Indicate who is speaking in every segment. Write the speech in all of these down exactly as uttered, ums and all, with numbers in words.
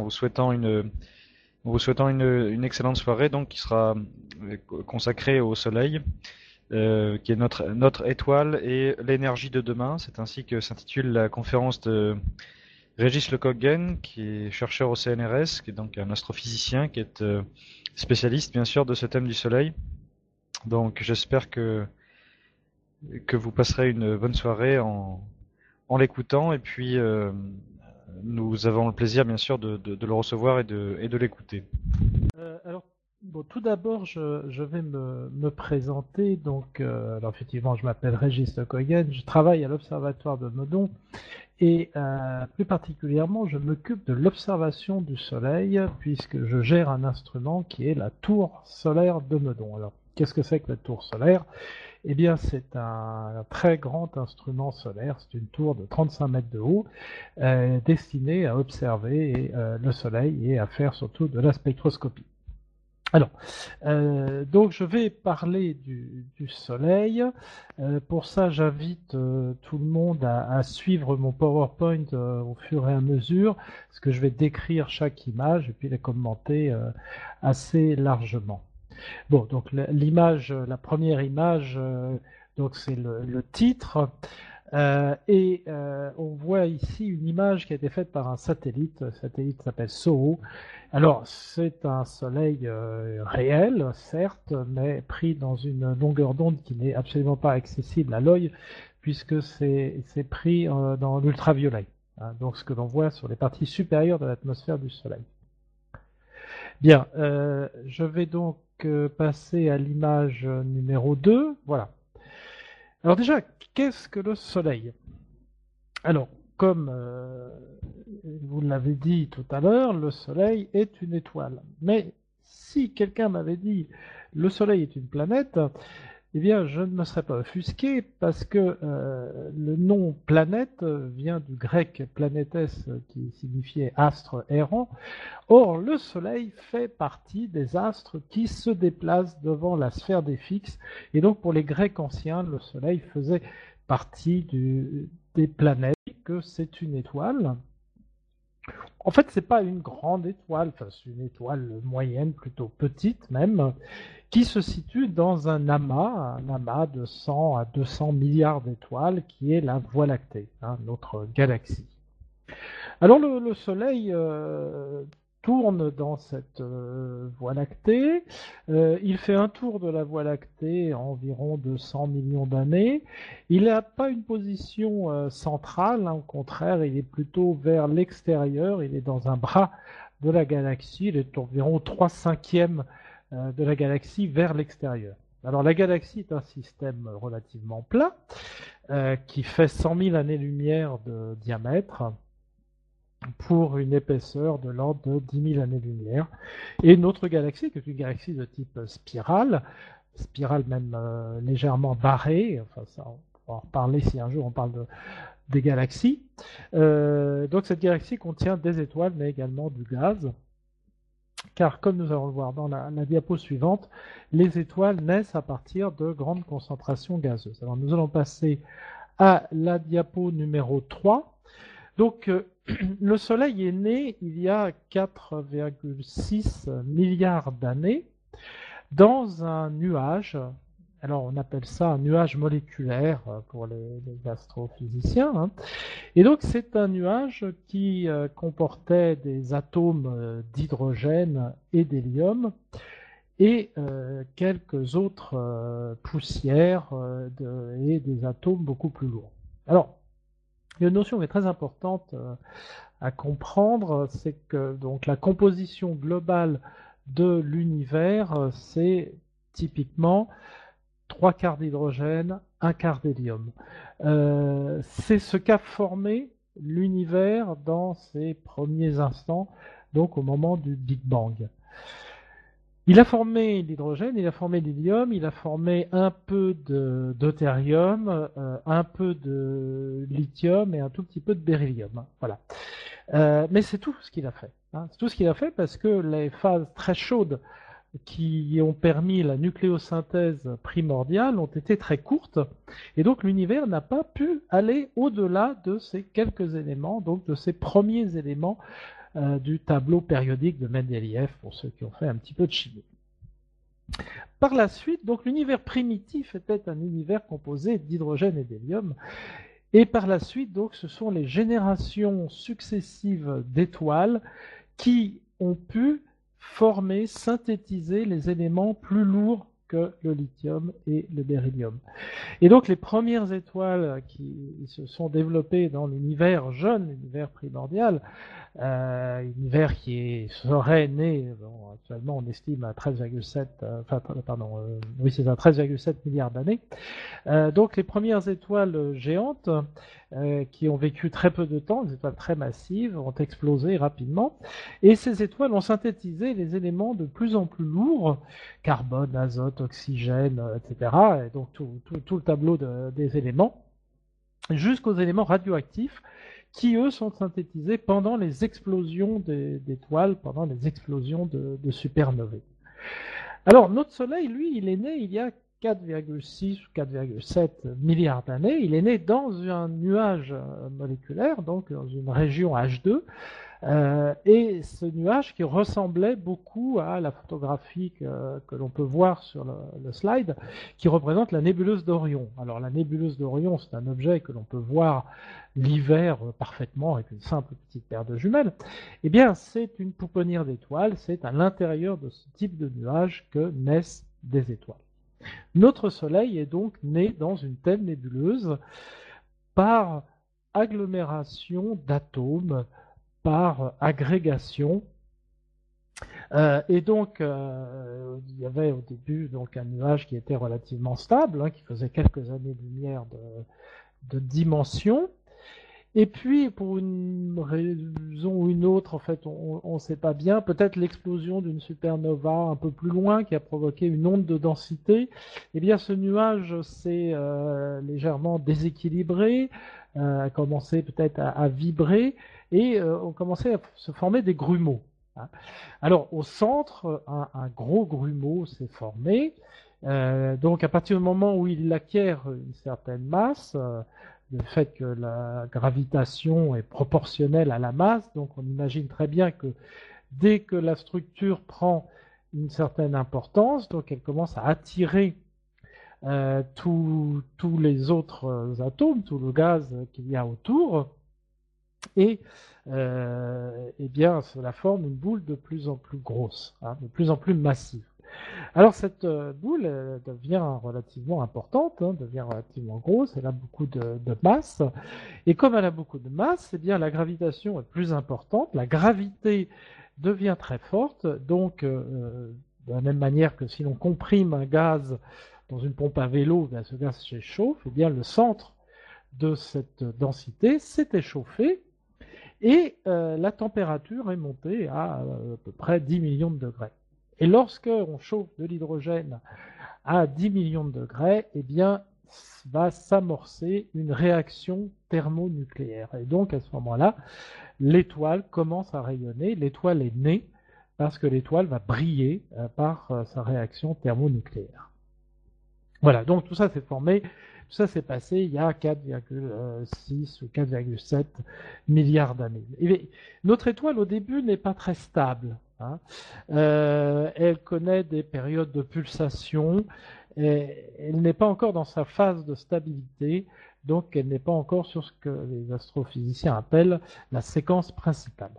Speaker 1: vous souhaitant une, en vous souhaitant une, une excellente soirée, donc qui sera euh, consacrée au soleil, euh, qui est notre, notre étoile et l'énergie de demain. C'est ainsi que s'intitule la conférence de Régis Lecoq-Gaine, qui est chercheur au C N R S, qui est donc un astrophysicien, qui est euh, spécialiste bien sûr de ce thème du soleil. Donc j'espère que, que vous passerez une bonne soirée en, en l'écoutant, et puis euh, nous avons le plaisir bien sûr de, de, de le recevoir et de, et de l'écouter.
Speaker 2: Euh, alors, bon, tout d'abord, je, je vais me, me présenter. Donc, euh, alors effectivement, je m'appelle Régis Lecoq-Gaine, je travaille à l'Observatoire de Meudon et euh, plus particulièrement, je m'occupe de l'observation du Soleil puisque je gère un instrument qui est la tour solaire de Meudon. Alors, qu'est-ce que c'est que la tour solaire? Eh bien, c'est un, un très grand instrument solaire. C'est une tour de trente-cinq mètres de haut, euh, destinée à observer euh, le Soleil et à faire surtout de la spectroscopie. Alors, euh, donc je vais parler du, du Soleil. Euh, pour ça, j'invite euh, tout le monde à, à suivre mon PowerPoint euh, au fur et à mesure, parce que je vais décrire chaque image et puis les commenter euh, assez largement. Bon, donc l'image, la première image, euh, donc c'est le, le titre. Euh, et euh, on voit ici une image qui a été faite par un satellite. Le satellite s'appelle SOHO. Alors, c'est un soleil euh, réel, certes, mais pris dans une longueur d'onde qui n'est absolument pas accessible à l'œil, puisque c'est pris euh, dans l'ultraviolet. Hein, donc, ce que l'on voit sur les parties supérieures de l'atmosphère du Soleil. Bien, euh, je vais donc euh, passer à l'image numéro deux. Voilà. Alors déjà, qu'est-ce que le Soleil? Alors, comme euh, vous l'avez dit tout à l'heure, le Soleil est une étoile. Mais si quelqu'un m'avait dit le Soleil est une planète, eh bien, je ne me serais pas offusqué parce que euh, le nom planète vient du grec planétès qui signifiait astre errant. Or, le Soleil fait partie des astres qui se déplacent devant la sphère des fixes. Et donc, pour les Grecs anciens, le Soleil faisait partie du, des planètes, que c'est une étoile. En fait, c'est pas une grande étoile, enfin, c'est une étoile moyenne, plutôt petite même, qui se situe dans un amas, un amas de cent à deux cents milliards d'étoiles, qui est la Voie lactée, hein, notre galaxie. Alors le, le Soleil euh, tourne dans cette euh, Voie lactée, euh, il fait un tour de la Voie lactée en environ deux cents millions d'années, il n'a pas une position euh, centrale, hein, au contraire, il est plutôt vers l'extérieur, il est dans un bras de la galaxie, il est environ trois cinquièmes euh, de la galaxie vers l'extérieur. Alors la galaxie est un système relativement plat, euh, qui fait cent mille années-lumière de diamètre, pour une épaisseur de l'ordre de dix mille années-lumière. Et notre galaxie, qui est une galaxie de type spirale, spirale même euh, légèrement barrée, enfin ça on va en reparler si un jour on parle de, des galaxies. Euh, donc cette galaxie contient des étoiles, mais également du gaz. Car comme nous allons le voir dans la, la diapo suivante, les étoiles naissent à partir de grandes concentrations gazeuses. Alors nous allons passer à la diapo numéro trois. Donc, euh, le Soleil est né il y a quatre virgule six milliards d'années dans un nuage. Alors, on appelle ça un nuage moléculaire pour les, les astrophysiciens. Hein. Et donc, c'est un nuage qui euh, comportait des atomes euh, d'hydrogène et d'hélium et euh, quelques autres euh, poussières euh, de, et des atomes beaucoup plus lourds. Alors, il y a une notion qui est très importante euh, à comprendre, c'est que donc la composition globale de l'univers, euh, c'est typiquement trois quarts d'hydrogène, un quart d'hélium. Euh, c'est ce qu'a formé l'univers dans ses premiers instants, donc au moment du Big Bang. Il a formé l'hydrogène, il a formé l'hélium, il a formé un peu deutérium, euh, un peu de lithium et un tout petit peu de beryllium. Voilà. Euh, mais c'est tout ce qu'il a fait. Hein. C'est tout ce qu'il a fait parce que les phases très chaudes qui ont permis la nucléosynthèse primordiale ont été très courtes et donc l'univers n'a pas pu aller au-delà de ces quelques éléments, donc de ces premiers éléments euh, du tableau périodique de Mendeleïev, pour ceux qui ont fait un petit peu de chimie. Par la suite, donc l'univers primitif était un univers composé d'hydrogène et d'hélium, et par la suite, donc, ce sont les générations successives d'étoiles qui ont pu former, synthétiser les éléments plus lourds que le lithium et le beryllium. Et donc les premières étoiles qui se sont développées dans l'univers jeune, l'univers primordial, euh, univers qui est, serait né, bon, actuellement on estime à treize virgule sept, euh, enfin pardon, euh, oui c'est ça, treize virgule sept milliards d'années. Euh, donc les premières étoiles géantes euh, qui ont vécu très peu de temps, des étoiles très massives, ont explosé rapidement, et ces étoiles ont synthétisé les éléments de plus en plus lourds, carbone, azote, oxygène, et cetera, et donc tout, tout, tout le tableau de, des éléments, jusqu'aux éléments radioactifs, qui eux sont synthétisés pendant les explosions d'étoiles, pendant les explosions de, de supernovae. Alors notre Soleil, lui, il est né il y a quatre virgule six ou quatre virgule sept milliards d'années. Il est né dans un nuage moléculaire, donc dans une région H deux, euh, et ce nuage qui ressemblait beaucoup à la photographie que, que l'on peut voir sur le, le slide, qui représente la nébuleuse d'Orion. Alors la nébuleuse d'Orion, c'est un objet que l'on peut voir l'hiver parfaitement avec une simple petite paire de jumelles. Eh bien, c'est une pouponnière d'étoiles, c'est à l'intérieur de ce type de nuage que naissent des étoiles. Notre Soleil est donc né dans une telle nébuleuse par agglomération d'atomes, par agrégation. Euh, et donc, euh, il y avait au début donc un nuage qui était relativement stable, hein, qui faisait quelques années-lumière de, de dimension. Et puis, pour une raison ou une autre, en fait, on ne sait pas bien, peut-être l'explosion d'une supernova un peu plus loin qui a provoqué une onde de densité, eh bien, ce nuage s'est euh, légèrement déséquilibré, euh, a commencé peut-être à, à vibrer, et euh, ont commencé à se former des grumeaux. Hein. Alors, au centre, un, un gros grumeau s'est formé. Euh, donc, à partir du moment où il acquiert une certaine masse, euh, le fait que la gravitation est proportionnelle à la masse, donc on imagine très bien que dès que la structure prend une certaine importance, donc elle commence à attirer euh, tous les autres atomes, tout le gaz qu'il y a autour, et euh, eh bien cela forme une boule de plus en plus grosse, hein, de plus en plus massive. Alors cette euh, boule euh, devient relativement importante, hein, devient relativement grosse, elle a beaucoup de, de masse, et comme elle a beaucoup de masse, eh bien la gravitation est plus importante, la gravité devient très forte, donc euh, de la même manière que si l'on comprime un gaz dans une pompe à vélo, eh bien, ce gaz s'échauffe, eh bien le centre de cette densité s'est échauffé, et euh, la température est montée à euh, à peu près dix millions de degrés. Et lorsque on chauffe de l'hydrogène à dix millions de degrés, eh bien, va s'amorcer une réaction thermonucléaire. Et donc, à ce moment-là, l'étoile commence à rayonner. L'étoile est née parce que l'étoile va briller euh, par euh, sa réaction thermonucléaire. Voilà, donc tout ça s'est formé, tout ça s'est passé il y a quatre virgule six ou quatre virgule sept milliards d'années. Notre étoile, au début, n'est pas très stable. Hein. Euh, elle connaît des périodes de pulsation, et elle n'est pas encore dans sa phase de stabilité, donc elle n'est pas encore sur ce que les astrophysiciens appellent la séquence principale.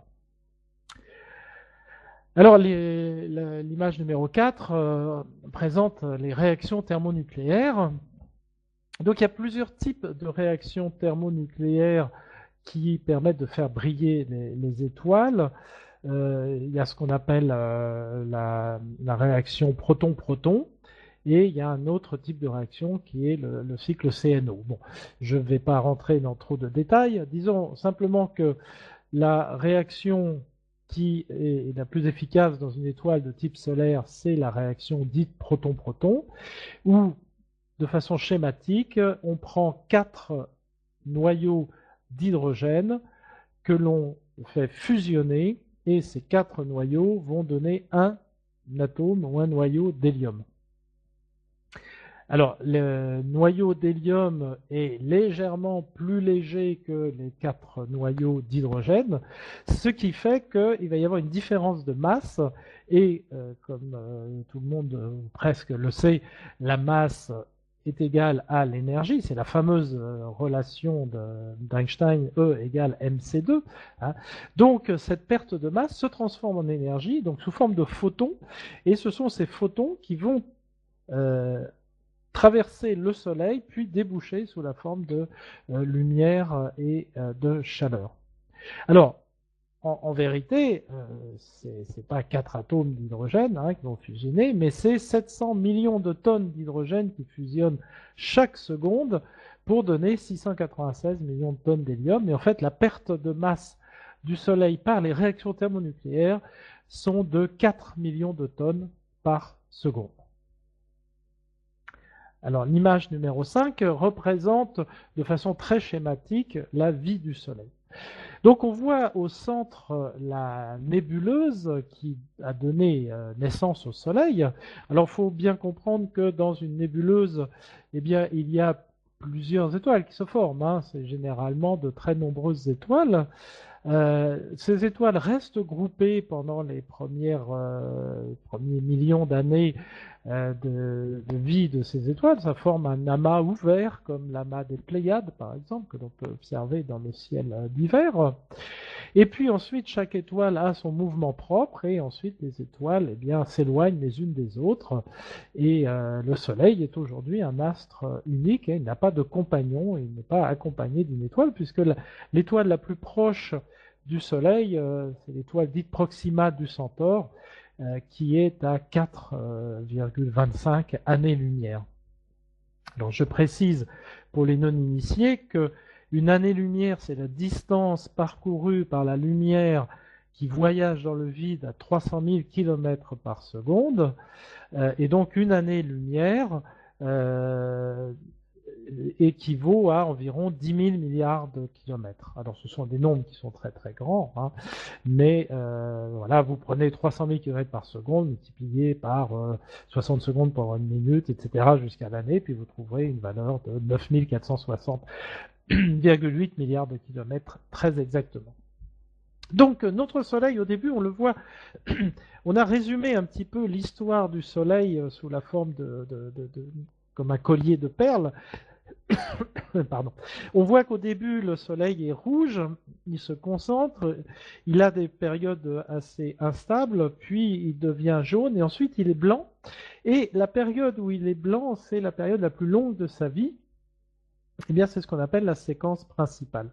Speaker 2: Alors l'image numéro quatre euh, présente les réactions thermonucléaires. Donc il y a plusieurs types de réactions thermonucléaires qui permettent de faire briller les, les étoiles. Euh, il y a ce qu'on appelle euh, la, la réaction proton-proton, et il y a un autre type de réaction qui est le, le cycle C N O. Bon, je ne vais pas rentrer dans trop de détails. Disons simplement que la réaction qui est la plus efficace dans une étoile de type solaire, c'est la réaction dite proton-proton, où, de façon schématique, on prend quatre noyaux d'hydrogène que l'on fait fusionner, et ces quatre noyaux vont donner un atome ou un noyau d'hélium. Alors, le noyau d'hélium est légèrement plus léger que les quatre noyaux d'hydrogène, ce qui fait qu'il va y avoir une différence de masse. Et euh, comme euh, tout le monde euh, presque le sait, la masse est égale à l'énergie. C'est la fameuse euh, relation d'Einstein, E égale M C deux. Hein. Donc, cette perte de masse se transforme en énergie, donc sous forme de photons. Et ce sont ces photons qui vont euh, traverser le soleil, puis déboucher sous la forme de euh, lumière et euh, de chaleur. Alors, en, en vérité, euh, c'est pas quatre atomes d'hydrogène hein, qui vont fusionner, mais c'est sept cents millions de tonnes d'hydrogène qui fusionnent chaque seconde pour donner six cent quatre-vingt-seize millions de tonnes d'hélium. Et en fait, la perte de masse du soleil par les réactions thermonucléaires sont de quatre millions de tonnes par seconde. Alors l'image numéro cinq représente de façon très schématique la vie du Soleil. Donc on voit au centre la nébuleuse qui a donné naissance au Soleil. Alors il faut bien comprendre que dans une nébuleuse, eh bien, il y a plusieurs étoiles qui se forment. Hein. C'est généralement de très nombreuses étoiles. Euh, ces étoiles restent groupées pendant les premières, euh, premiers millions d'années euh, de, de vie de ces étoiles. Ça forme un amas ouvert, comme l'amas des Pléiades, par exemple, que l'on peut observer dans le ciel d'hiver. Et puis ensuite, chaque étoile a son mouvement propre, et ensuite les étoiles eh bien, s'éloignent les unes des autres. Et euh, le Soleil est aujourd'hui un astre unique, et il n'a pas de compagnon, il n'est pas accompagné d'une étoile, puisque l'étoile la plus proche du Soleil, euh, c'est l'étoile dite Proxima du Centaure, euh, qui est à quatre virgule vingt-cinq années-lumière. Alors je précise pour les non-initiés que une année-lumière, c'est la distance parcourue par la lumière qui voyage dans le vide à trois cent mille kilomètres par seconde, euh, et donc une année-lumière euh, équivaut à environ dix mille milliards de kilomètres. Alors ce sont des nombres qui sont très très grands, hein, mais euh, voilà, vous prenez trois cent mille kilomètres par seconde, multiplié par euh, soixante secondes pour une minute, et cetera jusqu'à l'année, puis vous trouverez une valeur de neuf mille quatre cent soixante virgule huit milliards de kilomètres très exactement. Donc notre Soleil, au début, on le voit, on a résumé un petit peu l'histoire du Soleil sous la forme de, de, de, de comme un collier de perles. Pardon. On voit qu'au début, le Soleil est rouge, il se concentre, il a des périodes assez instables, puis il devient jaune, et ensuite il est blanc. Et la période où il est blanc, c'est la période la plus longue de sa vie. Eh bien, c'est ce qu'on appelle la séquence principale.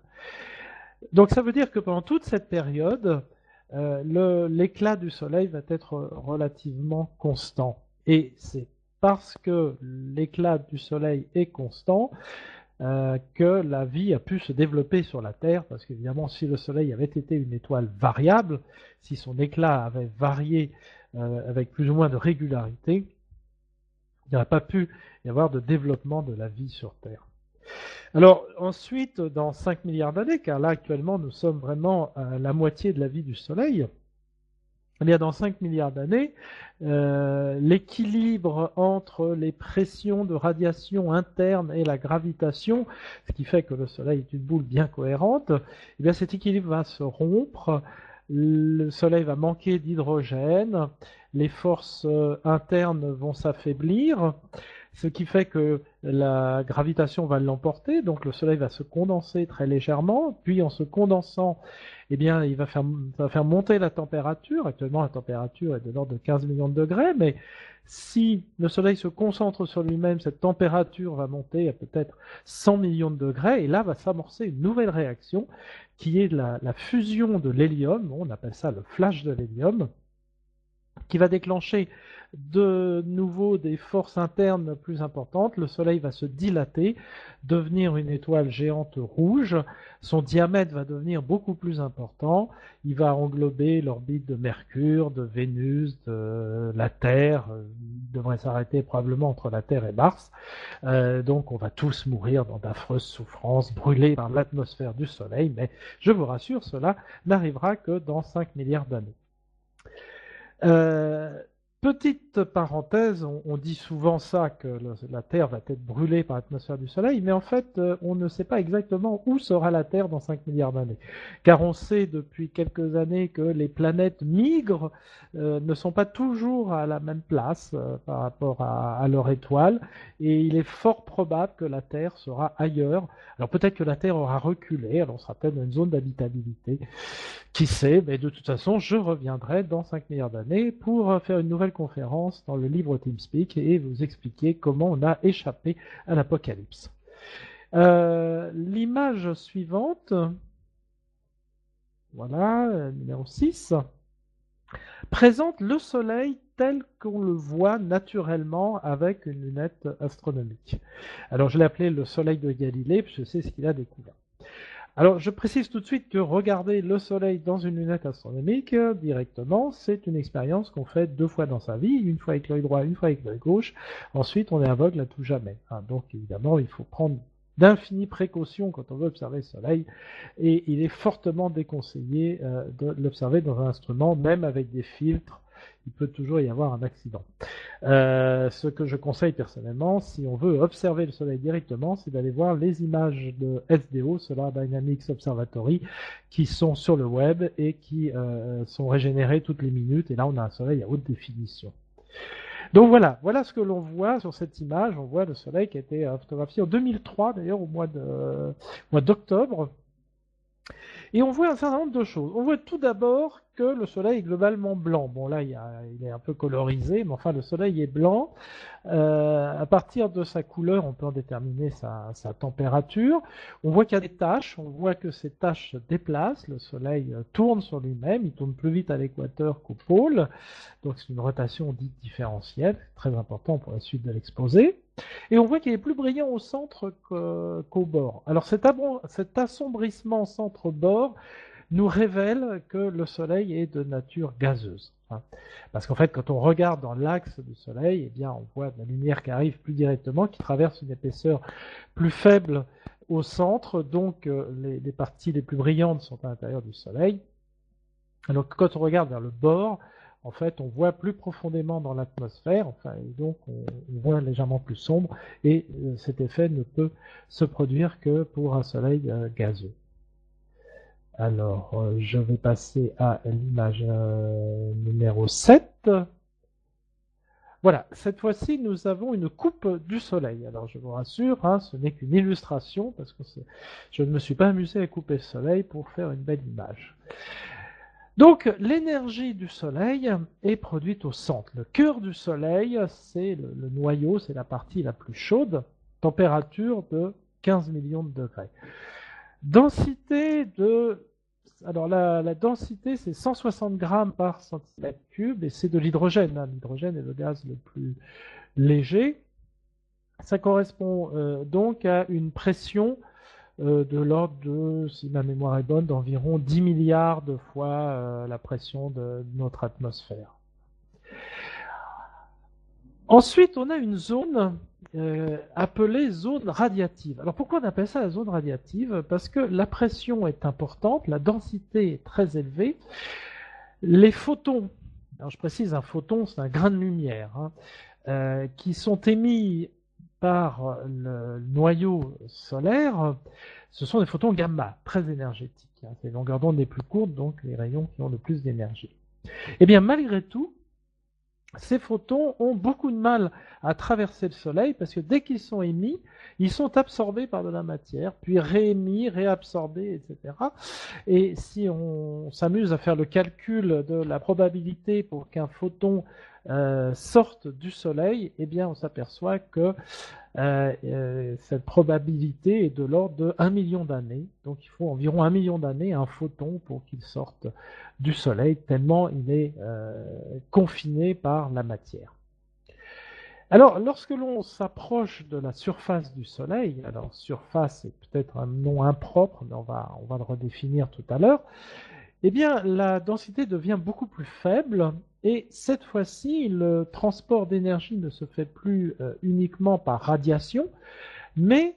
Speaker 2: Donc ça veut dire que pendant toute cette période, euh, l'éclat du Soleil va être relativement constant. Et c'est parce que l'éclat du Soleil est constant euh, que la vie a pu se développer sur la Terre, parce qu'évidemment, si le Soleil avait été une étoile variable, si son éclat avait varié euh, avec plus ou moins de régularité, il n'y aurait pas pu y avoir de développement de la vie sur Terre. Alors ensuite, dans cinq milliards d'années, car là actuellement nous sommes vraiment à la moitié de la vie du Soleil, eh bien, dans cinq milliards d'années, euh, l'équilibre entre les pressions de radiation interne et la gravitation, ce qui fait que le Soleil est une boule bien cohérente, eh bien cet équilibre va se rompre, le Soleil va manquer d'hydrogène, les forces internes vont s'affaiblir, ce qui fait que la gravitation va l'emporter, donc le Soleil va se condenser très légèrement, puis en se condensant, eh bien, il va faire, ça va faire monter la température. Actuellement, la température est de l'ordre de quinze millions de degrés, mais si le Soleil se concentre sur lui-même, cette température va monter à peut-être cent millions de degrés, et là va s'amorcer une nouvelle réaction, qui est la, la fusion de l'hélium, on appelle ça le flash de l'hélium, qui va déclencher de nouveau des forces internes plus importantes. Le Soleil va se dilater, devenir une étoile géante rouge. Son diamètre va devenir beaucoup plus important. Il va englober l'orbite de Mercure, de Vénus, de la Terre. Il devrait s'arrêter probablement entre la Terre et Mars. Euh, donc on va tous mourir dans d'affreuses souffrances, brûlés par l'atmosphère du Soleil. Mais je vous rassure, cela n'arrivera que dans cinq milliards d'années. Euh, Petite parenthèse, on, on dit souvent ça, que le, la Terre va être brûlée par l'atmosphère du Soleil, mais en fait, euh, on ne sait pas exactement où sera la Terre dans cinq milliards d'années. Car on sait depuis quelques années que les planètes migrent, euh, ne sont pas toujours à la même place euh, par rapport à, à leur étoile, et il est fort probable que la Terre sera ailleurs. Alors peut-être que la Terre aura reculé, alors on sera peut-être dans une zone d'habitabilité. Qui sait, mais de toute façon, je reviendrai dans cinq milliards d'années pour faire une nouvelle conférence dans le livre TeamSpeak et vous expliquer comment on a échappé à l'apocalypse. Euh, l'image suivante, voilà, numéro six, présente le Soleil tel qu'on le voit naturellement avec une lunette astronomique. Alors je l'ai appelé le Soleil de Galilée, parce que c'est ce qu'il a découvert. Alors, je précise tout de suite que regarder le Soleil dans une lunette astronomique euh, directement, c'est une expérience qu'on fait deux fois dans sa vie, une fois avec l'œil droit, une fois avec l'œil gauche. Ensuite, on est aveugle à tout jamais. Hein, donc, évidemment, il faut prendre d'infinies précautions quand on veut observer le Soleil, et il est fortement déconseillé euh, de l'observer dans un instrument, même avec des filtres. Il peut toujours y avoir un accident. Euh, ce que je conseille personnellement, si on veut observer le Soleil directement, c'est d'aller voir les images de S D O, Solar Dynamics Observatory, qui sont sur le web et qui euh, sont régénérées toutes les minutes. Et là, on a un Soleil à haute définition. Donc voilà, voilà ce que l'on voit sur cette image. On voit le Soleil qui a été photographié en deux mille trois, d'ailleurs, au mois de, euh, mois d'octobre. Et on voit un certain nombre de choses. On voit tout d'abord que le Soleil est globalement blanc. Bon là, il, y a, il est un peu colorisé, mais enfin le Soleil est blanc. Euh, à partir de sa couleur, on peut en déterminer sa, sa température. On voit qu'il y a des taches. On voit que ces taches se déplacent. Le Soleil tourne sur lui-même. Il tourne plus vite à l'équateur qu'au pôle. Donc c'est une rotation dite différentielle, très important pour la suite de l'exposé. Et on voit qu'il est plus brillant au centre qu'au bord. Alors cet, cet assombrissement centre-bord nous révèle que le Soleil est de nature gazeuse. Hein. Parce qu'en fait, quand on regarde dans l'axe du Soleil, eh bien, on voit de la lumière qui arrive plus directement, qui traverse une épaisseur plus faible au centre, donc euh, les, les parties les plus brillantes sont à l'intérieur du Soleil. Alors quand on regarde vers le bord, en fait, on voit plus profondément dans l'atmosphère, enfin, et donc on, on voit légèrement plus sombre, et euh, cet effet ne peut se produire que pour un Soleil euh, gazeux. Alors, euh, je vais passer à l'image euh, numéro sept. Voilà, cette fois-ci, nous avons une coupe du Soleil. Alors, je vous rassure, hein, ce n'est qu'une illustration, parce que je ne me suis pas amusé à couper le Soleil pour faire une belle image. Donc, l'énergie du Soleil est produite au centre. Le cœur du Soleil, c'est le, le noyau, c'est la partie la plus chaude, température de quinze millions de degrés. Densité de... Alors, la, la densité, c'est cent soixante grammes par centimètre cube, et c'est de l'hydrogène. Hein. L'hydrogène est le gaz le plus léger. Ça correspond euh, donc à une pression euh, de l'ordre de, si ma mémoire est bonne, d'environ dix milliards de fois euh, la pression de notre atmosphère. Ensuite, on a une zone euh, appelée zone radiative. Alors pourquoi on appelle ça la zone radiative? Parce que la pression est importante, la densité est très élevée. Les photons, alors je précise, un photon, c'est un grain de lumière, hein, euh, qui sont émis par le noyau solaire, ce sont des photons gamma, très énergétiques. Hein. C'est les longueurs d'onde les plus courtes, donc les rayons qui ont le plus d'énergie. Eh bien, malgré tout, ces photons ont beaucoup de mal à traverser le Soleil parce que dès qu'ils sont émis, ils sont absorbés par de la matière, puis réémis, réabsorbés, et cetera. Et si on s'amuse à faire le calcul de la probabilité pour qu'un photon euh, sorte du Soleil, eh bien on s'aperçoit que euh, euh, cette probabilité est de l'ordre de un million d'années. Donc il faut environ un million d'années à un photon pour qu'il sorte du Soleil, tellement il est euh, confiné par la matière. Alors, lorsque l'on s'approche de la surface du Soleil, alors surface est peut-être un nom impropre, mais on va, on va le redéfinir tout à l'heure, eh bien, la densité devient beaucoup plus faible, et cette fois-ci, le transport d'énergie ne se fait plus euh, uniquement par radiation, mais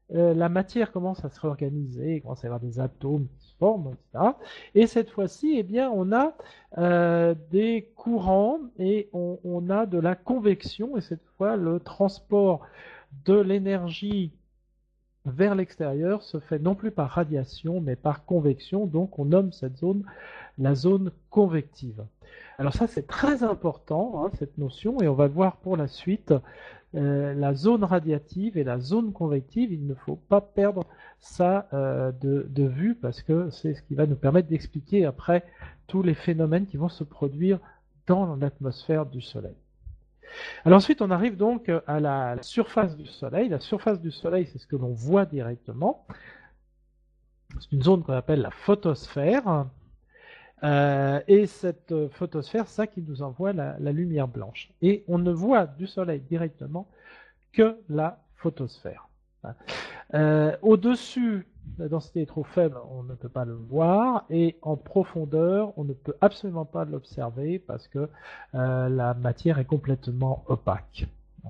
Speaker 2: euh, la matière commence à se réorganiser, il commence à y avoir des atomes qui se forment, et cetera. Et cette fois-ci, eh bien, on a euh, des courants et on, on a de la convection, et cette fois, le transport de l'énergie vers l'extérieur se fait non plus par radiation, mais par convection, donc on nomme cette zone la zone convective. Alors ça, c'est très important, hein, cette notion, et on va le voir pour la suite. Euh, la zone radiative et la zone convective, il ne faut pas perdre ça euh, de, de vue parce que c'est ce qui va nous permettre d'expliquer après tous les phénomènes qui vont se produire dans l'atmosphère du Soleil. Alors ensuite, on arrive donc à la, la surface du Soleil. La surface du Soleil, c'est ce que l'on voit directement. C'est une zone qu'on appelle la photosphère. Euh, et cette photosphère, c'est ça qui nous envoie la, la lumière blanche. Et on ne voit du Soleil directement que la photosphère. Euh, Au-dessus, la densité est trop faible, on ne peut pas le voir, et en profondeur, on ne peut absolument pas l'observer parce que euh, la matière est complètement opaque.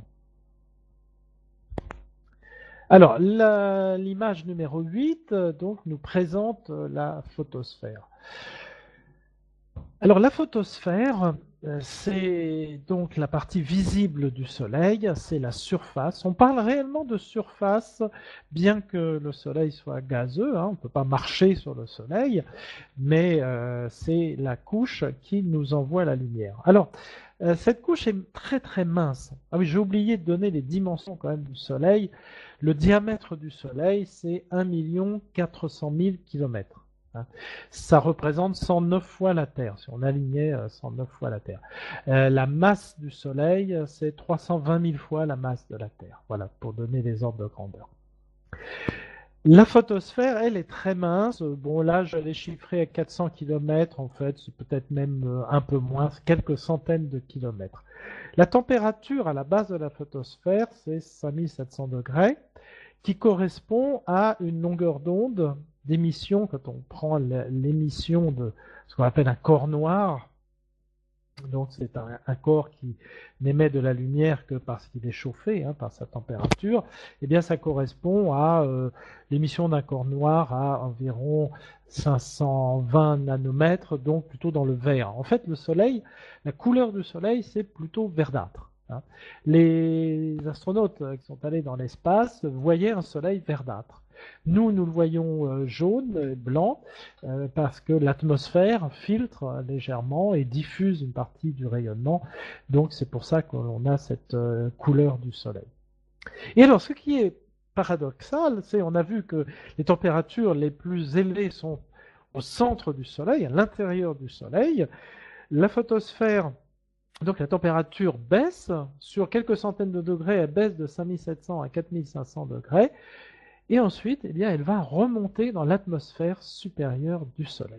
Speaker 2: Alors, l'image numéro huit donc, nous présente la photosphère. Alors la photosphère, c'est donc la partie visible du Soleil, c'est la surface. On parle réellement de surface, bien que le Soleil soit gazeux, hein, on ne peut pas marcher sur le Soleil, mais euh, c'est la couche qui nous envoie la lumière. Alors, euh, cette couche est très très mince. Ah oui, j'ai oublié de donner les dimensions quand même du Soleil. Le diamètre du Soleil, c'est un million quatre cent mille kilomètres. Ça représente cent neuf fois la Terre, si on alignait cent neuf fois la Terre. Euh, la masse du Soleil, c'est trois cent vingt mille fois la masse de la Terre. Voilà, pour donner les ordres de grandeur. La photosphère, elle, est très mince. Bon, là, je l'ai chiffrée à quatre cents kilomètres, en fait, c'est peut-être même un peu moins, quelques centaines de kilomètres. La température à la base de la photosphère, c'est cinq mille sept cents degrés, qui correspond à une longueur d'onde d'émission, quand on prend l'émission de ce qu'on appelle un corps noir, donc c'est un, un corps qui n'émet de la lumière que parce qu'il est chauffé, hein, par sa température, et eh bien ça correspond à euh, l'émission d'un corps noir à environ cinq cent vingt nanomètres, donc plutôt dans le vert. En fait, le Soleil, la couleur du Soleil, c'est plutôt verdâtre. Hein. Les astronautes qui sont allés dans l'espace voyaient un Soleil verdâtre. Nous, nous le voyons euh, jaune, euh, blanc, euh, parce que l'atmosphère filtre euh, légèrement et diffuse une partie du rayonnement. Donc c'est pour ça qu'on a cette euh, couleur du Soleil. Et alors, ce qui est paradoxal, c'est on a vu que les températures les plus élevées sont au centre du Soleil, à l'intérieur du Soleil. La photosphère, donc la température baisse, sur quelques centaines de degrés, elle baisse de cinq mille sept cents à quatre mille cinq cents degrés. Et ensuite, eh bien, elle va remonter dans l'atmosphère supérieure du Soleil.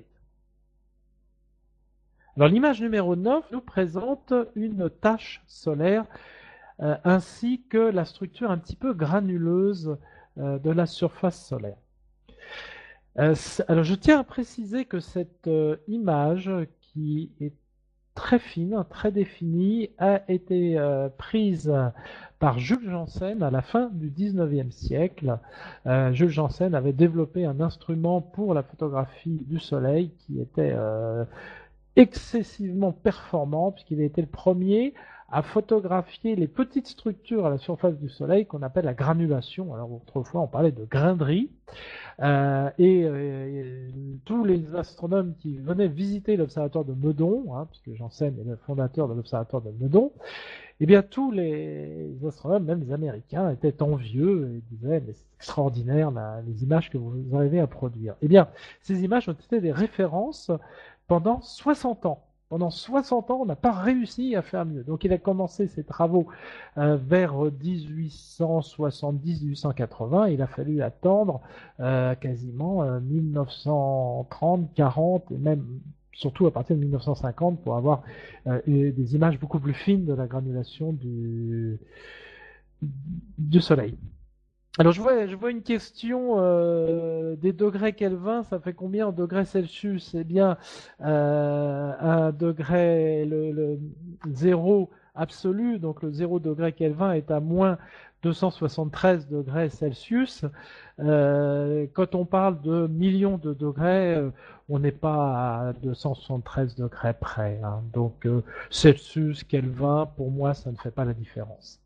Speaker 2: Alors l'image numéro neuf nous présente une tache solaire euh, ainsi que la structure un petit peu granuleuse euh, de la surface solaire. Euh, alors je tiens à préciser que cette euh, image qui est très fine, très définie, a été euh, prise par Jules Janssen à la fin du dix-neuvième siècle. Euh, Jules Janssen avait développé un instrument pour la photographie du Soleil qui était euh, excessivement performant puisqu'il était le premier à photographier les petites structures à la surface du Soleil qu'on appelle la granulation. Alors autrefois on parlait de grains de riz. Euh, et, euh, tous les astronomes qui venaient visiter l'observatoire de Meudon, hein, puisque Janssen est le fondateur de l'observatoire de Meudon, eh bien tous les astronomes, même les Américains, étaient envieux et disaient mais c'est extraordinaire là, les images que vous arrivez à produire. Eh bien, ces images ont été des références pendant soixante ans. Pendant soixante ans, on n'a pas réussi à faire mieux. Donc il a commencé ses travaux euh, vers dix-huit cent soixante-dix à dix-huit cent quatre-vingts. Il a fallu attendre euh, quasiment euh, mille neuf cent trente, quarante et même surtout à partir de mille neuf cent cinquante pour avoir euh, des images beaucoup plus fines de la granulation du, du Soleil. Alors je vois, je vois une question euh, des degrés Kelvin, ça fait combien en degrés Celsius? Eh bien, euh, un degré, le, le zéro absolue, donc le zéro degré Kelvin est à moins deux cent soixante-treize degrés Celsius. Euh, quand on parle de millions de degrés, euh, on n'est pas à deux cent soixante-treize degrés près. Hein. Donc euh, Celsius, Kelvin, pour moi, ça ne fait pas la différence.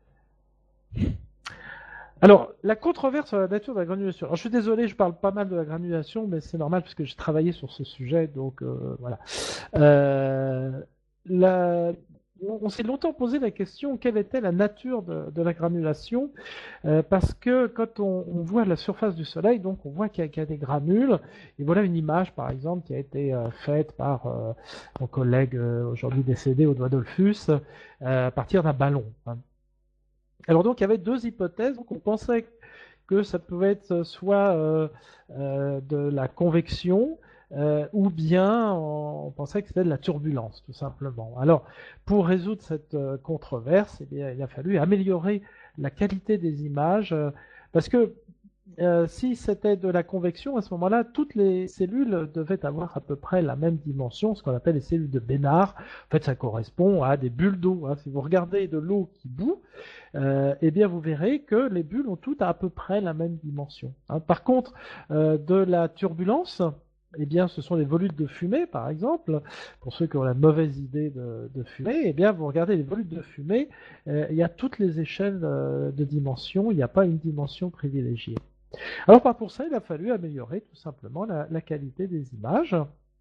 Speaker 2: Alors, la controverse sur la nature de la granulation. Alors, je suis désolé, je parle pas mal de la granulation, mais c'est normal parce que j'ai travaillé sur ce sujet, donc euh, voilà. Euh, la... On s'est longtemps posé la question quelle était la nature de, de la granulation, euh, parce que quand on, on voit la surface du Soleil, donc on voit qu'il y, y, a des granules. Et voilà une image, par exemple, qui a été euh, faite par euh, mon collègue euh, aujourd'hui décédé, Audouin Dollfus, euh, à partir d'un ballon. Hein. Alors donc il y avait deux hypothèses. Donc on pensait que ça pouvait être soit euh, euh, de la convection, euh, ou bien on, on pensait que c'était de la turbulence, tout simplement. Alors pour résoudre cette euh, controverse, eh bien, il a fallu améliorer la qualité des images, euh, parce que euh, si c'était de la convection, à ce moment-là, toutes les cellules devaient avoir à peu près la même dimension, ce qu'on appelle les cellules de Bénard. En fait, ça correspond à des bulles d'eau. Hein. Si vous regardez de l'eau qui bout, euh, eh bien, vous verrez que les bulles ont toutes à peu près la même dimension. Hein. Par contre, euh, de la turbulence, eh bien, ce sont les volutes de fumée, par exemple. Pour ceux qui ont la mauvaise idée de, de fumée, eh bien, vous regardez les volutes de fumée, euh, il y a toutes les échelles euh, de dimension, il n'y a pas une dimension privilégiée. Alors, par pour ça, il a fallu améliorer tout simplement la, la qualité des images.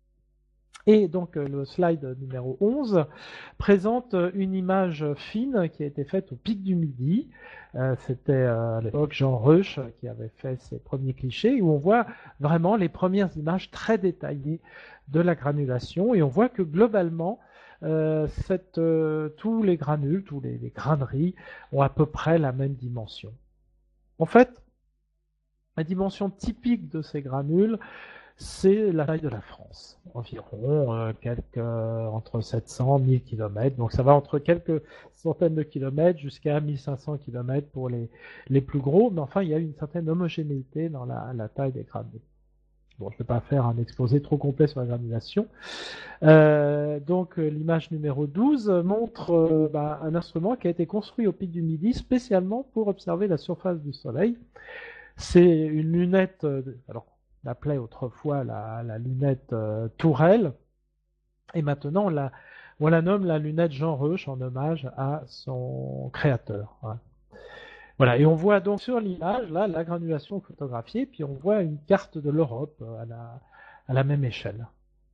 Speaker 2: Et donc, le slide numéro onze présente une image fine qui a été faite au pic du Midi. Euh, C'était euh, à l'époque Jean Reusch qui avait fait ses premiers clichés, où on voit vraiment les premières images très détaillées de la granulation. Et on voit que globalement, euh, cette, euh, tous les granules, tous les, les graineries ont à peu près la même dimension. En fait, la dimension typique de ces granules, c'est la taille de la France, environ euh, quelques, euh, entre sept cents et mille kilomètres. Donc ça va entre quelques centaines de kilomètres jusqu'à mille cinq cents kilomètres pour les, les plus gros, mais enfin il y a une certaine homogénéité dans la, la taille des granules. Bon, je ne vais pas faire un exposé trop complet sur la granulation. Euh, donc euh, l'image numéro douze montre euh, bah, un instrument qui a été construit au pic du Midi spécialement pour observer la surface du Soleil. C'est une lunette, euh, alors on l'appelait autrefois la, la lunette euh, Tourelle, et maintenant on la, on la nomme la lunette Jean Reusch en hommage à son créateur. Hein. Voilà, et on voit donc sur l'image là la granulation photographiée, puis on voit une carte de l'Europe à la, à la même échelle.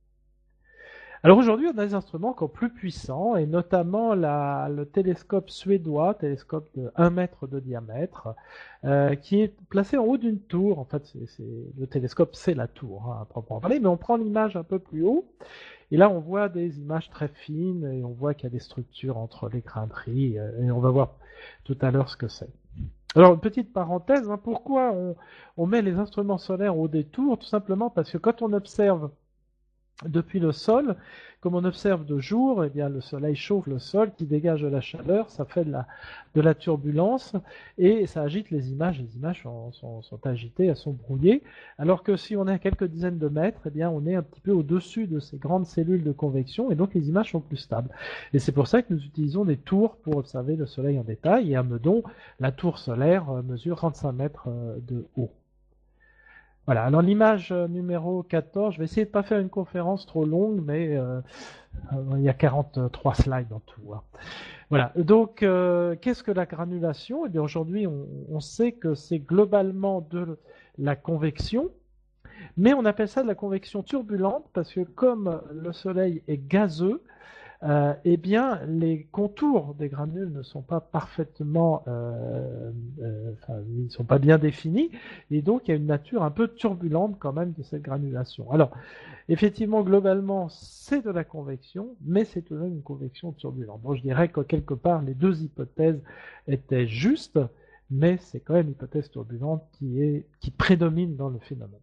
Speaker 2: Alors aujourd'hui, on a des instruments encore plus puissants, et notamment la, le télescope suédois, télescope de un mètre de diamètre, euh, qui est placé en haut d'une tour. En fait, c'est, c'est, le télescope, c'est la tour, hein, à proprement parler, mais on prend l'image un peu plus haut, et là, on voit des images très fines, et on voit qu'il y a des structures entre les graineries, et on va voir tout à l'heure ce que c'est. Alors, une petite parenthèse, hein, pourquoi on, on met les instruments solaires au haut des tours? Tout simplement parce que quand on observe depuis le sol, comme on observe de jour, eh bien, le soleil chauffe le sol qui dégage de la chaleur, ça fait de la, de la turbulence et ça agite les images. Les images sont, sont, sont agitées, elles sont brouillées. Alors que si on est à quelques dizaines de mètres, eh bien, on est un petit peu au-dessus de ces grandes cellules de convection et donc les images sont plus stables. Et c'est pour ça que nous utilisons des tours pour observer le soleil en détail. Et à Meudon, la tour solaire mesure trente-cinq mètres de haut. Voilà, alors l'image numéro quatorze, je vais essayer de ne pas faire une conférence trop longue, mais euh, il y a quarante-trois slides en tout. Hein. Voilà, donc euh, qu'est-ce que la granulation? Eh bien aujourd'hui, on, on sait que c'est globalement de la convection, mais on appelle ça de la convection turbulente parce que comme le Soleil est gazeux, Euh, eh bien, les contours des granules ne sont pas parfaitement, euh, euh, enfin, ils ne sont pas bien définis, et donc il y a une nature un peu turbulente quand même de cette granulation. Alors, effectivement, globalement, c'est de la convection, mais c'est tout de même une convection turbulente. Bon, je dirais que quelque part, les deux hypothèses étaient justes, mais c'est quand même l'hypothèse turbulente qui est, qui prédomine dans le phénomène.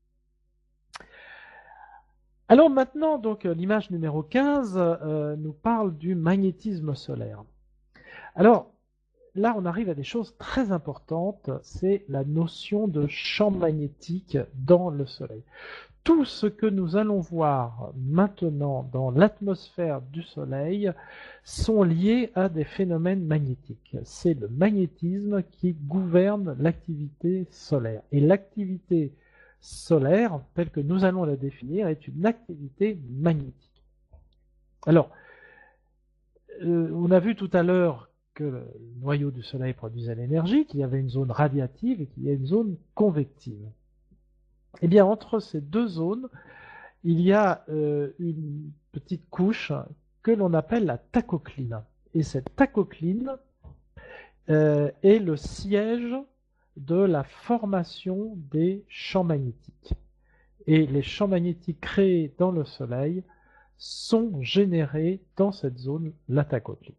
Speaker 2: Alors maintenant, donc l'image numéro quinze euh, nous parle du magnétisme solaire. Alors là, on arrive à des choses très importantes, c'est la notion de champ magnétique dans le Soleil. tout ce que nous allons voir maintenant dans l'atmosphère du Soleil sont liés à des phénomènes magnétiques. C'est le magnétisme qui gouverne l'activité solaire. Et l'activité solaire, telle que nous allons la définir, est une activité magnétique. Alors, euh, on a vu tout à l'heure que le noyau du Soleil produisait l'énergie, qu'il y avait une zone radiative et qu'il y a une zone convective. Eh bien, entre ces deux zones, il y a euh, une petite couche que l'on appelle la tachocline. Et cette tachocline euh, est le siège de la formation des champs magnétiques. Et les champs magnétiques créés dans le Soleil sont générés dans cette zone, la tachocline.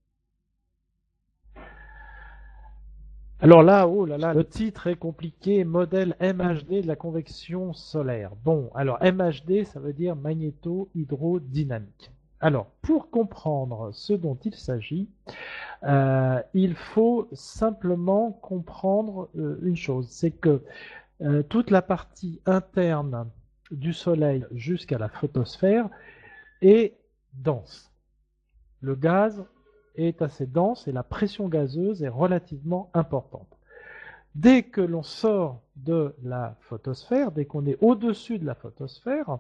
Speaker 2: Alors là, oh là là, le titre est compliqué, modèle M H D de la convection solaire. Bon, alors M H D, ça veut dire magnéto-hydrodynamique. Alors, pour comprendre ce dont il s'agit, euh, il faut simplement comprendre euh, une chose, c'est que euh, toute la partie interne du Soleil jusqu'à la photosphère est dense. Le gaz est assez dense et la pression gazeuse est relativement importante. Dès que l'on sort de la photosphère, dès qu'on est au-dessus de la photosphère,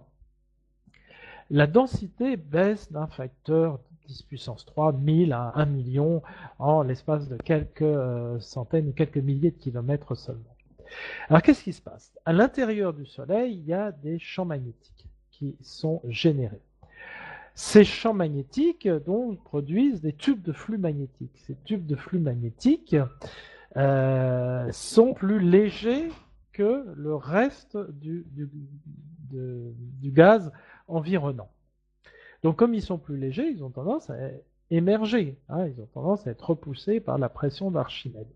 Speaker 2: la densité baisse d'un facteur dix puissance trois, mille à un million en l'espace de quelques euh, centaines ou quelques milliers de kilomètres seulement. Alors qu'est-ce qui se passe? À l'intérieur du Soleil, il y a des champs magnétiques qui sont générés. Ces champs magnétiques donc, produisent des tubes de flux magnétiques. Ces tubes de flux magnétiques euh, sont plus légers que le reste du, du, de, du gaz environnant. Donc comme ils sont plus légers, ils ont tendance à émerger. Hein, ils ont tendance à être repoussés par la pression d'Archimède.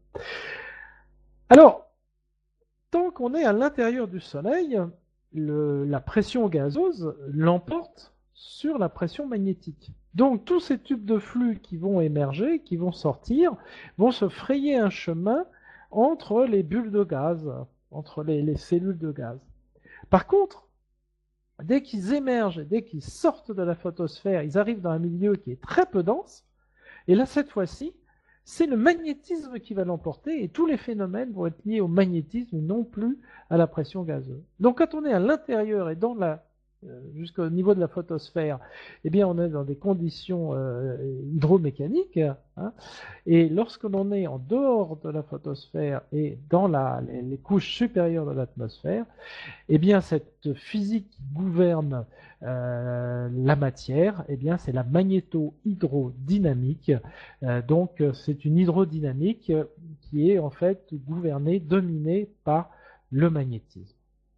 Speaker 2: Alors, tant qu'on est à l'intérieur du Soleil, le, la pression gazeuse l'emporte sur la pression magnétique. Donc tous ces tubes de flux qui vont émerger, qui vont sortir, vont se frayer un chemin entre les bulles de gaz, entre les, les cellules de gaz. Par contre, dès qu'ils émergent, dès qu'ils sortent de la photosphère, ils arrivent dans un milieu qui est très peu dense, et là cette fois-ci, c'est le magnétisme qui va l'emporter, et tous les phénomènes vont être liés au magnétisme et non plus à la pression gazeuse. Donc quand on est à l'intérieur et dans la jusqu'au niveau de la photosphère, eh bien on est dans des conditions euh, hydromécaniques, hein, et lorsque l'on est en dehors de la photosphère et dans la, les, les couches supérieures de l'atmosphère, eh bien cette physique qui gouverne euh, la matière, eh bien c'est la magnéto-hydrodynamique. Euh, donc c'est une hydrodynamique qui est en fait gouvernée, dominée par le magnétisme.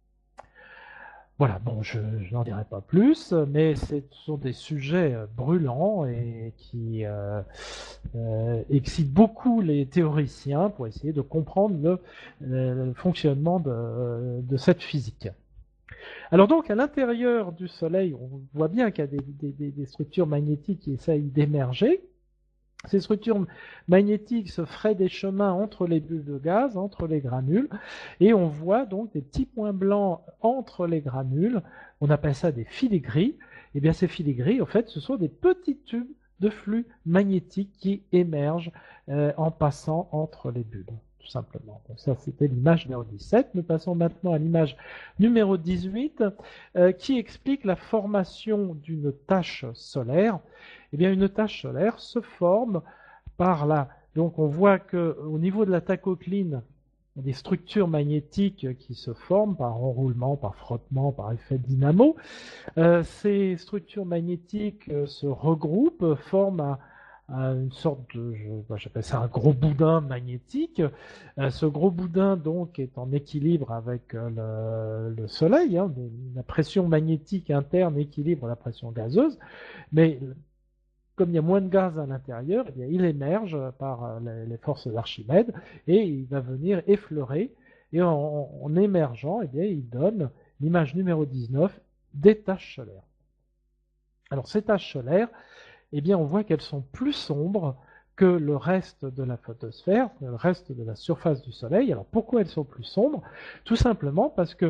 Speaker 2: Voilà, bon, je, je n'en dirai pas plus, mais ce sont des sujets brûlants et qui euh, euh, excitent beaucoup les théoriciens pour essayer de comprendre le, le fonctionnement de, de cette physique. Alors donc, à l'intérieur du Soleil, on voit bien qu'il y a des, des, des structures magnétiques qui essayent d'émerger. Ces structures magnétiques se fraient des chemins entre les bulles de gaz, entre les granules, et on voit donc des petits points blancs entre les granules. On appelle ça des filigris. Et bien ces filigris, en fait, ce sont des petits tubes de flux magnétiques qui émergent euh, en passant entre les bulles, tout simplement. Donc ça, c'était l'image numéro dix-sept. Nous passons maintenant à l'image numéro dix-huit, euh, qui explique la formation d'une tache solaire. Eh bien, une tache solaire se forme par là. Donc, on voit que au niveau de la tachocline, il y a des structures magnétiques qui se forment par enroulement, par frottement, par effet de dynamo. Euh, ces structures magnétiques euh, se regroupent, forment un, un, une sorte de, je, bah, j'appelle ça un gros boudin magnétique. Euh, ce gros boudin, donc, est en équilibre avec euh, le, le Soleil. Hein. La pression magnétique interne équilibre la pression gazeuse, mais comme il y a moins de gaz à l'intérieur, eh bien, il émerge par les forces d'Archimède et il va venir effleurer. Et en, en émergeant, eh bien, il donne l'image numéro dix-neuf des taches solaires. Alors ces taches solaires, eh bien, on voit qu'elles sont plus sombres que le reste de la photosphère, le reste de la surface du Soleil. Alors pourquoi elles sont plus sombres? Tout simplement parce que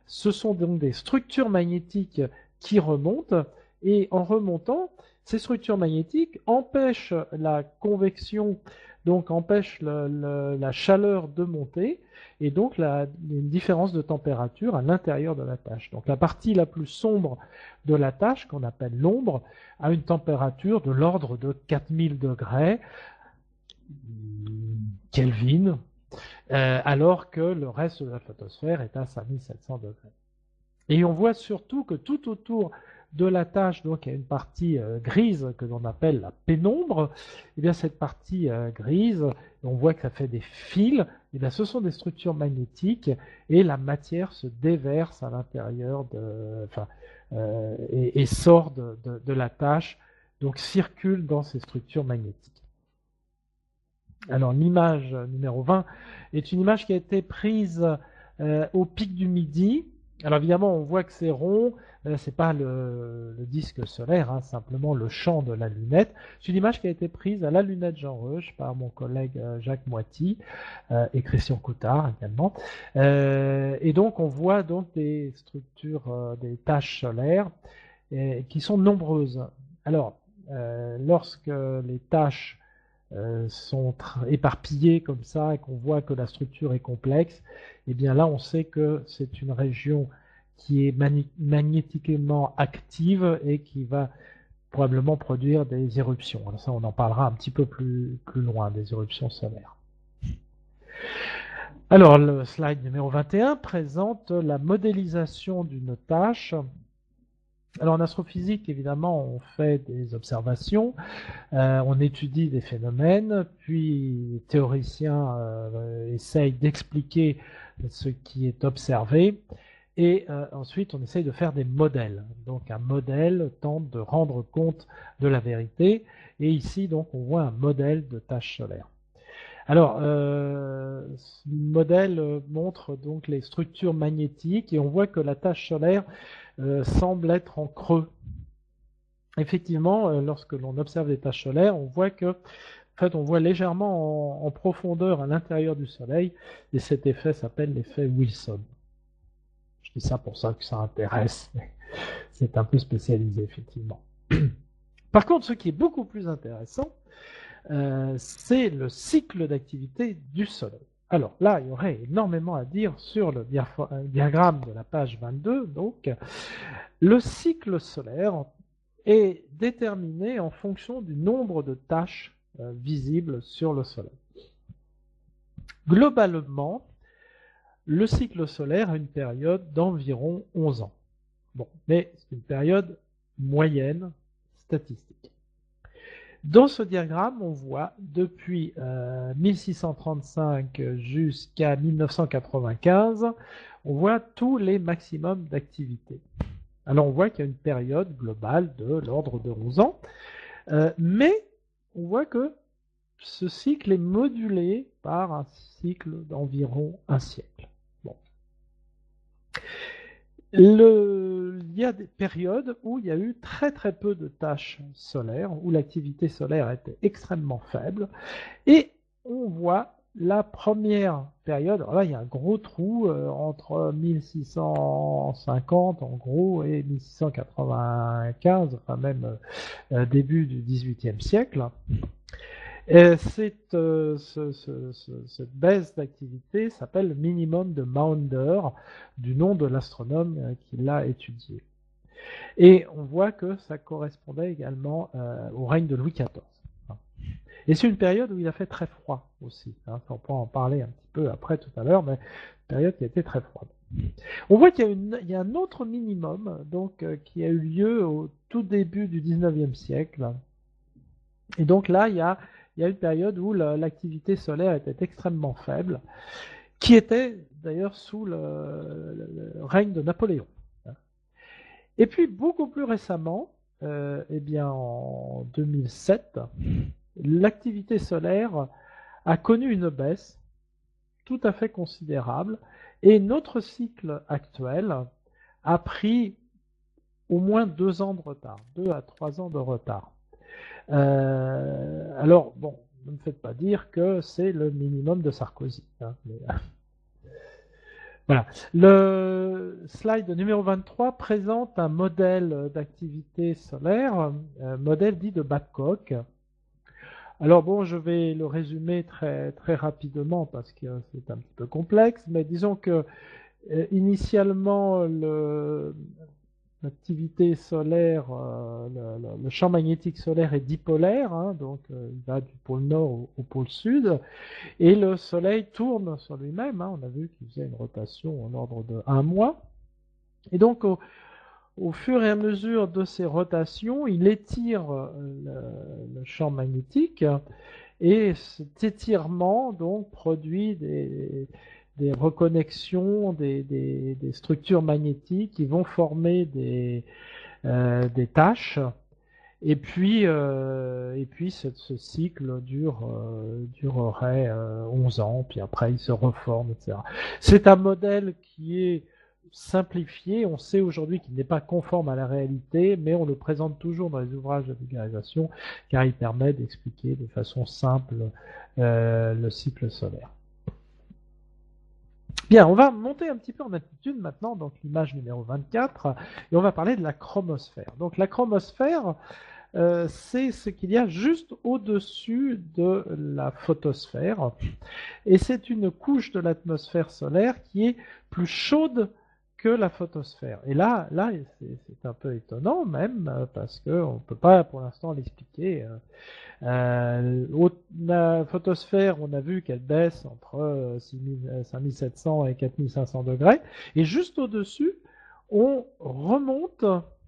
Speaker 2: ce sont donc des structures magnétiques qui remontent, et en remontant, ces structures magnétiques empêchent la convection, donc empêchent le, le, la chaleur de monter, et donc la, une différence de température à l'intérieur de la tâche. Donc la partie la plus sombre de la tâche, qu'on appelle l'ombre, a une température de l'ordre de quatre mille degrés Kelvin, euh, alors que le reste de la photosphère est à cinq mille sept cents degrés. Et on voit surtout que tout autour de la tâche, donc il y a une partie euh, grise que l'on appelle la pénombre. Et bien cette partie euh, grise, on voit que ça fait des fils. Et bien ce sont des structures magnétiques et la matière se déverse à l'intérieur de, enfin, euh, et, et sort de, de, de la tâche, donc circule dans ces structures magnétiques. Alors l'image numéro vingt est une image qui a été prise euh, au pic du Midi. Alors évidemment, on voit que c'est rond, euh, c'est pas le, le disque solaire, hein, simplement le champ de la lunette. C'est une image qui a été prise à la lunette Jean Reusch par mon collègue euh, Jacques Moiti euh, et Christian Coutard également. Euh, et donc on voit donc des structures, euh, des taches solaires et, qui sont nombreuses. Alors, euh, lorsque les taches Euh, sont éparpillés comme ça et qu'on voit que la structure est complexe, et bien là on sait que c'est une région qui est magnétiquement active et qui va probablement produire des éruptions. Alors ça on en parlera un petit peu plus, plus loin, des éruptions solaires. Alors le slide numéro vingt et un présente la modélisation d'une tâche. Alors en astrophysique, évidemment, on fait des observations, euh, on étudie des phénomènes, puis les théoriciens euh, essayent d'expliquer ce qui est observé, et euh, ensuite on essaye de faire des modèles. Donc un modèle tente de rendre compte de la vérité, et ici donc on voit un modèle de tâche solaire. Alors, euh, ce modèle montre donc les structures magnétiques, et on voit que la tâche solaire euh, semble être en creux. Effectivement, euh, lorsque l'on observe des taches solaires, on voit que, en fait, on voit légèrement en, en profondeur à l'intérieur du Soleil, et cet effet s'appelle l'effet Wilson. Je dis ça pour ça que ça intéresse, mais c'est un peu spécialisé, effectivement. Par contre, ce qui est beaucoup plus intéressant, euh, c'est le cycle d'activité du Soleil. Alors là, il y aurait énormément à dire sur le diagramme de la page vingt-deux. Donc, le cycle solaire est déterminé en fonction du nombre de taches euh, visibles sur le Soleil. Globalement, le cycle solaire a une période d'environ onze ans. Bon, mais c'est une période moyenne statistique. Dans ce diagramme, on voit depuis euh, mille six cent trente-cinq jusqu'à mille neuf cent quatre-vingt-quinze, on voit tous les maximums d'activité. Alors on voit qu'il y a une période globale de l'ordre de onze ans, euh, mais on voit que ce cycle est modulé par un cycle d'environ un siècle. Bon. Le, il y a des périodes où il y a eu très très peu de taches solaires, où l'activité solaire était extrêmement faible, et on voit la première période, alors là il y a un gros trou euh, entre mille six cent cinquante en gros et mille six cent quatre-vingt-quinze, enfin même euh, début du dix-huitième siècle. Et cette, euh, ce, ce, ce, cette baisse d'activité s'appelle le minimum de Maunder, du nom de l'astronome euh, qui l'a étudié. Et on voit que ça correspondait également euh, au règne de Louis quatorze. Et c'est une période où il a fait très froid aussi. Hein, on pourra en parler un petit peu après tout à l'heure, mais une période qui a été très froide. On voit qu'il y a, une, il y a un autre minimum donc, euh, qui a eu lieu au tout début du dix-neuvième siècle. Et donc là, il y a Il y a une période où l'activité solaire était extrêmement faible, qui était d'ailleurs sous le, le, le règne de Napoléon. Et puis beaucoup plus récemment, euh, eh bien en deux mille sept, l'activité solaire a connu une baisse tout à fait considérable, et notre cycle actuel a pris au moins deux ans de retard, deux à trois ans de retard. Euh, alors, bon, ne me faites pas dire que c'est le minimum de Sarkozy. Hein, mais, Voilà. Le slide numéro vingt-trois présente un modèle d'activité solaire, un modèle dit de Babcock. Alors bon, je vais le résumer très très rapidement parce que c'est un petit peu complexe, mais disons que euh, initialement le l'activité solaire, euh, le, le, le champ magnétique solaire est dipolaire, hein, donc euh, il va du pôle nord au, au pôle sud, et le Soleil tourne sur lui-même. Hein, on a vu qu'il faisait une rotation en ordre de un mois, et donc au, au fur et à mesure de ces rotations, il étire le, le champ magnétique, et cet étirement donc produit des, des reconnexions, des, des, des structures magnétiques qui vont former des, euh, des tâches. Et puis, euh, et puis ce, ce cycle dure, euh, durerait euh, onze ans, puis après il se reforme, et cetera. C'est un modèle qui est simplifié. On sait aujourd'hui qu'il n'est pas conforme à la réalité, mais on le présente toujours dans les ouvrages de vulgarisation, car il permet d'expliquer de façon simple euh, le cycle solaire. Bien, on va monter un petit peu en altitude maintenant, donc l'image numéro vingt-quatre, et on va parler de la chromosphère. Donc la chromosphère, euh, c'est ce qu'il y a juste au-dessus de la photosphère, et c'est une couche de l'atmosphère solaire qui est plus chaude que la photosphère. Et là, là, c'est un peu étonnant même, parce qu'on ne peut pas pour l'instant l'expliquer. Euh, la photosphère, on a vu qu'elle baisse entre cinq mille sept cents et quatre mille cinq cents degrés, et juste au-dessus, on remonte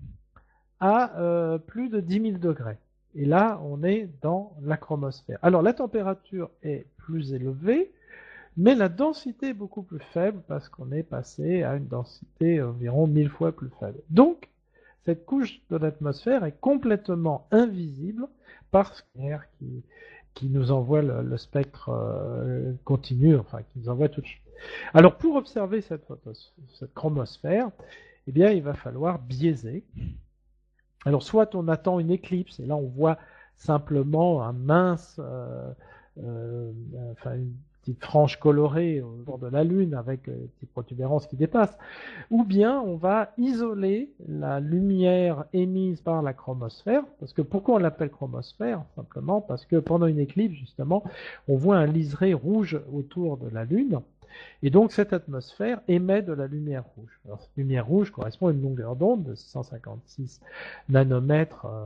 Speaker 2: à euh, plus de dix mille degrés. Et là, on est dans la chromosphère. Alors, la température est plus élevée, mais la densité est beaucoup plus faible parce qu'on est passé à une densité environ mille fois plus faible. Donc, cette couche de l'atmosphère est complètement invisible parce qu'air qui, qui nous envoie le, le spectre euh, continu, enfin, qui nous envoie tout de suite. Alors, pour observer cette, cette chromosphère, eh bien, il va falloir biaiser. Alors, soit on attend une éclipse, et là, on voit simplement un mince, euh, euh, enfin, une petite frange colorée autour de la Lune avec des petites protubérances qui dépassent, ou bien on va isoler la lumière émise par la chromosphère, parce que pourquoi on l'appelle chromosphère? Simplement parce que pendant une éclipse, justement, on voit un liseré rouge autour de la Lune, et donc cette atmosphère émet de la lumière rouge. Alors cette lumière rouge correspond à une longueur d'onde de six cent cinquante-six nanomètres, euh,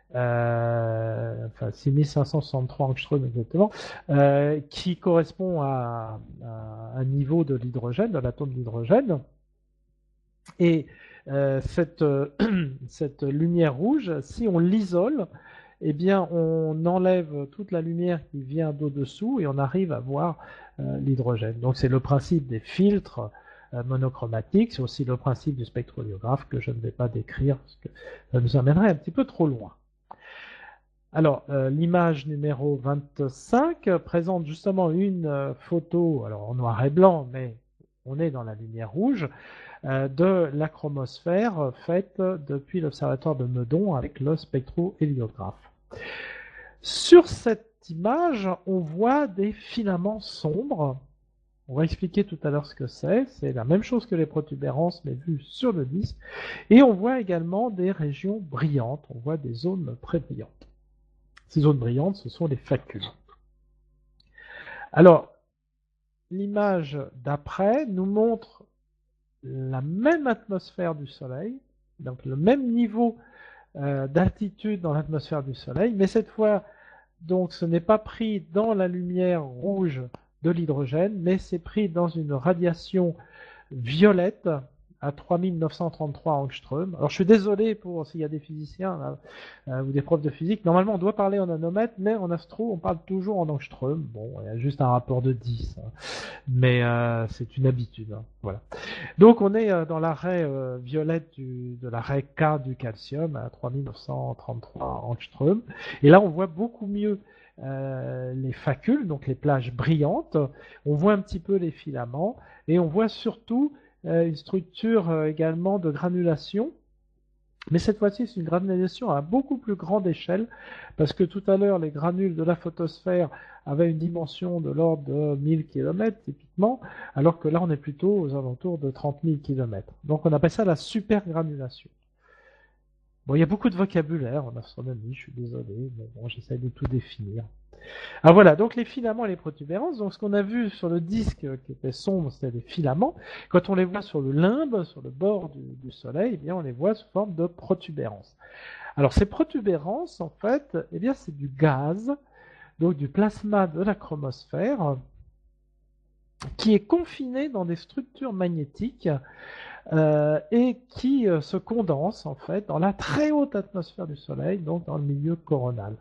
Speaker 2: Euh, enfin six mille cinq cent soixante-trois angstroms exactement, euh, qui correspond à, à un niveau de l'hydrogène, de l'atome d'hydrogène. Et euh, cette, euh, cette lumière rouge, si on l'isole, eh bien on enlève toute la lumière qui vient d'au-dessous et on arrive à voir euh, l'hydrogène. Donc c'est le principe des filtres euh, monochromatiques, c'est aussi le principe du spectroliographe que je ne vais pas décrire parce que ça nous amènerait un petit peu trop loin. Alors, euh, l'image numéro vingt-cinq présente justement une euh, photo, alors en noir et blanc, mais on est dans la lumière rouge, euh, de la chromosphère euh, faite depuis l'observatoire de Meudon avec le spectrohéliographe. Sur cette image, on voit des filaments sombres. On va expliquer tout à l'heure ce que c'est. C'est la même chose que les protubérances, mais vues sur le disque. Et on voit également des régions brillantes. On voit des zones très brillantes. Ces zones brillantes, ce sont les facules. Alors, l'image d'après nous montre la même atmosphère du Soleil, donc le même niveau euh, d'altitude dans l'atmosphère du Soleil, mais cette fois, donc, ce n'est pas pris dans la lumière rouge de l'hydrogène, mais c'est pris dans une radiation violette à trois mille neuf cent trente-trois angstroms. Alors je suis désolé pour s'il y a des physiciens là, euh, ou des profs de physique. Normalement on doit parler en nanomètres, mais en astro on parle toujours en angstroms. Bon, il y a juste un rapport de dix, hein. mais euh, c'est une habitude. Hein. Voilà. Donc on est euh, dans l'arrêt euh, violette du, de l'arrêt K du calcium à trois mille neuf cent trente-trois angstroms. Et là on voit beaucoup mieux euh, les facules, donc les plages brillantes. On voit un petit peu les filaments et on voit surtout une structure également de granulation Mais cette fois-ci, c'est une granulation à beaucoup plus grande échelle, parce que tout à l'heure, les granules de la photosphère avaient une dimension de l'ordre de mille kilomètres, typiquement, alors que là, on est plutôt aux alentours de trente mille kilomètres. Donc, on appelle ça la supergranulation. Bon, il y a beaucoup de vocabulaire en astronomie, je suis désolé, mais bon, j'essaie de tout définir. Ah voilà, donc les filaments et les protubérances. Donc ce qu'on a vu sur le disque qui était sombre, c'était des filaments. Quand on les voit sur le limbe, sur le bord du, du Soleil, eh bien on les voit sous forme de protubérances. Alors ces protubérances, en fait, eh bien c'est du gaz, donc du plasma de la chromosphère, qui est confiné dans des structures magnétiques euh, et qui euh, se condense en fait dans la très haute atmosphère du Soleil, donc dans le milieu coronal.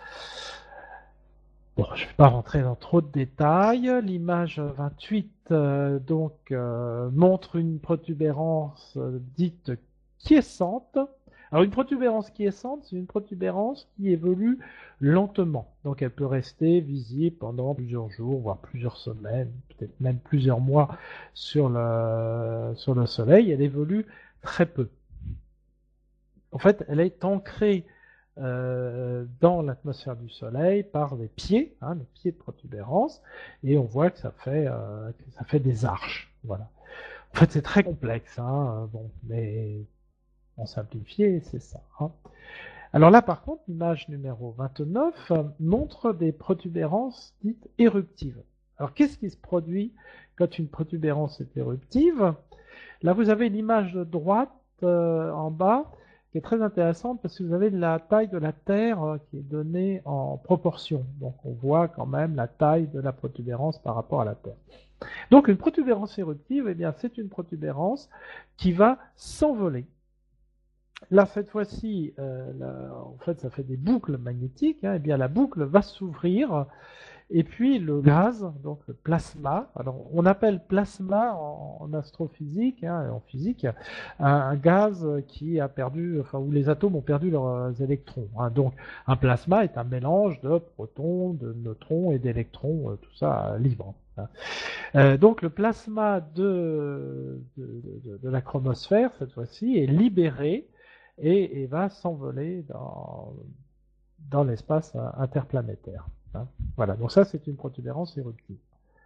Speaker 2: Bon, je ne vais pas rentrer dans trop de détails. L'image vingt-huit euh, donc euh, montre une protubérance euh, dite quiescente. Alors une protubérance quiescente, c'est une protubérance qui évolue lentement. Donc elle peut rester visible pendant plusieurs jours, voire plusieurs semaines, peut-être même plusieurs mois sur le, sur le Soleil. Elle évolue très peu. En fait, elle est ancrée Euh, dans l'atmosphère du Soleil par les pieds, hein, les pieds de protubérance, et on voit que ça fait, euh, que ça fait des arches. Voilà. En fait, c'est très complexe, hein, bon, mais en simplifié, c'est ça. Hein. Alors là, par contre, l'image numéro vingt-neuf euh, montre des protubérances dites éruptives. Alors, qu'est-ce qui se produit quand une protubérance est éruptive? Là, vous avez l'image de droite euh, en bas, qui est très intéressante parce que vous avez la taille de la Terre euh, qui est donnée en proportion. Donc on voit quand même la taille de la protubérance par rapport à la Terre. Donc une protubérance éruptive, eh bien c'est une protubérance qui va s'envoler. Là cette fois-ci, euh, là, en fait ça fait des boucles magnétiques. Hein, eh bien la boucle va s'ouvrir. Et puis le gaz, donc le plasma, alors on appelle plasma en, en astrophysique, hein, en physique, un, un gaz qui a perdu, enfin où les atomes ont perdu leurs électrons. Hein. Donc un plasma est un mélange de protons, de neutrons et d'électrons, tout ça euh, libre. Hein. Euh, donc le plasma de, de, de, de la chromosphère, cette fois-ci, est libéré et, et va s'envoler dans, dans l'espace interplanétaire. Hein. Voilà, donc ça c'est une protubérance éruptive.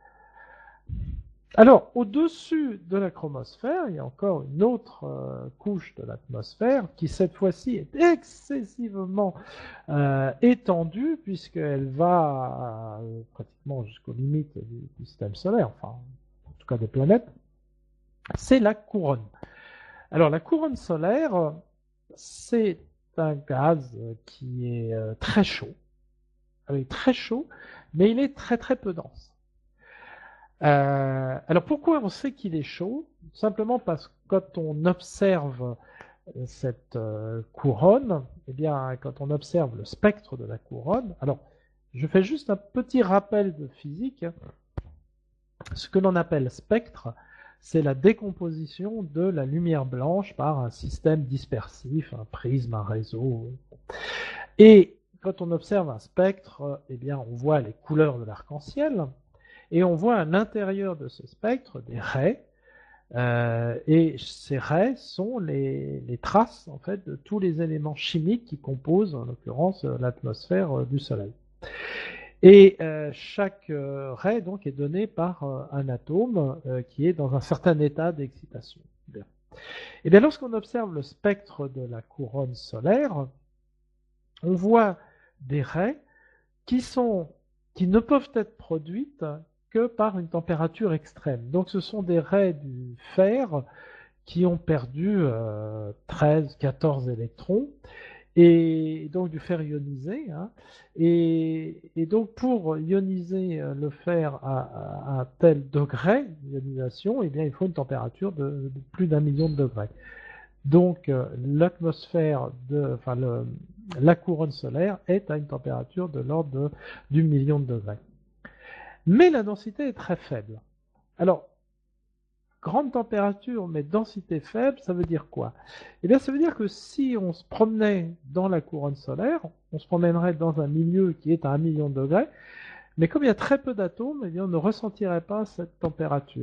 Speaker 2: Alors, au-dessus de la chromosphère, il y a encore une autre euh, couche de l'atmosphère qui cette fois-ci est excessivement euh, étendue puisqu'elle va euh, pratiquement jusqu'aux limites du, du système solaire, enfin en tout cas des planètes. C'est la couronne. Alors la couronne solaire, c'est un gaz qui est euh, très chaud. Il est très chaud, mais il est très très peu dense. Euh, alors pourquoi on sait qu'il est chaud? Simplement parce que quand on observe cette euh, couronne, eh bien quand on observe le spectre de la couronne, alors je fais juste un petit rappel de physique. Ce que l'on appelle spectre, c'est la décomposition de la lumière blanche par un système dispersif, un prisme, un réseau. Et quand on observe un spectre, eh bien, on voit les couleurs de l'arc-en-ciel et on voit à l'intérieur de ce spectre des raies. Euh, et ces raies sont les, les traces en fait de tous les éléments chimiques qui composent, en l'occurrence, l'atmosphère euh, du Soleil. Et euh, chaque euh, raie donc est donnée par euh, un atome euh, qui est dans un certain état d'excitation. Bien. Et bien lorsqu'on observe le spectre de la couronne solaire, on voit des raies qui sont qui ne peuvent être produites que par une température extrême. Donc ce sont des raies du fer qui ont perdu euh, treize, quatorze électrons, et donc du fer ionisé. Hein, et, et donc pour ioniser le fer à, à un tel degré d'ionisation, eh bien il faut une température de, de plus d'un million de degrés. Donc euh, l'atmosphère de, enfin le, la couronne solaire est à une température de l'ordre de, du million de degrés. Mais la densité est très faible. Alors, grande température mais densité faible, ça veut dire quoi? Eh bien, ça veut dire que si on se promenait dans la couronne solaire, on se promènerait dans un milieu qui est à un million de degrés, mais comme il y a très peu d'atomes, eh bien, on ne ressentirait pas cette température.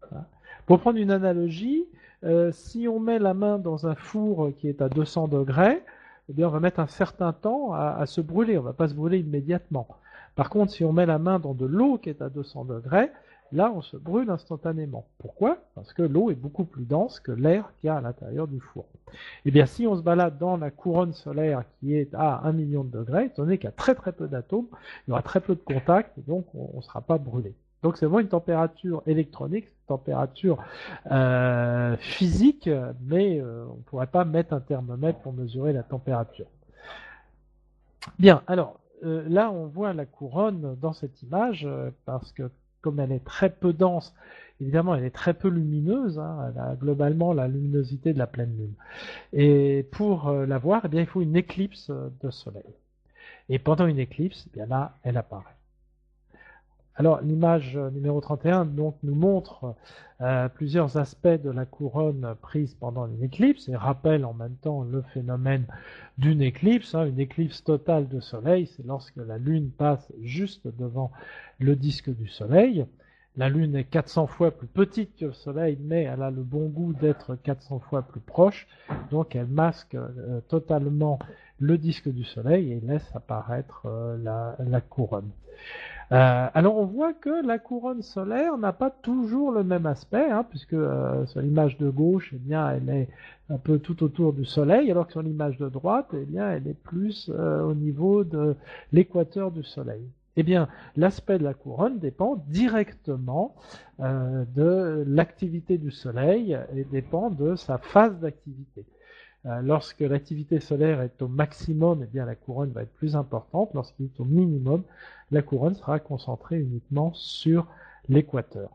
Speaker 2: Pour prendre une analogie, euh, si on met la main dans un four qui est à deux cents degrés, eh bien, on va mettre un certain temps à, à se brûler, on ne va pas se brûler immédiatement. Par contre, si on met la main dans de l'eau qui est à deux cents degrés, là, on se brûle instantanément. Pourquoi? Parce que l'eau est beaucoup plus dense que l'air qu'il y a à l'intérieur du four. Eh bien, si on se balade dans la couronne solaire qui est à un million de degrés, étant donné qu'il y a très très peu d'atomes, il y aura très peu de contact, et donc on ne sera pas brûlé. Donc c'est vraiment une température électronique, une température euh, physique, mais euh, on ne pourrait pas mettre un thermomètre pour mesurer la température. Bien, alors euh, là on voit la couronne dans cette image, euh, parce que comme elle est très peu dense, évidemment elle est très peu lumineuse, hein, elle a globalement la luminosité de la pleine lune. Et pour euh, la voir, eh bien, il faut une éclipse de soleil. Et pendant une éclipse, eh bien là, elle apparaît. Alors l'image numéro trente et un donc, nous montre euh, plusieurs aspects de la couronne prise pendant une éclipse et rappelle en même temps le phénomène d'une éclipse. Hein. Une éclipse totale de soleil, c'est lorsque la Lune passe juste devant le disque du soleil. La Lune est quatre cents fois plus petite que le Soleil, mais elle a le bon goût d'être quatre cents fois plus proche, donc elle masque euh, totalement le disque du Soleil et laisse apparaître euh, la, la couronne. Euh, alors on voit que la couronne solaire n'a pas toujours le même aspect, hein, puisque euh, sur l'image de gauche, eh bien, elle est un peu tout autour du Soleil, alors que sur l'image de droite, eh bien, elle est plus euh, au niveau de l'équateur du Soleil. Eh bien, l'aspect de la couronne dépend directement euh, de l'activité du Soleil et dépend de sa phase d'activité. Euh, lorsque l'activité solaire est au maximum, eh bien, la couronne va être plus importante. Lorsqu'il est au minimum, la couronne sera concentrée uniquement sur l'équateur.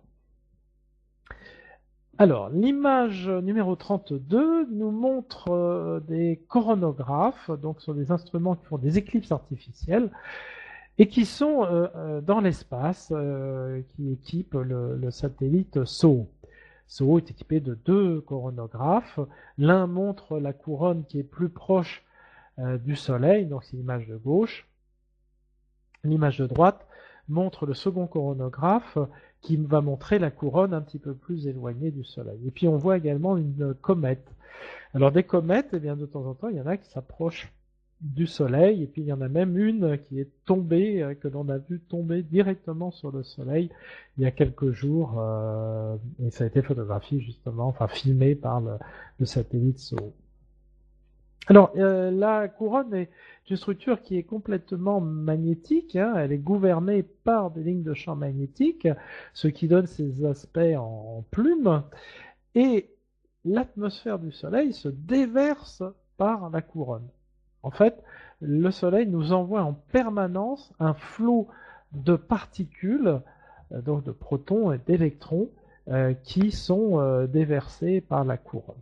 Speaker 2: Alors, l'image numéro trente-deux nous montre euh, des coronographes, donc ce sont des instruments qui font des éclipses artificielles, et qui sont euh, dans l'espace, euh, qui équipent le, le satellite S O O. S O O est équipé de deux coronographes. L'un montre la couronne qui est plus proche euh, du Soleil, donc c'est l'image de gauche. L'image de droite montre le second coronographe qui va montrer la couronne un petit peu plus éloignée du Soleil. Et puis on voit également une comète. Alors des comètes, eh bien, de temps en temps, il y en a qui s'approchent du Soleil, et puis il y en a même une qui est tombée, que l'on a vu tomber directement sur le Soleil il y a quelques jours, euh, et ça a été photographié justement, enfin filmé par le, le satellite S O O. Alors, euh, la couronne est une structure qui est complètement magnétique, hein, elle est gouvernée par des lignes de champ magnétiques, ce qui donne ses aspects en plumes, et l'atmosphère du Soleil se déverse par la couronne. En fait, le Soleil nous envoie en permanence un flot de particules, euh, donc de protons et d'électrons, euh, qui sont euh, déversés par la couronne.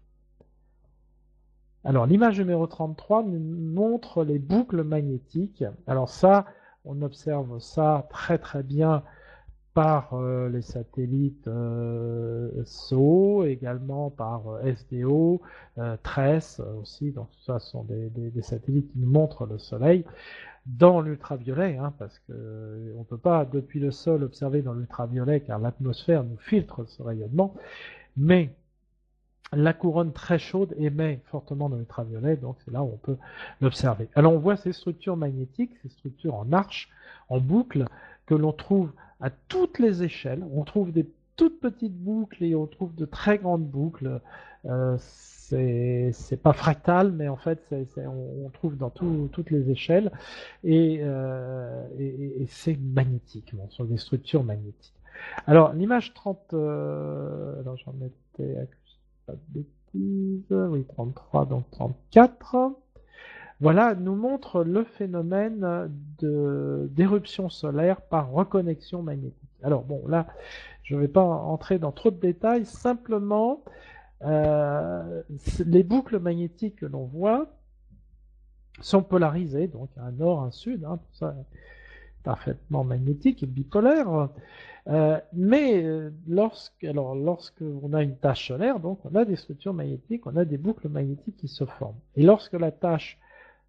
Speaker 2: Alors, l'image numéro trente-trois nous montre les boucles magnétiques. Alors ça, on observe ça très très bien par euh, les satellites euh, S O O, également par euh, S D O, euh, TRESS aussi, donc ça sont des, des, des satellites qui nous montrent le Soleil dans l'ultraviolet, hein, parce que euh, on ne peut pas depuis le sol observer dans l'ultraviolet car l'atmosphère nous filtre ce rayonnement, mais la couronne très chaude émet fortement dans l'ultraviolet, donc c'est là où on peut l'observer. Alors on voit ces structures magnétiques, ces structures en arche, en boucle, que l'on trouve à toutes les échelles. On trouve des toutes petites boucles et on trouve de très grandes boucles. Euh, c'est, c'est pas fractal, mais en fait, c'est, c'est, on, on trouve dans tout, toutes les échelles et, euh, et, et c'est magnétique. Bon, ce sont des structures magnétiques. Alors, l'image trente, euh, alors j'en étais, pas de bêtises, oui, trente-trois, donc trente-quatre. Voilà, nous montre le phénomène de, d'éruption solaire par reconnexion magnétique. Alors bon, là, je ne vais pas entrer dans trop de détails, simplement, euh, les boucles magnétiques que l'on voit sont polarisées, donc un nord, un sud, hein, tout ça est parfaitement magnétique et bipolaire. Euh, mais lorsque, alors, lorsque on a une tache solaire, donc on a des structures magnétiques, on a des boucles magnétiques qui se forment. Et lorsque la tache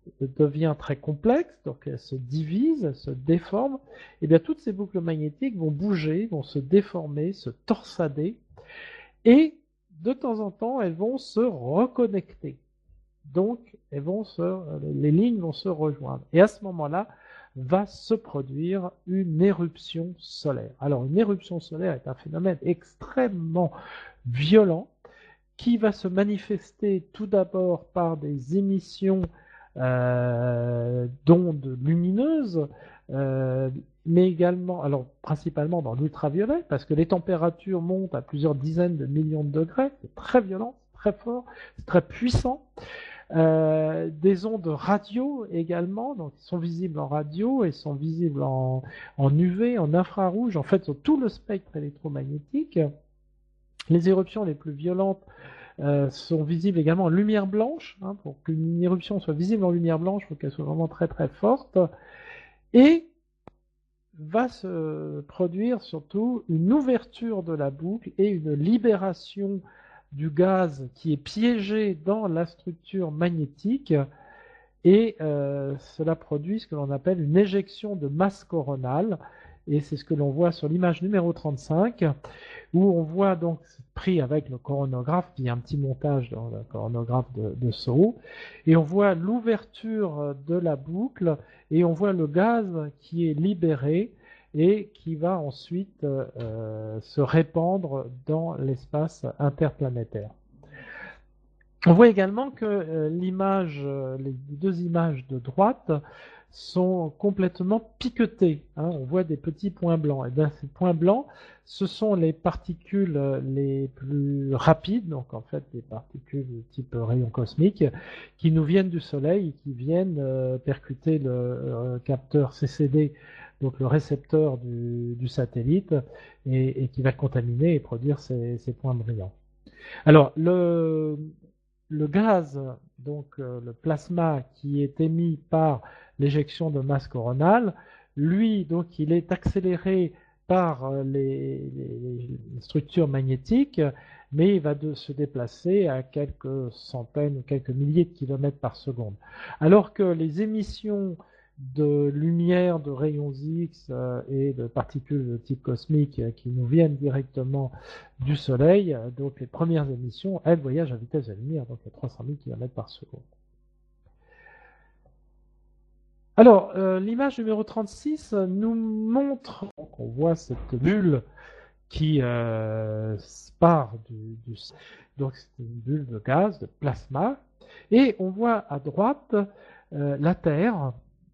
Speaker 2: devient très complexe, donc elle se divise, elle se déforme, et bien toutes ces boucles magnétiques vont bouger, vont se déformer, se torsader, et de temps en temps, elles vont se reconnecter. Donc, elles vont se, les lignes vont se rejoindre. Et à ce moment-là, va se produire une éruption solaire. Alors, une éruption solaire est un phénomène extrêmement violent qui va se manifester tout d'abord par des émissions euh, d'ondes lumineuses, euh, mais également, alors principalement dans l'ultraviolet, parce que les températures montent à plusieurs dizaines de millions de degrés, c'est très violent, très fort, c'est très puissant. Euh, des ondes radio également, donc ils sont visibles en radio et sont visibles en, en U V, en infrarouge, en fait sur tout le spectre électromagnétique. Les éruptions les plus violentes euh, sont visibles également en lumière blanche. Hein, pour qu'une éruption soit visible en lumière blanche, il faut qu'elle soit vraiment très très forte. Et va se produire surtout une ouverture de la boucle et une libération du gaz qui est piégé dans la structure magnétique, et euh, cela produit ce que l'on appelle une éjection de masse coronale, et c'est ce que l'on voit sur l'image numéro trente-cinq, où on voit donc, pris avec le coronographe, puis il y a un petit montage dans le coronographe de, de Soho, et on voit l'ouverture de la boucle, et on voit le gaz qui est libéré, et qui va ensuite euh, se répandre dans l'espace interplanétaire. On voit également que euh, l'image, euh, les deux images de droite sont complètement piquetées. Hein, on voit des petits points blancs. Et bien, ces points blancs, ce sont les particules les plus rapides, donc en fait des particules type rayon cosmique, qui nous viennent du Soleil et qui viennent euh, percuter le euh, capteur C C D, donc le récepteur du, du satellite, et, et qui va contaminer et produire ces, ces points brillants. Alors, le, le gaz, donc euh, le plasma qui est émis par l'éjection de masse coronale, lui, donc, il est accéléré par les, les, les structures magnétiques, mais il va de se déplacer à quelques centaines ou quelques milliers de kilomètres par seconde. Alors que les émissions de lumière, de rayons X euh, et de particules de type cosmique euh, qui nous viennent directement du Soleil, euh, donc les premières émissions, elles voyagent à vitesse de la lumière, donc à trois cent mille kilomètres par seconde. Alors, euh, l'image numéro trente-six nous montre, donc on voit cette bulle qui euh, part du, du... Donc c'est une bulle de gaz, de plasma, et on voit à droite euh, la Terre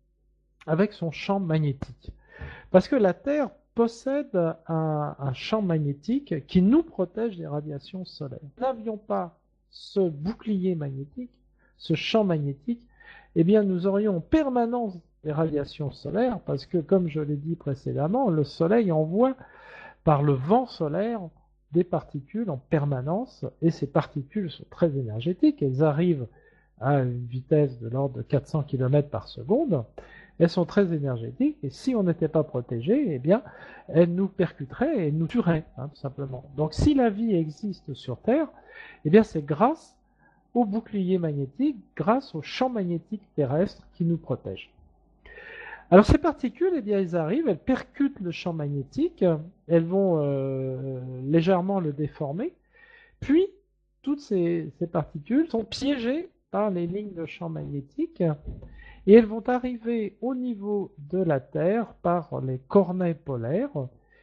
Speaker 2: avec son champ magnétique. Parce que la Terre possède un, un champ magnétique qui nous protège des radiations solaires. Si nous n'avions pas ce bouclier magnétique, ce champ magnétique, eh bien nous aurions en permanence des radiations solaires, parce que, comme je l'ai dit précédemment, le Soleil envoie par le vent solaire des particules en permanence, et ces particules sont très énergétiques, elles arrivent à une vitesse de l'ordre de quatre cents kilomètres par seconde, elles sont très énergétiques, et si on n'était pas protégé, eh bien, elles nous percuteraient et nous tueraient, hein, tout simplement. Donc si la vie existe sur Terre, eh bien c'est grâce au bouclier magnétique, grâce au champ magnétique terrestre qui nous protège. Alors ces particules, eh bien, elles arrivent, elles percutent le champ magnétique, elles vont euh, légèrement le déformer, puis toutes ces, ces particules sont piégées par les lignes de champ magnétique, et elles vont arriver au niveau de la Terre par les cornets polaires,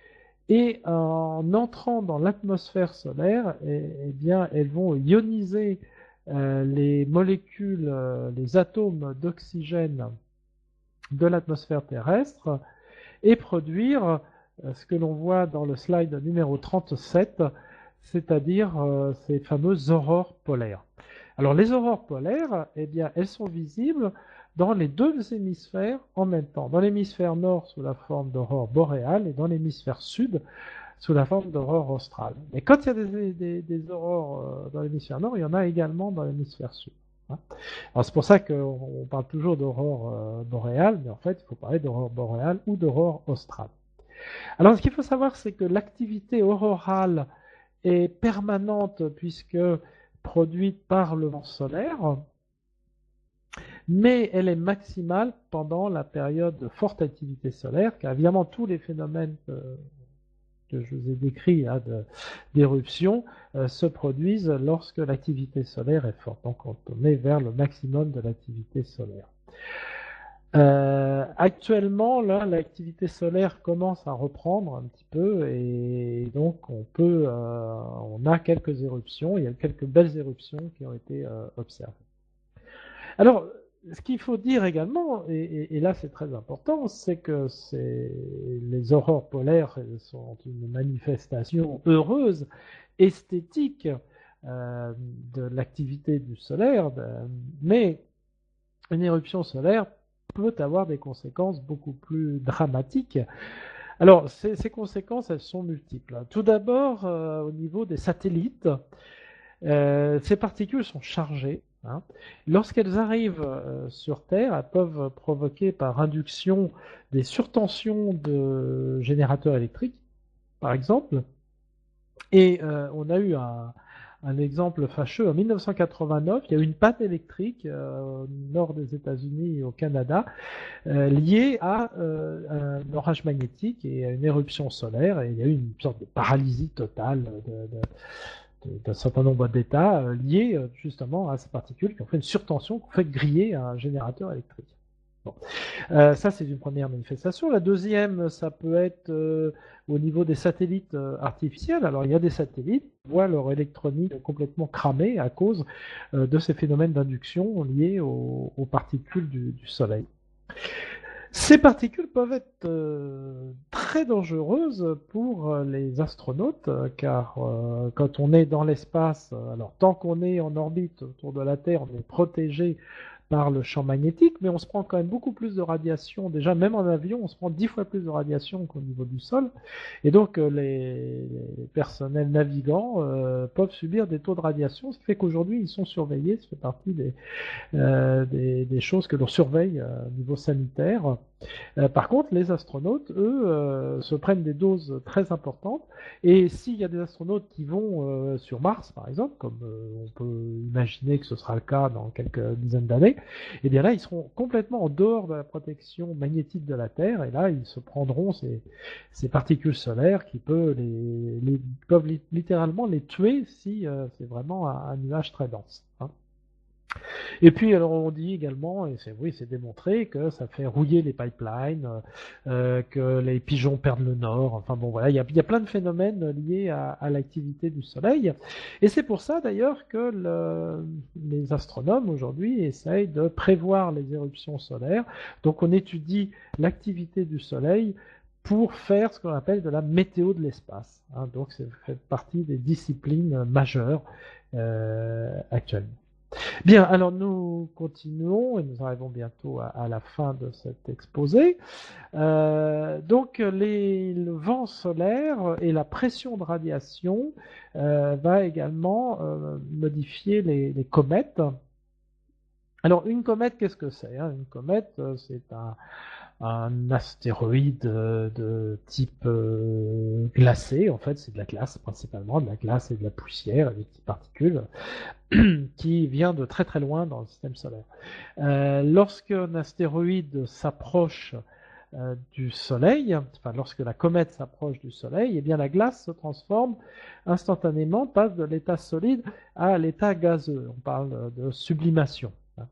Speaker 2: et en entrant dans l'atmosphère solaire, eh, eh bien, elles vont ioniser euh, les molécules, euh, les atomes d'oxygène de l'atmosphère terrestre, et produire euh, ce que l'on voit dans le slide numéro trente-sept, c'est-à-dire euh, ces fameuses aurores polaires. Alors les aurores polaires, eh bien, elles sont visibles dans les deux hémisphères en même temps. Dans l'hémisphère nord sous la forme d'aurore boréale et dans l'hémisphère sud sous la forme d'aurore australe. Et quand il y a des, des, des aurores dans l'hémisphère nord, il y en a également dans l'hémisphère sud. Alors c'est pour ça qu'on parle toujours d'aurore boréale, mais en fait il faut parler d'aurore boréale ou d'aurore australe. Alors ce qu'il faut savoir, c'est que l'activité aurorale est permanente puisque produite par le vent solaire, mais elle est maximale pendant la période de forte activité solaire, car évidemment tous les phénomènes euh, que je vous ai décrits hein, d'éruption euh, se produisent lorsque l'activité solaire est forte. Donc on est vers le maximum de l'activité solaire. Euh, actuellement, là, l'activité solaire commence à reprendre un petit peu et donc on peut, euh, on a quelques éruptions. Il y a quelques belles éruptions qui ont été euh, observées. Alors, ce qu'il faut dire également, et, et, et là c'est très important, c'est que les aurores polaires sont une manifestation heureuse, esthétique euh, de l'activité du solaire, de, mais une éruption solaire peut avoir des conséquences beaucoup plus dramatiques. Alors, ces, ces conséquences, elles sont multiples. Tout d'abord, euh, au niveau des satellites, euh, ces particules sont chargées. Hein. Lorsqu'elles arrivent euh, sur Terre, elles peuvent provoquer par induction des surtensions de générateurs électriques, par exemple. Et euh, on a eu un, un exemple fâcheux. En mille neuf cent quatre-vingt-neuf, il y a eu une panne électrique euh, au nord des États-Unis et au Canada euh, liée à euh, un orage magnétique et à une éruption solaire. Et il y a eu une sorte de paralysie totale de, de d'un certain nombre d'États euh, liés euh, justement à ces particules qui ont fait une surtension, qui ont fait griller un générateur électrique. Bon. Euh, ça, c'est une première manifestation. La deuxième, ça peut être euh, au niveau des satellites euh, artificiels. Alors, il y a des satellites qui voient leur électronique complètement cramée à cause euh, de ces phénomènes d'induction liés aux, aux particules du, du Soleil. Ces particules peuvent être euh, très dangereuses pour euh, les astronautes, car euh, quand on est dans l'espace, alors tant qu'on est en orbite autour de la Terre, on est protégé par le champ magnétique, mais on se prend quand même beaucoup plus de radiation. Déjà, même en avion, on se prend dix fois plus de radiation qu'au niveau du sol. Et donc, euh, les, les personnels navigants euh, peuvent subir des taux de radiation, ce qui fait qu'aujourd'hui, ils sont surveillés. Ça fait partie des, euh, des, des choses que l'on surveille euh, au niveau sanitaire. Euh, par contre, les astronautes, eux, euh, se prennent des doses très importantes. Et s'il y a des astronautes qui vont euh, sur Mars, par exemple, comme euh, on peut imaginer que ce sera le cas dans quelques dizaines d'années, et bien là, ils seront complètement en dehors de la protection magnétique de la Terre. Et là, ils se prendront ces, ces particules solaires qui peuvent, les, les, peuvent littéralement les tuer si euh, c'est vraiment un, un nuage très dense. Hein. Et puis, alors, on dit également, et c'est oui, c'est démontré que ça fait rouiller les pipelines, euh, que les pigeons perdent le nord. Enfin bon, voilà, il y a, y a plein de phénomènes liés à, à l'activité du Soleil. Et c'est pour ça, d'ailleurs, que le, les astronomes aujourd'hui essayent de prévoir les éruptions solaires. Donc, on étudie l'activité du Soleil pour faire ce qu'on appelle de la météo de l'espace. Hein, donc, c'est fait partie des disciplines majeures euh, actuellement. Bien, alors nous continuons et nous arrivons bientôt à, à la fin de cet exposé. Euh, donc les, le vent solaire et la pression de radiation euh, va également euh, modifier les, les comètes. Alors une comète, qu'est-ce que c'est hein? Une comète, c'est un, un astéroïde de type euh, glacé. En fait, c'est de la glace principalement, de la glace et de la poussière, des petites particules qui vient de très très loin dans le système solaire. Euh, lorsqu'un astéroïde s'approche euh, du Soleil, enfin lorsque la comète s'approche du Soleil, eh bien la glace se transforme instantanément, passe de l'état solide à l'état gazeux. On parle de sublimation.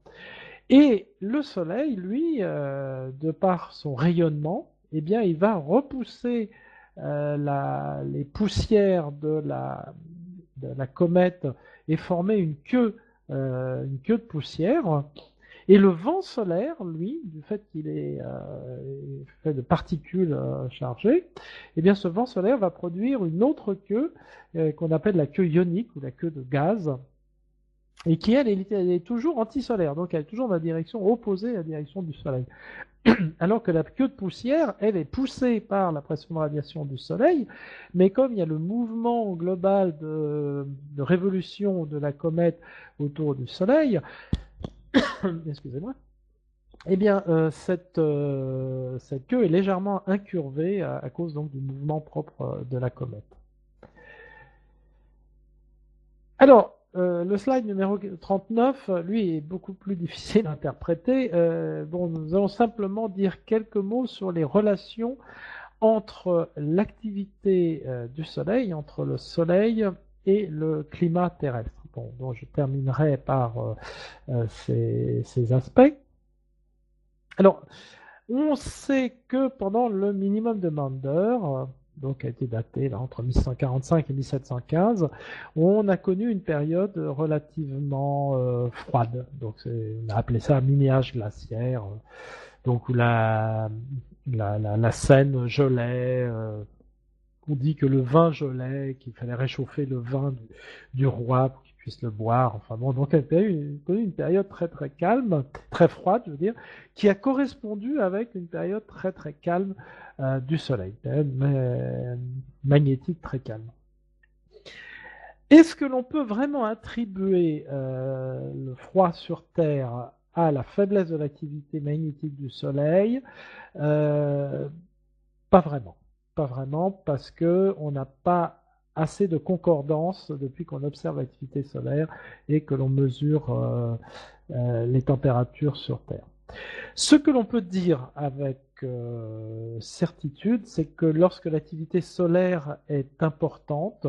Speaker 2: Et le Soleil, lui, euh, de par son rayonnement, eh bien, il va repousser euh, la, les poussières de la, de la comète et former une queue, euh, une queue de poussière. Et le vent solaire, lui, du fait qu'il est euh, fait de particules euh, chargées, eh bien, ce vent solaire va produire une autre queue euh, qu'on appelle la queue ionique ou la queue de gaz, et qui, elle, est, elle est toujours antisolaire, donc elle est toujours dans la direction opposée à la direction du Soleil. Alors que la queue de poussière, elle est poussée par la pression de radiation du Soleil, mais comme il y a le mouvement global de, de révolution de la comète autour du Soleil, excusez-moi, eh bien, euh, cette, euh, cette queue est légèrement incurvée à, à cause donc du mouvement propre de la comète. Alors, euh, le slide numéro trente-neuf, lui, est beaucoup plus difficile à interpréter. Euh, bon, nous allons simplement dire quelques mots sur les relations entre l'activité euh, du Soleil, entre le Soleil et le climat terrestre. Bon, donc je terminerai par euh, euh, ces, ces aspects. Alors, on sait que pendant le minimum de Maunder, euh, donc a été daté là, entre mille six cent quarante-cinq et mille sept cent quinze, on a connu une période relativement euh, froide. Donc on a appelé ça mini-âge glaciaire, euh, donc où la, la, la, la Seine gelait. Euh, on dit que le vin gelait, qu'il fallait réchauffer le vin du, du roi pour qu'il puisse le boire. Enfin bon, donc elle a eu une, une période très très calme, très froide, je veux dire, qui a correspondu avec une période très très calme euh, du Soleil, mais magnétique très calme. Est-ce que l'on peut vraiment attribuer euh, le froid sur Terre à la faiblesse de l'activité magnétique du Soleil? euh, Pas vraiment. Pas vraiment, parce que on n'a pas assez de concordance depuis qu'on observe l'activité solaire et que l'on mesure euh, euh, les températures sur Terre. Ce que l'on peut dire avec euh, certitude, c'est que lorsque l'activité solaire est importante,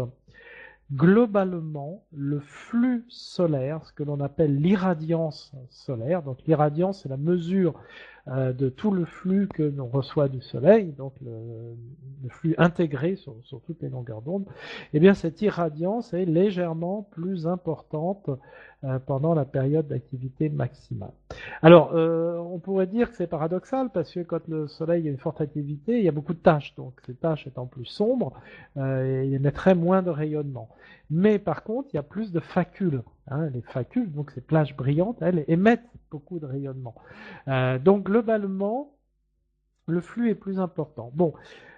Speaker 2: globalement, le flux solaire, ce que l'on appelle l'irradiance solaire, donc l'irradiance, c'est la mesure euh, de tout le flux que l'on reçoit du Soleil, donc le, le flux intégré sur, sur toutes les longueurs d'onde, eh bien cette irradiance est légèrement plus importante euh, pendant la période d'activité maximale. Alors, euh, on pourrait dire que c'est paradoxal parce que quand le Soleil a une forte activité, il y a beaucoup de tâches, donc ces tâches étant plus sombres, euh, il émettrait moins de rayonnement. Mais par contre, il y a plus de facules. Hein, les facules, donc ces plages brillantes, elles émettent beaucoup de rayonnement. Euh, donc globalement, le flux est plus important. Bon,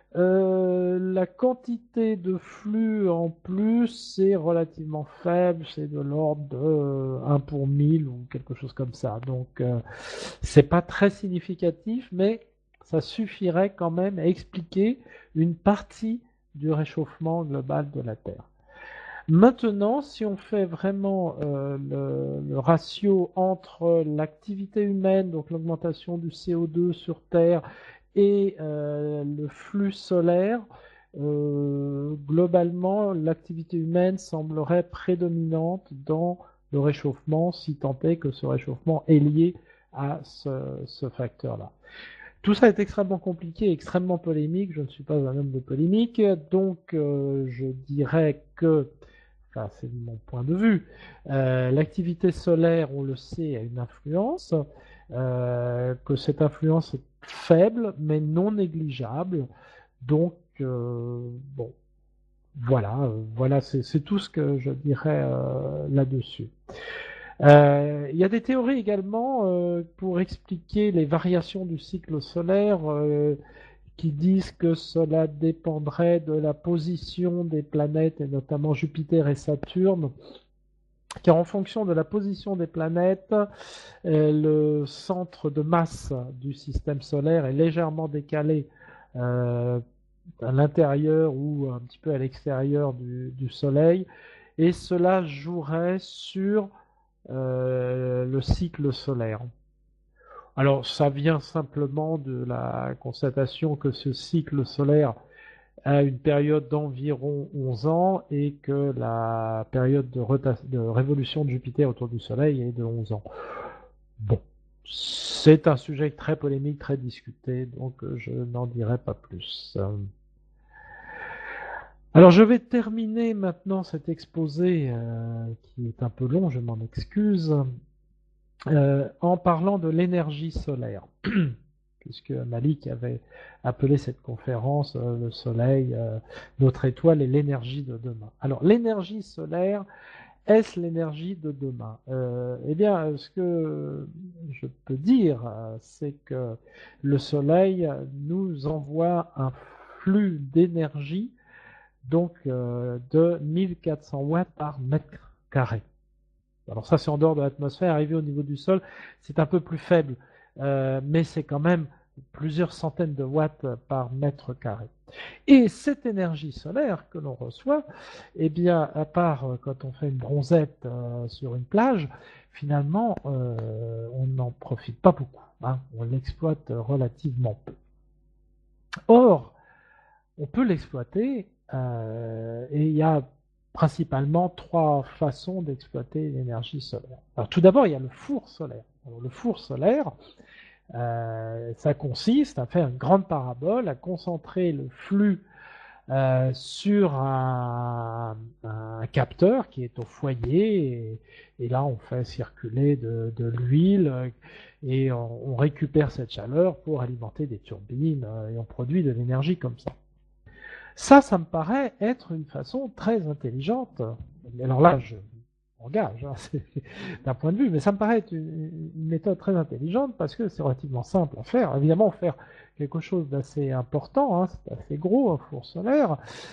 Speaker 2: euh, la quantité de flux en plus, c'est relativement faible, c'est de l'ordre de euh, un pour mille ou quelque chose comme ça. Donc, euh, c'est pas très significatif, mais ça suffirait quand même à expliquer une partie du réchauffement global de la Terre. Maintenant, si on fait vraiment euh, le, le ratio entre l'activité humaine, donc l'augmentation du C O deux sur Terre, et euh, le flux solaire, euh, globalement, l'activité humaine semblerait prédominante dans le réchauffement, si tant est que ce réchauffement est lié à ce, ce facteur-là. Tout ça est extrêmement compliqué, extrêmement polémique. Je ne suis pas un homme de polémique, donc euh, je dirais que, enfin c'est mon point de vue, euh, l'activité solaire, on le sait, a une influence, euh, que cette influence est faible mais non négligeable. Donc euh, bon, voilà, euh, voilà, c'est, c'est tout ce que je dirais euh, là-dessus. Euh, il y a des théories également euh, pour expliquer les variations du cycle solaire euh, qui disent que cela dépendrait de la position des planètes, et notamment Jupiter et Saturne, car en fonction de la position des planètes, euh, le centre de masse du système solaire est légèrement décalé euh, à l'intérieur ou un petit peu à l'extérieur du, du Soleil, et cela jouerait sur Euh, le cycle solaire. Alors ça vient simplement de la constatation que ce cycle solaire a une période d'environ onze ans et que la période de, de révolution de Jupiter autour du Soleil est de onze ans. Bon, c'est un sujet très polémique, très discuté, donc je n'en dirai pas plus. Alors je vais terminer maintenant cet exposé euh, qui est un peu long, je m'en excuse, euh, en parlant de l'énergie solaire, puisque Malik avait appelé cette conférence euh, le Soleil, euh, notre étoile et l'énergie de demain. Alors l'énergie solaire, est-ce l'énergie de demain? euh, Eh bien, ce que je peux dire, c'est que le Soleil nous envoie un flux d'énergie donc euh, de mille quatre cents watts par mètre carré. Alors ça, c'est en dehors de l'atmosphère. Arrivé au niveau du sol, c'est un peu plus faible, euh, mais c'est quand même plusieurs centaines de watts par mètre carré. Et cette énergie solaire que l'on reçoit, eh bien, à part quand on fait une bronzette euh, sur une plage, finalement, euh, on n'en profite pas beaucoup. Hein, on l'exploite relativement peu. Or, on peut l'exploiter euh, et il y a principalement trois façons d'exploiter l'énergie solaire. Alors, tout d'abord, il y a le four solaire. Alors, le four solaire, euh, ça consiste à faire une grande parabole, à concentrer le flux euh, sur un, un capteur qui est au foyer, et, et là on fait circuler de, de l'huile et on, on récupère cette chaleur pour alimenter des turbines et on produit de l'énergie comme ça. Ça, ça me paraît être une façon très intelligente. Alors là, je engage, hein, d'un point de vue, mais ça me paraît être une, une méthode très intelligente parce que c'est relativement simple à faire. Évidemment, faire quelque chose d'assez important, hein, c'est assez gros, un four solaire,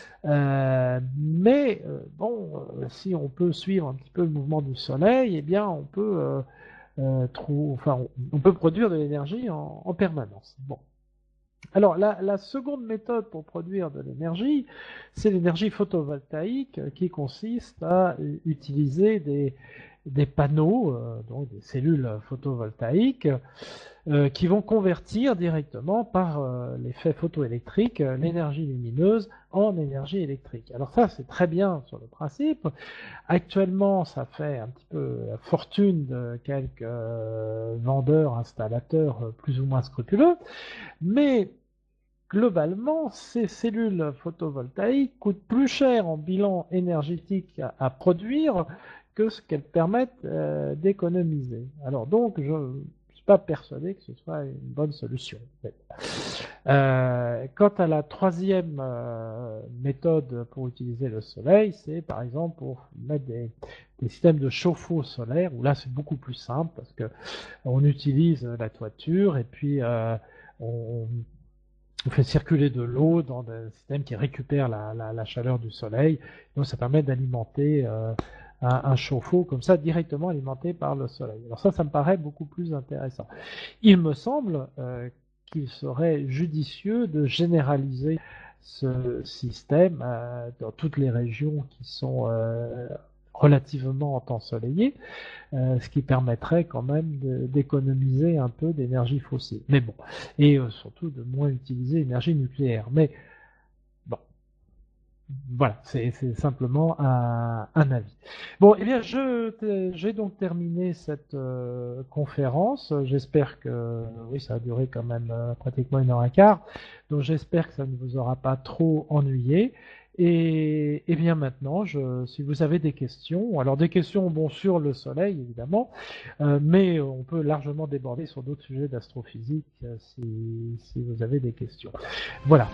Speaker 2: euh, mais euh, bon, euh, si on peut suivre un petit peu le mouvement du soleil, eh bien, on peut, euh, euh, trou- enfin, on, on peut produire de l'énergie en, en permanence. Bon. Alors, la, la seconde méthode pour produire de l'énergie, c'est l'énergie photovoltaïque qui consiste à utiliser des, des panneaux, euh, donc des cellules photovoltaïques, euh, qui vont convertir directement par euh, l'effet photoélectrique euh, l'énergie lumineuse en énergie électrique. Alors ça, c'est très bien sur le principe. Actuellement, ça fait un petit peu la fortune de quelques euh, vendeurs, installateurs euh, plus ou moins scrupuleux, mais globalement, ces cellules photovoltaïques coûtent plus cher en bilan énergétique à, à produire que ce qu'elles permettent euh, d'économiser. Alors donc, je ne suis pas persuadé que ce soit une bonne solution. En fait. euh, quant à la troisième euh, méthode pour utiliser le soleil, c'est par exemple pour mettre des, des systèmes de chauffe-eau solaire, où là c'est beaucoup plus simple parce que on utilise la toiture et puis euh, on on fait circuler de l'eau dans un système qui récupère la, la, la chaleur du soleil. Donc ça permet d'alimenter euh, un, un chauffe-eau comme ça directement alimenté par le soleil. Alors ça, ça me paraît beaucoup plus intéressant. Il me semble euh, qu'il serait judicieux de généraliser ce système euh, dans toutes les régions qui sont euh, relativement ensoleillées, euh, ce qui permettrait quand même d'économiser un peu d'énergie fossile. Mais bon, et euh, surtout de moins utiliser l'énergie nucléaire. Mais bon, voilà, c'est simplement un, un avis. Bon, eh bien, je j'ai donc terminé cette euh, conférence. J'espère que, oui, ça a duré quand même euh, pratiquement une heure et quart. Donc, j'espère que ça ne vous aura pas trop ennuyé. Et, et bien maintenant, je, si vous avez des questions, alors des questions bon sur le Soleil évidemment, euh, mais on peut largement déborder sur d'autres sujets d'astrophysique euh, si, si vous avez des questions. Voilà.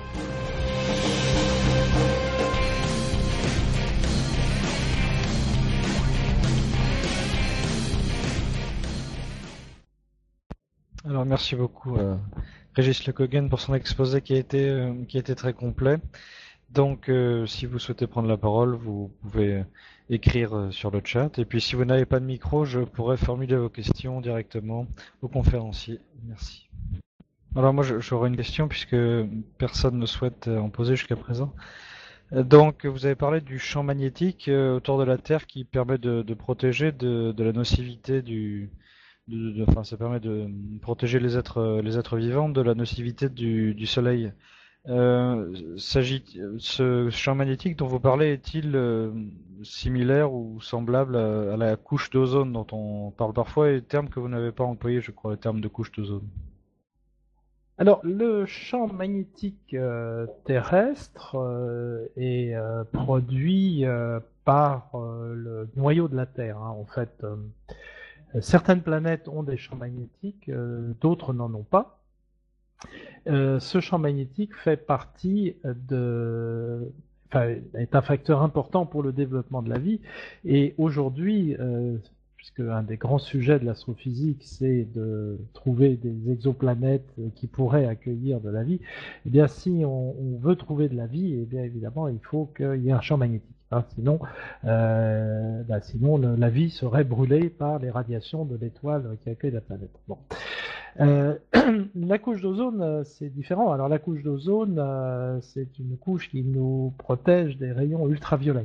Speaker 1: Alors merci beaucoup euh, Régis Le Cogan pour son exposé qui a été, euh, qui a été très complet. Donc euh, si vous souhaitez prendre la parole, vous pouvez écrire euh, sur le chat. Et puis si vous n'avez pas de micro, je pourrais formuler vos questions directement au conférencier. Merci. Alors moi j'aurais une question puisque personne ne souhaite en poser jusqu'à présent. Donc vous avez parlé du champ magnétique euh, autour de la Terre qui permet de, de protéger de, de la nocivité du, de, de, enfin, ça permet de protéger les êtres, les êtres vivants de la nocivité du, du Soleil. Euh, s'agit, ce champ magnétique dont vous parlez est-il euh, similaire ou semblable à, à la couche d'ozone dont on parle parfois, et le terme que vous n'avez pas employé, je crois, le terme de couche d'ozone?
Speaker 2: Alors, le champ magnétique euh, terrestre euh, est euh, produit euh, par euh, le noyau de la Terre. Hein. En fait, euh, certaines planètes ont des champs magnétiques, euh, d'autres n'en ont pas. Euh, ce champ magnétique fait partie de, enfin, est un facteur important pour le développement de la vie. Et aujourd'hui, euh, puisque un des grands sujets de l'astrophysique, c'est de trouver des exoplanètes qui pourraient accueillir de la vie, eh bien, si on, on veut trouver de la vie, eh bien, évidemment, il faut qu'il y ait un champ magnétique. Hein, sinon, euh, bah, sinon le, la vie serait brûlée par les radiations de l'étoile qui accueille la planète. Bon. Euh, la couche d'ozone, euh, c'est différent. Alors la couche d'ozone, euh, c'est une couche qui nous protège des rayons ultraviolets.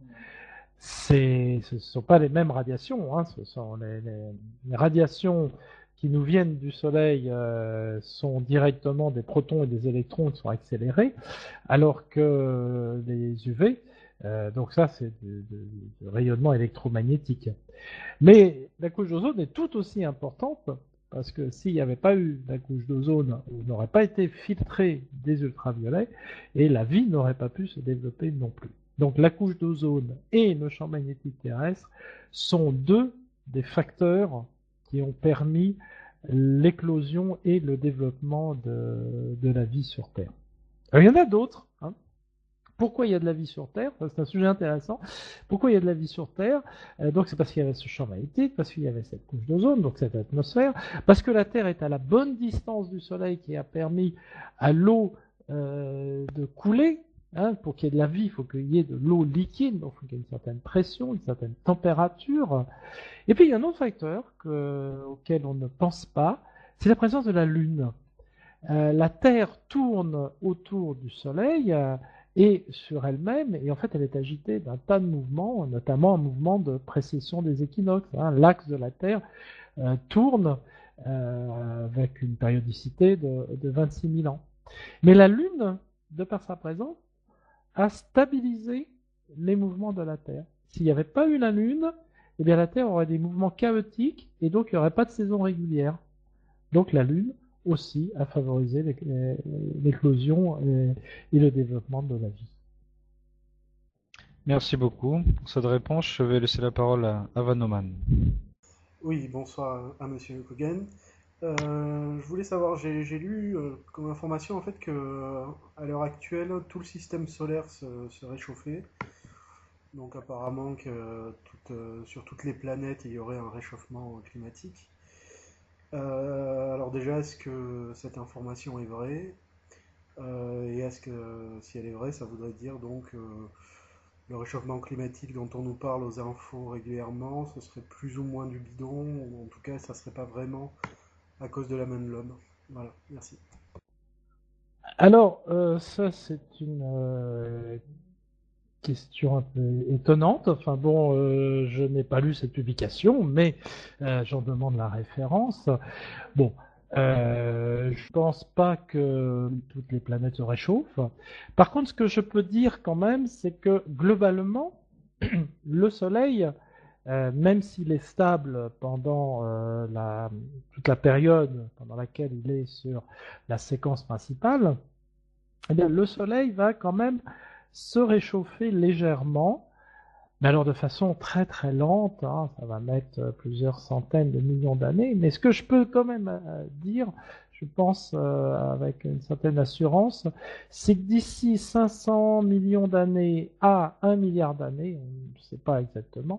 Speaker 2: C'est, ce ne sont pas les mêmes radiations, hein, ce sont les, les, les radiations qui nous viennent du Soleil euh, sont directement des protons et des électrons qui sont accélérés, alors que les U V, euh, donc ça c'est du, du, du rayonnement électromagnétique. Mais la couche d'ozone est tout aussi importante parce que s'il n'y avait pas eu la couche d'ozone, on n'aurait pas été filtré des ultraviolets et la vie n'aurait pas pu se développer non plus. Donc la couche d'ozone et le champ magnétique terrestre sont deux des facteurs qui ont permis l'éclosion et le développement de, de la vie sur Terre. Alors, il y en a d'autres. Hein. Pourquoi il y a de la vie sur Terre? C'est un sujet intéressant. Pourquoi il y a de la vie sur Terre? euh, Donc c'est parce qu'il y avait ce champ magnétique, parce qu'il y avait cette couche d'ozone, donc cette atmosphère, parce que la Terre est à la bonne distance du Soleil qui a permis à l'eau euh, de couler. Hein, pour qu'il y ait de la vie, il faut qu'il y ait de l'eau liquide, donc il faut qu'il y ait une certaine pression, une certaine température. Et puis il y a un autre facteur que, auquel on ne pense pas, c'est la présence de la Lune. Euh, la Terre tourne autour du Soleil euh, et sur elle-même, et en fait elle est agitée d'un tas de mouvements, notamment un mouvement de précession des équinoxes. Hein. L'axe de la Terre euh, tourne euh, avec une périodicité de, de vingt-six mille ans. Mais la Lune, de par sa présence, a stabilisé les mouvements de la Terre. S'il n'y avait pas eu la Lune, eh bien la Terre aurait des mouvements chaotiques et donc il n'y aurait pas de saison régulière. Donc la Lune aussi a favorisé l'éclosion et, et le développement de la vie.
Speaker 1: Merci beaucoup pour cette réponse. Je vais laisser la parole à Avanoman.
Speaker 3: Oui, bonsoir à Monsieur Kogan. Euh, je voulais savoir, j'ai j'ai lu euh, comme information en fait que euh, à l'heure actuelle tout le système solaire se, se réchauffait. Donc apparemment que toute, euh, sur toutes les planètes il y aurait un réchauffement climatique. Euh, alors déjà, est-ce que cette information est vraie? Euh, et est-ce que si elle est vraie, ça voudrait dire donc euh, le réchauffement climatique dont on nous parle aux infos régulièrement, ce serait plus ou moins du bidon, ou en tout cas ça serait pas vraiment à cause de la main de l'homme. Voilà, merci.
Speaker 2: Alors, euh, ça c'est une euh, question un peu étonnante. Enfin bon, euh, je n'ai pas lu cette publication, mais euh, j'en demande la référence. Bon, euh, je pense pas que toutes les planètes se réchauffent. Par contre, ce que je peux dire quand même, c'est que globalement, le Soleil, euh, même s'il est stable pendant euh, la, toute la période pendant laquelle il est sur la séquence principale, eh bien, le Soleil va quand même se réchauffer légèrement, mais alors de façon très très lente, hein, ça va mettre plusieurs centaines de millions d'années, mais ce que je peux quand même euh, dire, je pense euh, avec une certaine assurance, c'est que d'ici cinq cents millions d'années à un milliard d'années, on ne sait pas exactement,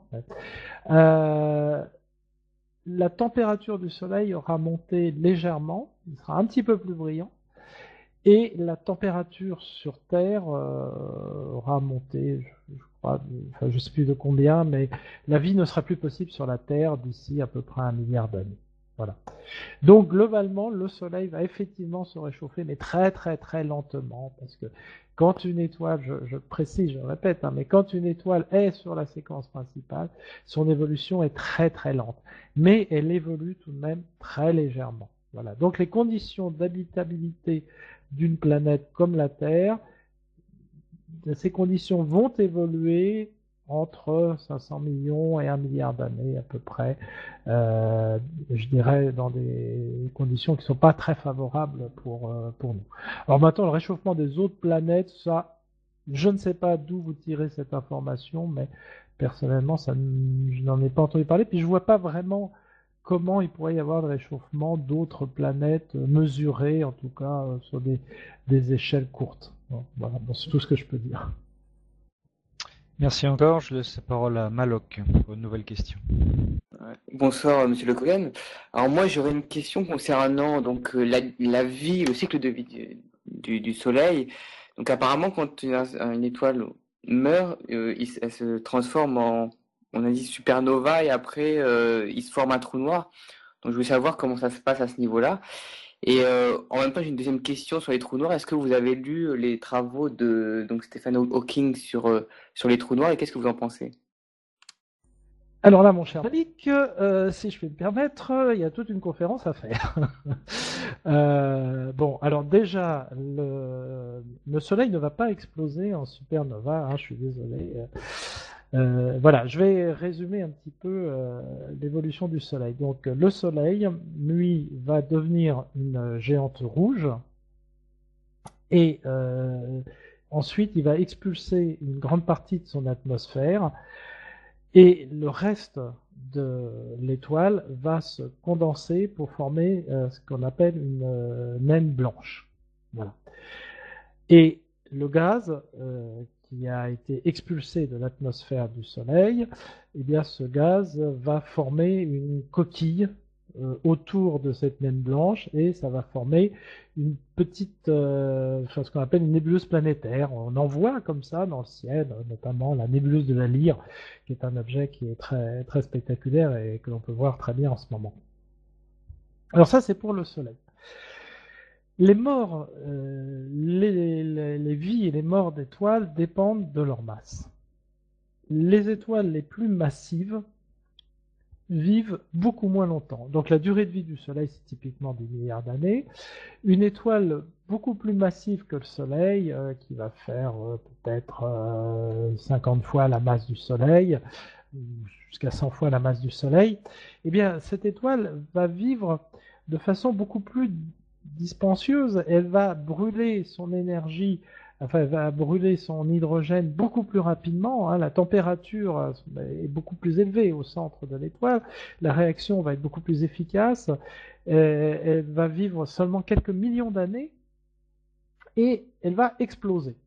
Speaker 2: euh, la température du Soleil aura monté légèrement, il sera un petit peu plus brillant, et la température sur Terre euh, aura monté, je, je crois, enfin, je ne sais plus de combien, mais la vie ne sera plus possible sur la Terre d'ici à peu près un milliard d'années. Voilà. Donc globalement, le Soleil va effectivement se réchauffer, mais très très très lentement, parce que quand une étoile, je, je précise, je répète, hein, mais quand une étoile est sur la séquence principale, son évolution est très très lente, mais elle évolue tout de même très légèrement. Voilà. Donc les conditions d'habitabilité d'une planète comme la Terre, ces conditions vont évoluer entre cinq cents millions et un milliard d'années à peu près, euh, je dirais dans des conditions qui ne sont pas très favorables pour, euh, pour nous. Alors maintenant, le réchauffement des autres planètes, ça, je ne sais pas d'où vous tirez cette information, mais personnellement, ça, je n'en ai pas entendu parler, puis je vois pas vraiment comment il pourrait y avoir de réchauffement d'autres planètes mesurées, en tout cas euh, sur des, des échelles courtes. Bon, voilà, bon, c'est tout ce que je peux dire.
Speaker 1: Merci encore. Je laisse la parole à Malok pour une nouvelle question.
Speaker 4: Bonsoir, euh, Monsieur Le Cohen. Alors moi, j'aurais une question concernant donc euh, la, la vie, le cycle de vie du, du, du Soleil. Donc apparemment, quand une, une étoile meurt, euh, il, elle se transforme en, on a dit supernova, et après, euh, il se forme un trou noir. Donc, je voulais savoir comment ça se passe à ce niveau-là. Et euh, en même temps, j'ai une deuxième question sur les trous noirs. Est-ce que vous avez lu les travaux de donc Stephen Hawking sur, euh, sur les trous noirs et qu'est-ce que vous en pensez?
Speaker 2: Alors là, mon cher Malik, euh, si je puis me permettre, il y a toute une conférence à faire. euh, bon, alors déjà, le, le Soleil ne va pas exploser en supernova, hein, je suis désolé. Euh, voilà, je vais résumer un petit peu euh, l'évolution du Soleil. Donc, le Soleil, lui, va devenir une géante rouge et euh, ensuite, il va expulser une grande partie de son atmosphère. Et le reste de l'étoile va se condenser pour former euh, ce qu'on appelle une euh, naine blanche. Voilà. Et le gaz euh, qui a été expulsé de l'atmosphère du Soleil, eh bien, ce gaz va former une coquille euh, autour de cette naine blanche et ça va former une petite, euh, enfin, ce qu'on appelle une nébuleuse planétaire. On en voit comme ça dans le ciel, notamment la nébuleuse de la Lyre, qui est un objet qui est très, très spectaculaire et que l'on peut voir très bien en ce moment. Alors ça, c'est pour le Soleil. Les morts, euh, les, les, les vies et les morts d'étoiles dépendent de leur masse. Les étoiles les plus massives vivent beaucoup moins longtemps. Donc la durée de vie du Soleil, c'est typiquement des milliards d'années. Une étoile beaucoup plus massive que le Soleil, euh, qui va faire euh, peut-être euh, cinquante fois la masse du Soleil, jusqu'à cent fois la masse du Soleil, eh bien cette étoile va vivre de façon beaucoup plus dispendieuse. Elle va brûler son énergie, enfin elle va brûler son hydrogène beaucoup plus rapidement, hein. La température est beaucoup plus élevée au centre de l'étoile, la réaction va être beaucoup plus efficace, euh, elle va vivre seulement quelques millions d'années et elle va exploser.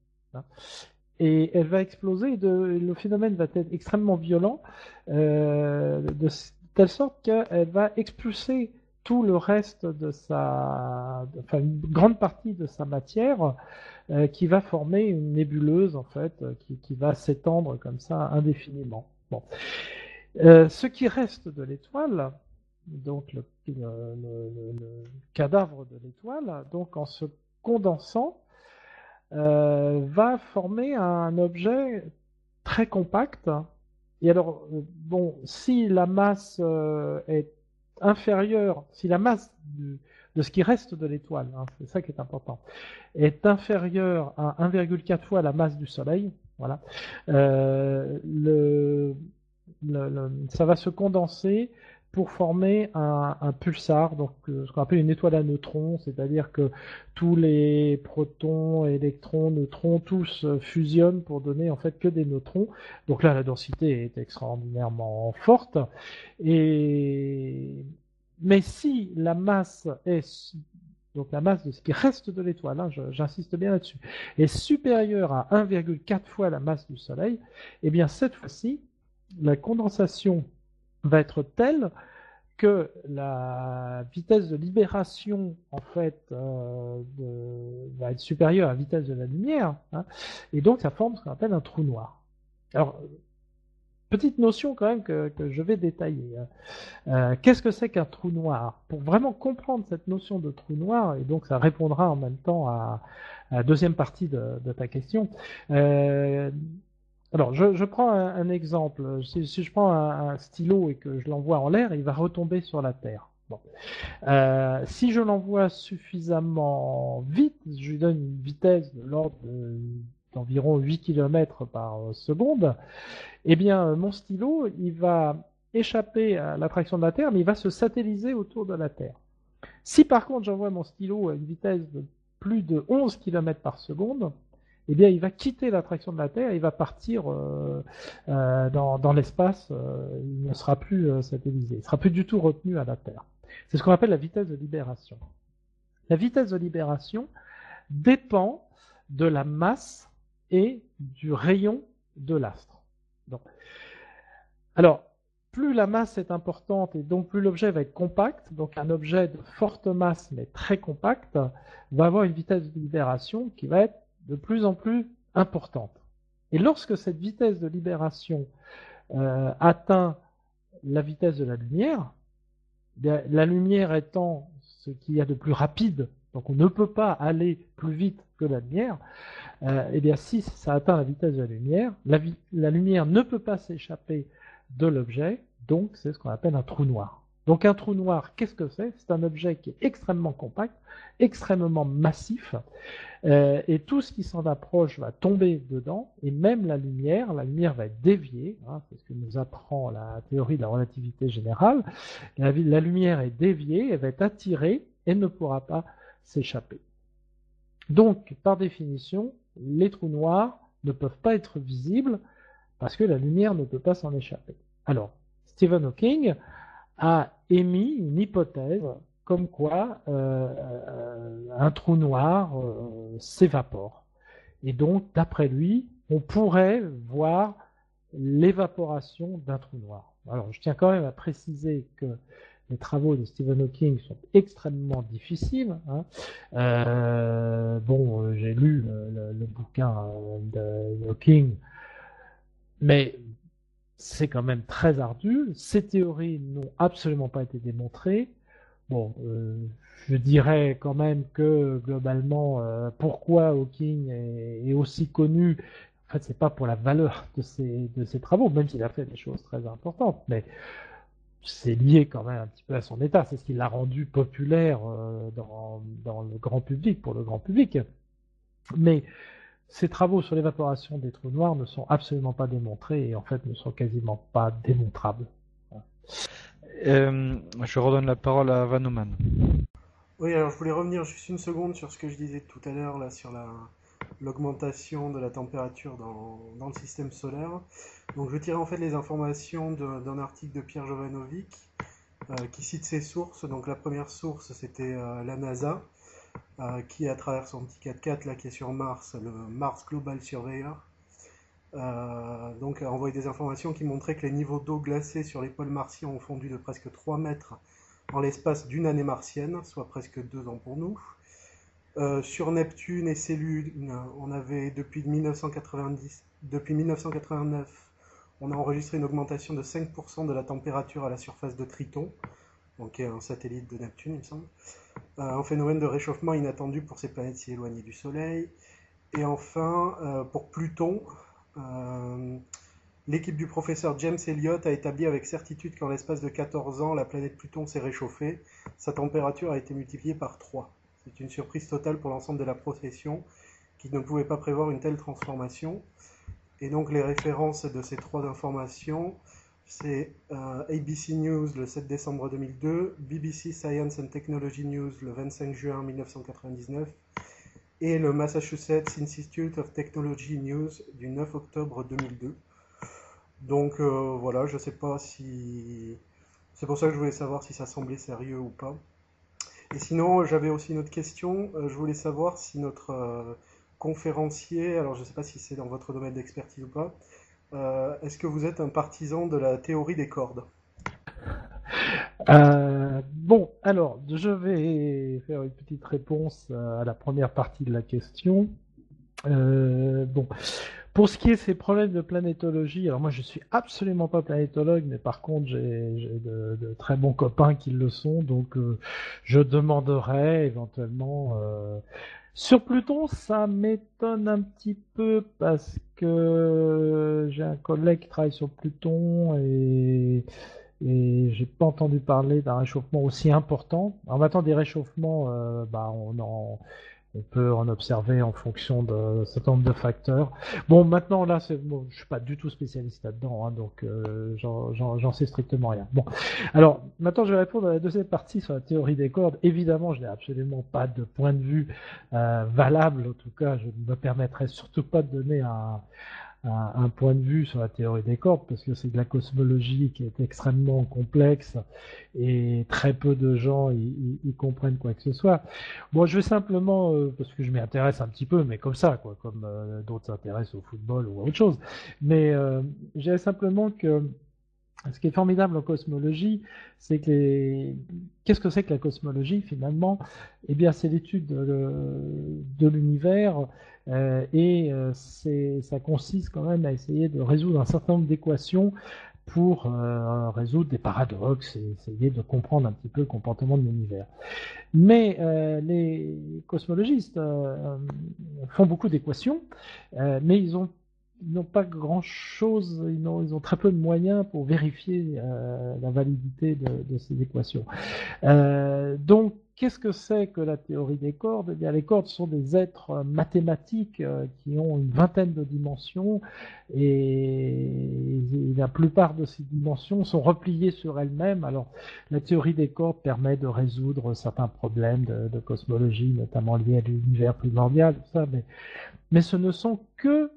Speaker 2: Et elle va exploser, de, le phénomène va être extrêmement violent, euh, de telle sorte qu'elle va expulser tout le reste de sa, enfin une grande partie de sa matière, euh, qui va former une nébuleuse en fait, qui, qui va s'étendre comme ça indéfiniment. Bon, euh, ce qui reste de l'étoile, donc le, le, le, le cadavre de l'étoile, donc en se condensant, euh, va former un objet très compact. Et alors, bon, si la masse euh, est inférieure, si la masse du, de ce qui reste de l'étoile, hein, c'est ça qui est important, est inférieure à un virgule quatre fois la masse du Soleil, voilà, euh, le, le, le, ça va se condenser pour former un, un pulsar, donc euh, ce qu'on appelle une étoile à neutrons, c'est-à-dire que tous les protons, électrons, neutrons, tous euh, fusionnent pour donner en fait que des neutrons. Donc là, la densité est extraordinairement forte. Et mais si la masse est donc la masse de ce qui reste de l'étoile, hein, j'insiste bien là-dessus, est supérieure à un virgule quatre fois la masse du Soleil, eh bien cette fois-ci, la condensation va être telle que la vitesse de libération en fait euh, de, va être supérieure à la vitesse de la lumière, hein, et donc ça forme ce qu'on appelle un trou noir. Alors, petite notion quand même que, que je vais détailler. Euh, qu'est-ce que c'est qu'un trou noir? Pour vraiment comprendre cette notion de trou noir, et donc ça répondra en même temps à, à la deuxième partie de, de ta question. Euh, Alors, je, je prends un, un exemple. Si, si je prends un, un stylo et que je l'envoie en l'air, il va retomber sur la Terre. Bon. Euh, si je l'envoie suffisamment vite, je lui donne une vitesse de l'ordre d'environ huit kilomètres par seconde, eh bien, mon stylo, il va échapper à l'attraction de la Terre, mais il va se satelliser autour de la Terre. Si par contre j'envoie mon stylo à une vitesse de plus de onze kilomètres par seconde, eh bien, il va quitter l'attraction de la Terre, il va partir euh, euh, dans, dans l'espace, euh, il ne sera plus euh, satellisé, il ne sera plus du tout retenu à la Terre. C'est ce qu'on appelle la vitesse de libération. La vitesse de libération dépend de la masse et du rayon de l'astre. Donc, alors, plus la masse est importante et donc plus l'objet va être compact, donc un objet de forte masse mais très compact va avoir une vitesse de libération qui va être de plus en plus importante. Et lorsque cette vitesse de libération euh, atteint la vitesse de la lumière, Bien, la lumière étant ce qu'il y a de plus rapide, donc on ne peut pas aller plus vite que la lumière, euh, eh bien si ça atteint la vitesse de la lumière, la, vi la lumière ne peut pas s'échapper de l'objet, donc c'est ce qu'on appelle un trou noir. Donc un trou noir, qu'est-ce que c'est? C'est un objet qui est extrêmement compact, extrêmement massif, euh, et tout ce qui s'en approche va tomber dedans, et même la lumière, la lumière va être déviée, hein, c'est ce que nous apprend la théorie de la relativité générale, la, la lumière est déviée, elle va être attirée, et ne pourra pas s'échapper. Donc, par définition, les trous noirs ne peuvent pas être visibles parce que la lumière ne peut pas s'en échapper. Alors, Stephen Hawking a émis une hypothèse comme quoi euh, euh, un trou noir euh, s'évapore. Et donc, d'après lui, on pourrait voir l'évaporation d'un trou noir. Alors, je tiens quand même à préciser que les travaux de Stephen Hawking sont extrêmement difficiles. Hein. Euh, bon, euh, j'ai lu le, le, le bouquin de Hawking, mais c'est quand même très ardu. Ces théories n'ont absolument pas été démontrées. Bon, euh, je dirais quand même que globalement, euh, pourquoi Hawking est, est aussi connu, en fait, c'est pas pour la valeur de ses, de ses travaux, même s'il a fait des choses très importantes, mais c'est lié quand même un petit peu à son état. C'est ce qui l'a rendu populaire euh, dans, dans le grand public, pour le grand public. Mais ces travaux sur l'évaporation des trous noirs ne sont absolument pas démontrés et en fait ne sont quasiment pas démontrables.
Speaker 1: Euh, je redonne la parole à Van Neumann.
Speaker 3: Oui, alors je voulais revenir juste une seconde sur ce que je disais tout à l'heure, là, sur la, l'augmentation de la température dans, dans le système solaire. Donc je tirais en fait les informations d'un article de Pierre Jovanovic euh, qui cite ses sources. Donc la première source, c'était euh, la NASA, euh, qui à travers son petit quatre quatre là, qui est sur Mars, le Mars Global Surveyor, euh, donc a envoyé des informations qui montraient que les niveaux d'eau glacée sur les pôles martiens ont fondu de presque trois mètres en l'espace d'une année martienne, soit presque deux ans pour nous. Euh, sur Neptune et ses lunes, on avait depuis mille neuf cent quatre-vingt-dix, depuis mille neuf cent quatre-vingt-neuf, on a enregistré une augmentation de cinq pour cent de la température à la surface de Triton, donc qui est un satellite de Neptune, il me semble. Euh, un phénomène de réchauffement inattendu pour ces planètes si éloignées du Soleil. Et enfin, euh, pour Pluton, euh, l'équipe du professeur James Elliott a établi avec certitude qu'en l'espace de quatorze ans, la planète Pluton s'est réchauffée. Sa température a été multipliée par trois. C'est une surprise totale pour l'ensemble de la profession qui ne pouvait pas prévoir une telle transformation. Et donc les références de ces trois informations, c'est euh, A B C News le sept décembre deux mille deux, B B C Science and Technology News le vingt-cinq juin mille neuf cent quatre-vingt-dix-neuf et le Massachusetts Institute of Technology News du neuf octobre deux mille deux. Donc euh, voilà, je sais pas si... C'est pour ça que je voulais savoir si ça semblait sérieux ou pas. Et sinon, j'avais aussi une autre question. Euh, je voulais savoir si notre euh, conférencier, alors je ne sais pas si c'est dans votre domaine d'expertise ou pas, euh, est-ce que vous êtes un partisan de la théorie des cordes?
Speaker 2: Euh, bon, alors, je vais faire une petite réponse à la première partie de la question. Euh, bon, pour ce qui est de ces problèmes de planétologie, alors moi je suis absolument pas planétologue, mais par contre j'ai de, de très bons copains qui le sont, donc euh, je demanderai éventuellement... Euh, sur Pluton, ça m'étonne un petit peu parce que j'ai un collègue qui travaille sur Pluton et... Et j'ai pas entendu parler d'un réchauffement aussi important. En maintenant des réchauffements, euh, bah on en, on peut en observer en fonction de certain nombre de facteurs. Bon, maintenant là, c'est, bon, je suis pas du tout spécialiste là-dedans, hein, donc euh, j'en sais strictement rien. Bon, alors maintenant je vais répondre à la deuxième partie sur la théorie des cordes. Évidemment, je n'ai absolument pas de point de vue euh, valable. En tout cas, je ne me permettrai surtout pas de donner un Un, un point de vue sur la théorie des cordes, parce que c'est de la cosmologie qui est extrêmement complexe et très peu de gens y, y, y comprennent quoi que ce soit. Bon, je vais simplement, euh, parce que je m'y intéresse un petit peu, mais comme ça, quoi, comme euh, d'autres s'intéressent au football ou à autre chose. Mais euh, je dirais simplement que ce qui est formidable en cosmologie, c'est que les... qu'est-ce que c'est que la cosmologie finalement? Eh bien, c'est l'étude de, de l'univers euh, et euh, ça consiste quand même à essayer de résoudre un certain nombre d'équations pour euh, résoudre des paradoxes et essayer de comprendre un petit peu le comportement de l'univers. Mais euh, les cosmologistes euh, font beaucoup d'équations, euh, mais ils ont ils n'ont pas grand-chose, ils ont, ils ont très peu de moyens pour vérifier euh, la validité de, de ces équations. Euh, donc, qu'est-ce que c'est que la théorie des cordes? Eh bien, les cordes sont des êtres mathématiques euh, qui ont une vingtaine de dimensions et, et la plupart de ces dimensions sont repliées sur elles-mêmes. Alors, la théorie des cordes permet de résoudre certains problèmes de, de cosmologie, notamment liés à l'univers primordial, tout ça, mais, mais ce ne sont que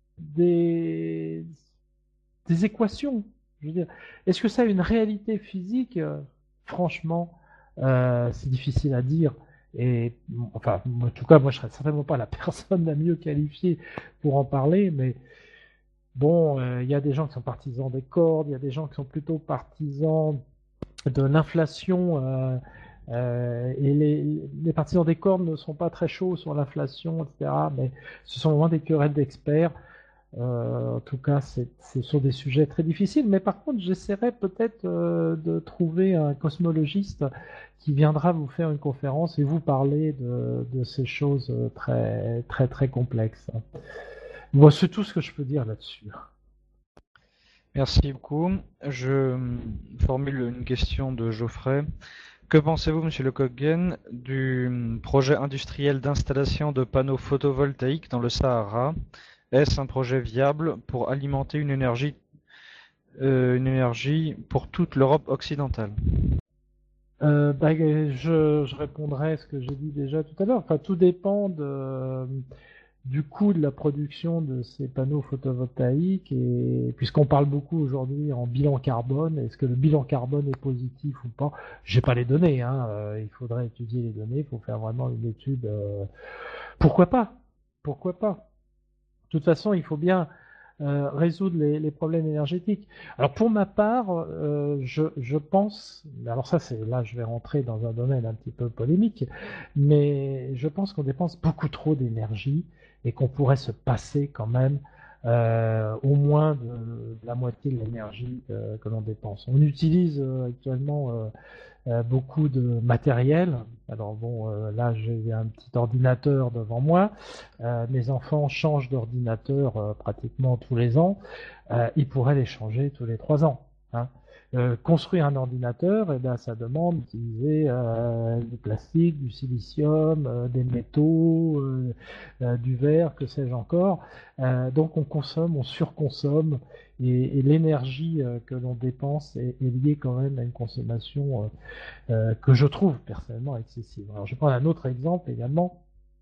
Speaker 2: des, des équations. Je veux dire, est-ce que ça a une réalité physique? Franchement, euh, c'est difficile à dire. Et enfin, en tout cas, moi, je serais certainement pas la personne la mieux qualifiée pour en parler. Mais bon, il euh, y a des gens qui sont partisans des cordes, il y a des gens qui sont plutôt partisans de l'inflation. Euh, euh, et les, les partisans des cordes ne sont pas très chauds sur l'inflation, et cetera. Mais ce sont vraiment des querelles d'experts. Euh, en tout cas, c'est, ce sont des sujets très difficiles. Mais par contre, j'essaierai peut-être euh, de trouver un cosmologiste qui viendra vous faire une conférence et vous parler de, de ces choses très, très, très complexes. Bon, c'est tout ce que je peux dire là-dessus.
Speaker 1: Merci beaucoup. Je formule une question de Geoffrey. Que pensez-vous, Monsieur Lecoq-Gain, du projet industriel d'installation de panneaux photovoltaïques dans le Sahara? Est-ce un projet viable pour alimenter une énergie, euh, une énergie pour toute l'Europe occidentale?
Speaker 2: euh, bah, je, je répondrai à ce que j'ai dit déjà tout à l'heure. Enfin, tout dépend de, du coût de la production de ces panneaux photovoltaïques. Et puisqu'on parle beaucoup aujourd'hui en bilan carbone, est-ce que le bilan carbone est positif ou pas? J'ai pas les données. Hein. Euh, il faudrait étudier les données. Il faut faire vraiment une étude. Euh... Pourquoi pas? Pourquoi pas? De toute façon, il faut bien euh, résoudre les, les problèmes énergétiques. Alors pour ma part, euh, je, je pense, alors ça c'est là je vais rentrer dans un domaine un petit peu polémique, mais je pense qu'on dépense beaucoup trop d'énergie et qu'on pourrait se passer quand même euh, au moins de, de la moitié de l'énergie euh, que l'on dépense. On utilise euh, actuellement euh, Euh, beaucoup de matériel. Alors bon, euh, là j'ai un petit ordinateur devant moi. Euh, mes enfants changent d'ordinateur euh, pratiquement tous les ans. Euh, ils pourraient les changer tous les trois ans. Hein. Euh, construire un ordinateur, eh ben, ça demande d'utiliser euh, du plastique, du silicium, euh, des métaux, euh, euh, du verre, que sais-je encore. Euh, donc on consomme, on surconsomme, et, et l'énergie euh, que l'on dépense est, est liée quand même à une consommation euh, euh, que je trouve personnellement excessive. Alors je prends un autre exemple également.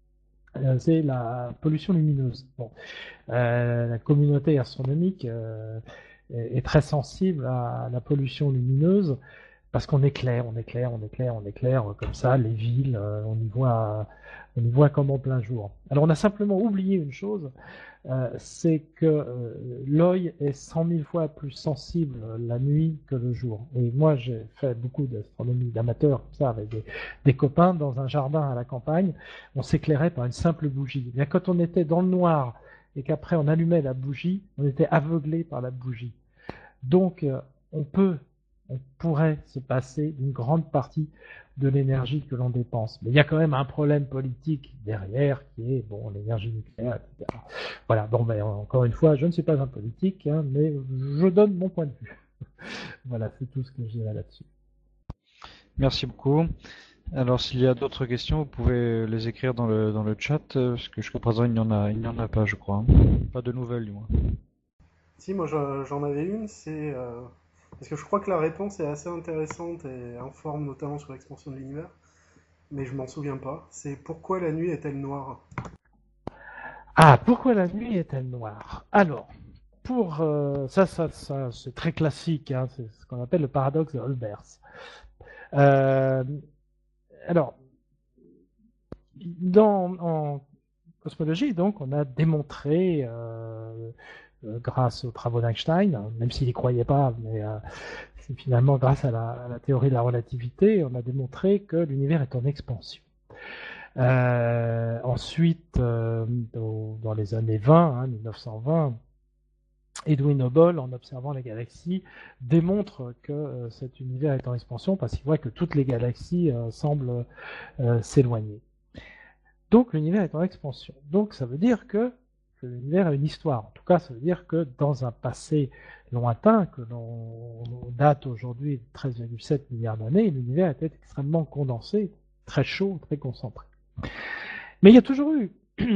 Speaker 2: Euh, c'est la pollution lumineuse. Bon, euh, la communauté astronomique euh, est, est très sensible à la pollution lumineuse parce qu'on éclaire, on éclaire, on éclaire, on éclaire comme ça les villes, euh, on y voit, on y voit comme en plein jour. Alors on a simplement oublié une chose, euh, c'est que euh, l'œil est cent mille fois plus sensible la nuit que le jour. Et moi j'ai fait beaucoup d'astronomie d'amateurs, ça, avec des, des copains dans un jardin à la campagne, on s'éclairait par une simple bougie. Et bien quand on était dans le noir et qu'après on allumait la bougie, on était aveuglé par la bougie. Donc euh, on peut on pourrait se passer d'une grande partie de l'énergie que l'on dépense. Mais il y a quand même un problème politique derrière qui est bon l'énergie nucléaire, et cetera. Voilà, bon ben encore une fois, je ne suis pas un politique, hein, mais je donne mon point de vue. Voilà, c'est tout ce que je dirais là-dessus.
Speaker 1: Merci beaucoup. Alors s'il y a d'autres questions, vous pouvez les écrire dans le dans le chat, parce que jusqu'à présent il n'y en a il n'y en a pas, je crois. Pas de nouvelles du moins.
Speaker 3: Si, moi j'en avais une, c'est euh... parce que je crois que la réponse est assez intéressante et informe notamment sur l'expansion de l'univers, mais je m'en souviens pas. C'est pourquoi la nuit est-elle noire?
Speaker 2: Ah, pourquoi la nuit est-elle noire? Alors, pour euh, ça, ça, ça c'est très classique, hein, c'est ce qu'on appelle le paradoxe de Olbers. Euh, alors, dans, en cosmologie, donc, on a démontré, euh, euh, grâce aux travaux d'Einstein, même s'il n'y croyait pas, mais euh, c'est finalement grâce à la, à la théorie de la relativité, on a démontré que l'univers est en expansion. Euh, ensuite, euh, dans, dans les années vingt, hein, mille neuf cent vingt, Edwin Hubble, en observant les galaxies, démontre que euh, cet univers est en expansion parce qu'il voit que toutes les galaxies euh, semblent euh, s'éloigner. Donc l'univers est en expansion. Donc ça veut dire que, que l'univers a une histoire. En tout cas, ça veut dire que dans un passé lointain, que l'on date aujourd'hui de treize virgule sept milliards d'années, l'univers était extrêmement condensé, très chaud, très concentré. Mais il y a toujours eu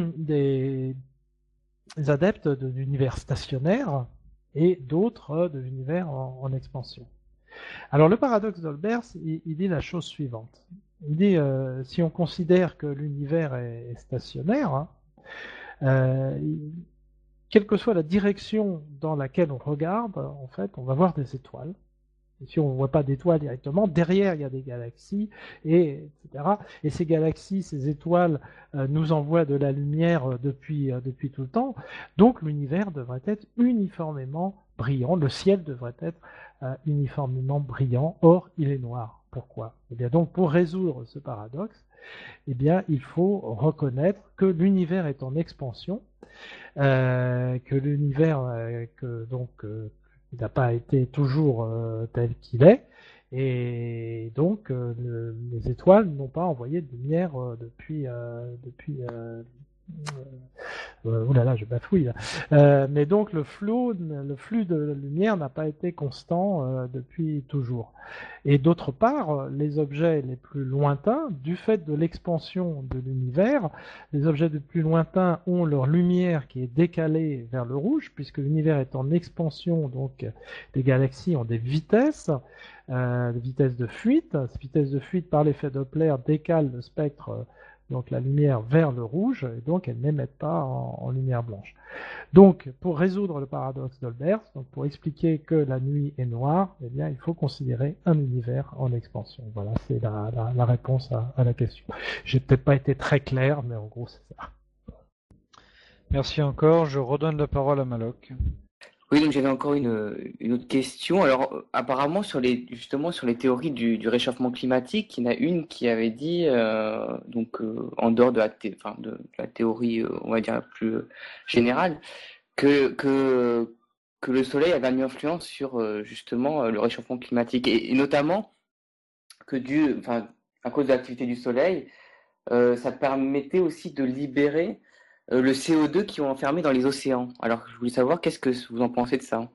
Speaker 2: des, des adeptes de l'univers stationnaire et d'autres de l'univers en, en expansion. Alors le paradoxe d'Olbers, il, il dit la chose suivante. Il dit, euh, si on considère que l'univers est, est stationnaire, hein, euh, il, quelle que soit la direction dans laquelle on regarde, en fait, on va voir des étoiles. Et si on ne voit pas d'étoiles directement, derrière il y a des galaxies, et, etc. Et ces galaxies, ces étoiles euh, nous envoient de la lumière euh, depuis, euh, depuis tout le temps. Donc l'univers devrait être uniformément brillant, le ciel devrait être euh, uniformément brillant, or il est noir. Pourquoi? Eh bien donc pour résoudre ce paradoxe, eh bien il faut reconnaître que l'univers est en expansion, euh, que l'univers euh, que donc euh, n'a pas été toujours euh, tel qu'il est, et donc euh, le, les étoiles n'ont pas envoyé de lumière euh, depuis euh, depuis euh, euh, oh là là, je bafouille là. Euh, mais donc le flot, le flux de lumière n'a pas été constant euh, depuis toujours. Et d'autre part, les objets les plus lointains, du fait de l'expansion de l'univers, les objets les plus lointains ont leur lumière qui est décalée vers le rouge, puisque l'univers est en expansion, donc les galaxies ont des vitesses, euh, des vitesses de fuite. Ces vitesses de fuite, par l'effet Doppler, décalent le spectre, donc la lumière vers le rouge, et donc elles n'émettent pas en, en lumière blanche. Donc, pour résoudre le paradoxe d'Olbers, donc pour expliquer que la nuit est noire, eh bien, il faut considérer un univers en expansion. Voilà, c'est la, la, la réponse à, à la question. J'ai peut-être pas été très clair, mais en gros, c'est ça.
Speaker 1: Merci encore. Je redonne la parole à Maloc.
Speaker 4: Oui, donc j'avais encore une, une autre question. Alors, euh, apparemment, sur les, justement, sur les théories du, du réchauffement climatique, il y en a une qui avait dit, euh, donc, euh, en dehors de la, thé- enfin, de, de la théorie, euh, on va dire, plus euh, générale, que, que, que le Soleil avait une influence sur, euh, justement, euh, le réchauffement climatique. Et, et notamment, que dû, enfin, à cause de l'activité du Soleil, euh, ça permettait aussi de libérer euh, le C O deux qui est enfermé dans les océans. Alors, je voulais savoir, qu'est-ce que vous en pensez de ça?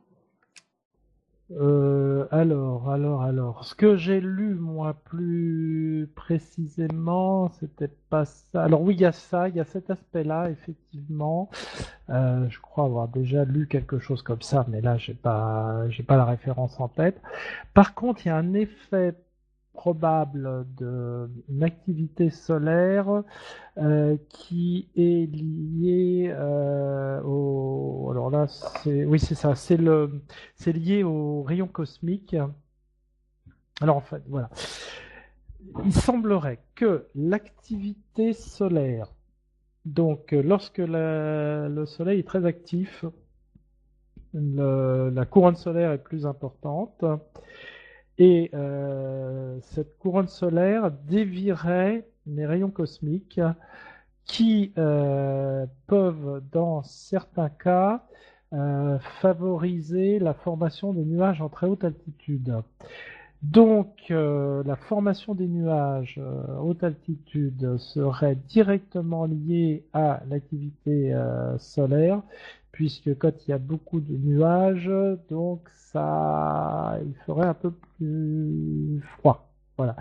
Speaker 2: Euh, alors, alors, alors, ce que j'ai lu, moi, plus précisément, c'était pas ça. Alors oui, il y a ça, il y a cet aspect-là, effectivement. Euh, je crois avoir déjà lu quelque chose comme ça, mais là, j'ai pas, j'ai pas la référence en tête. Par contre, il y a un effet probable d'une activité solaire euh, qui est liée euh, au... Alors là, c'est... Oui, c'est ça, c'est le... c'est lié aux rayons cosmiques. Alors en fait, voilà. Il semblerait que l'activité solaire, donc lorsque la... le Soleil est très actif, le... la couronne solaire est plus importante, et euh, cette couronne solaire dévierait les rayons cosmiques qui euh, peuvent, dans certains cas, euh, favoriser la formation des nuages en très haute altitude. Donc, euh, la formation des nuages euh, à haute altitude serait directement liée à l'activité euh, solaire, puisque quand il y a beaucoup de nuages, donc ça, il ferait un peu plus froid. Voilà.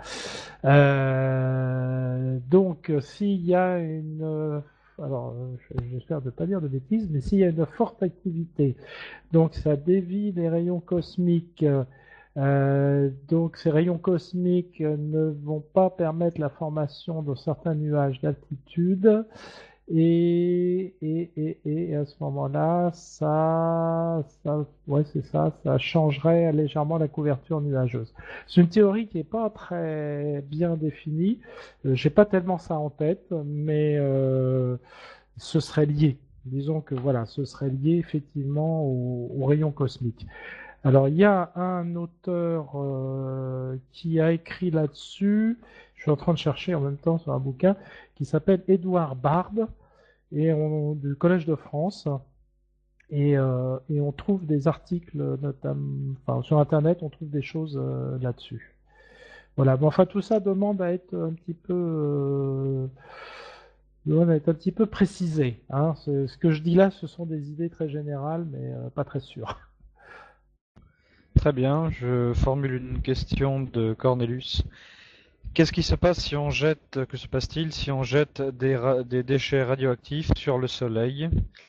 Speaker 2: Euh, donc, s'il y a une, alors, j'espère ne pas dire de bêtises, mais s'il y a une forte activité, donc ça dévie les rayons cosmiques. Euh, donc ces rayons cosmiques ne vont pas permettre la formation de certains nuages d'altitude et, et, et, et à ce moment-là, ça, ça, ouais, c'est ça, ça changerait légèrement la couverture nuageuse. C'est une théorie qui n'est pas très bien définie. Euh, j'ai pas tellement ça en tête, mais euh, ce serait lié. Disons que voilà, ce serait lié effectivement aux, aux rayons cosmiques. Alors, il y a un auteur euh, qui a écrit là-dessus, je suis en train de chercher en même temps sur un bouquin, qui s'appelle Édouard Bard, et on, du Collège de France. Et, euh, et on trouve des articles, notamment, enfin, sur Internet, on trouve des choses euh, là-dessus. Voilà. Bon, enfin, tout ça demande à être un petit peu, euh, demande à être un petit peu précisé. Hein. Ce, ce que je dis là, ce sont des idées très générales, mais euh, pas très sûres.
Speaker 1: Très bien, je formule une question de Cornelius. Qu'est-ce qui se passe si on jette, que se passe-t-il si on jette des, ra- des déchets radioactifs sur le Soleil?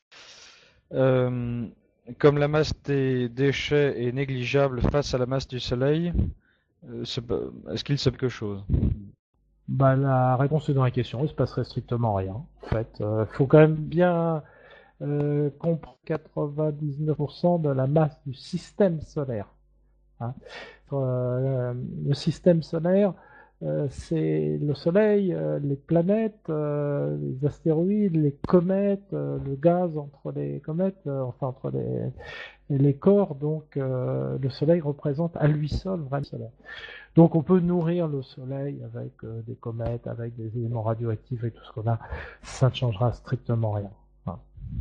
Speaker 1: Euh, Comme la masse des déchets est négligeable face à la masse du Soleil, euh, se- est-ce qu'il se passe quelque chose?
Speaker 2: Bah, la réponse est dans la question. Il se passerait strictement rien. En fait, euh, faut quand même bien euh, comprendre quatre-vingt-dix-neuf pour cent de la masse du système solaire. Hein. Euh, le système solaire, euh, c'est le Soleil, euh, les planètes, euh, les astéroïdes, les comètes, euh, le gaz entre les comètes, euh, enfin entre les, les corps. Donc, euh, le Soleil représente à lui seul vraiment le Soleil. Donc, on peut nourrir le Soleil avec euh, des comètes, avec des éléments radioactifs et tout ce qu'on a. Ça ne changera strictement rien. Hein.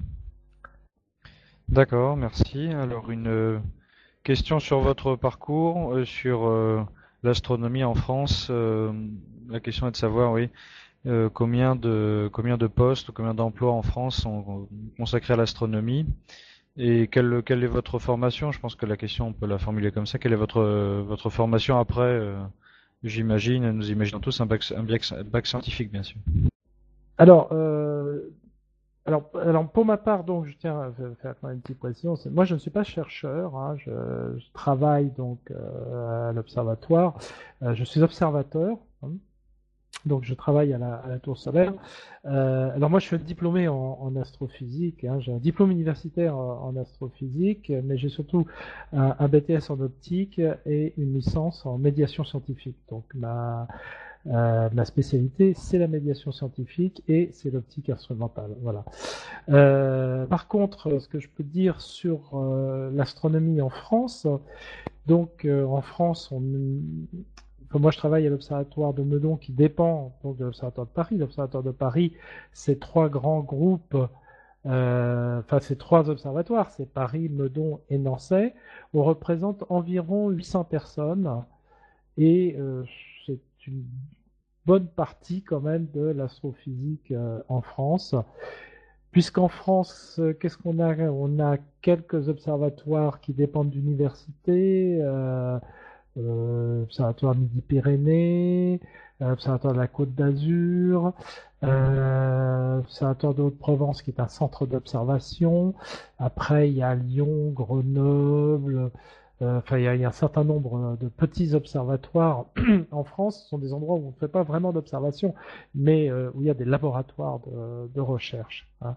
Speaker 1: D'accord, merci. Alors une euh, question sur votre parcours, euh, sur euh, l'astronomie en France. Euh, la question est de savoir, oui, euh, combien de combien de postes, combien d'emplois en France sont consacrés à l'astronomie et quelle quelle est votre formation? Je pense que la question on peut la formuler comme ça. Quelle est votre euh, votre formation après? euh, J'imagine, nous imaginons tous un bac, un bac, un bac scientifique, bien sûr.
Speaker 2: Alors, euh, Alors, alors, pour ma part, donc, je tiens à faire quand même une petite précision. C'est- Moi, je ne suis pas chercheur. Hein, je, je travaille donc euh, à l'observatoire. Euh, je suis observateur. Hein, donc, je travaille à la, à la Tour solaire. Euh, alors, moi, je suis diplômé en, en astrophysique. Hein, j'ai un diplôme universitaire en, en astrophysique, mais j'ai surtout un, un B T S en optique et une licence en médiation scientifique. Donc, ma euh, ma spécialité, c'est la médiation scientifique et c'est l'optique instrumentale. Voilà. Euh, par contre, ce que je peux dire sur euh, l'astronomie en France, donc euh, en France, on, comme moi je travaille à l'Observatoire de Meudon qui dépend donc de l'Observatoire de Paris. L'Observatoire de Paris, c'est trois grands groupes, euh, enfin c'est trois observatoires, c'est Paris, Meudon et Nancy. On représente environ huit cents personnes et euh, c'est une bonne partie quand même de l'astrophysique euh, en France. Puisqu'en France, euh, qu'est-ce qu'on a? On a quelques observatoires qui dépendent d'universités, euh, euh, observatoire Midi-Pyrénées, euh, observatoire de la Côte d'Azur, euh, observatoire de Haute-Provence qui est un centre d'observation. Après, il y a Lyon, Grenoble. Euh, enfin, il y, a, il y a un certain nombre de petits observatoires en France. Ce sont des endroits où on ne fait pas vraiment d'observation, mais euh, où il y a des laboratoires de, de recherche. Hein.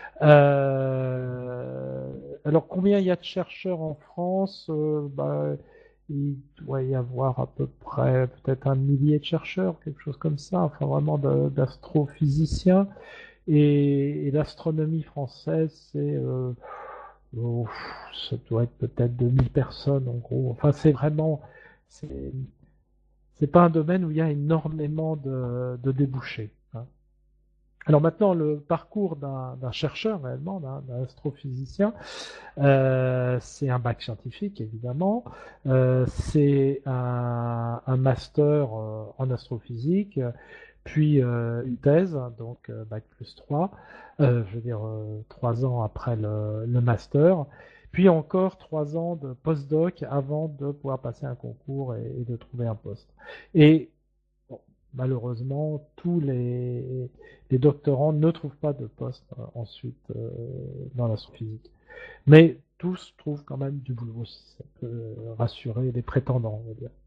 Speaker 2: Euh, alors, combien il y a de chercheurs en France? euh, bah, Il doit y avoir à peu près peut-être un millier de chercheurs, quelque chose comme ça, enfin vraiment d'astrophysiciens. Et, et l'astronomie française, c'est euh, oh, ça doit être peut-être deux mille personnes en gros. Enfin, c'est vraiment, c'est c'est pas un domaine où il y a énormément de, de débouchés. Hein. Alors maintenant, le parcours d'un chercheur réellement, d'un astrophysicien, euh, c'est un bac scientifique évidemment, euh, c'est un, un master euh, en astrophysique, puis euh, une thèse, donc euh, bac plus trois, euh, je veux dire euh, trois ans après le, le master, puis encore trois ans de postdoc avant de pouvoir passer un concours et, et de trouver un poste. Et bon, malheureusement, tous les, les doctorants ne trouvent pas de poste euh, ensuite euh, dans l'astrophysique. Mais tous trouvent quand même du boulot, si ça peut rassurer les prétendants, on va dire.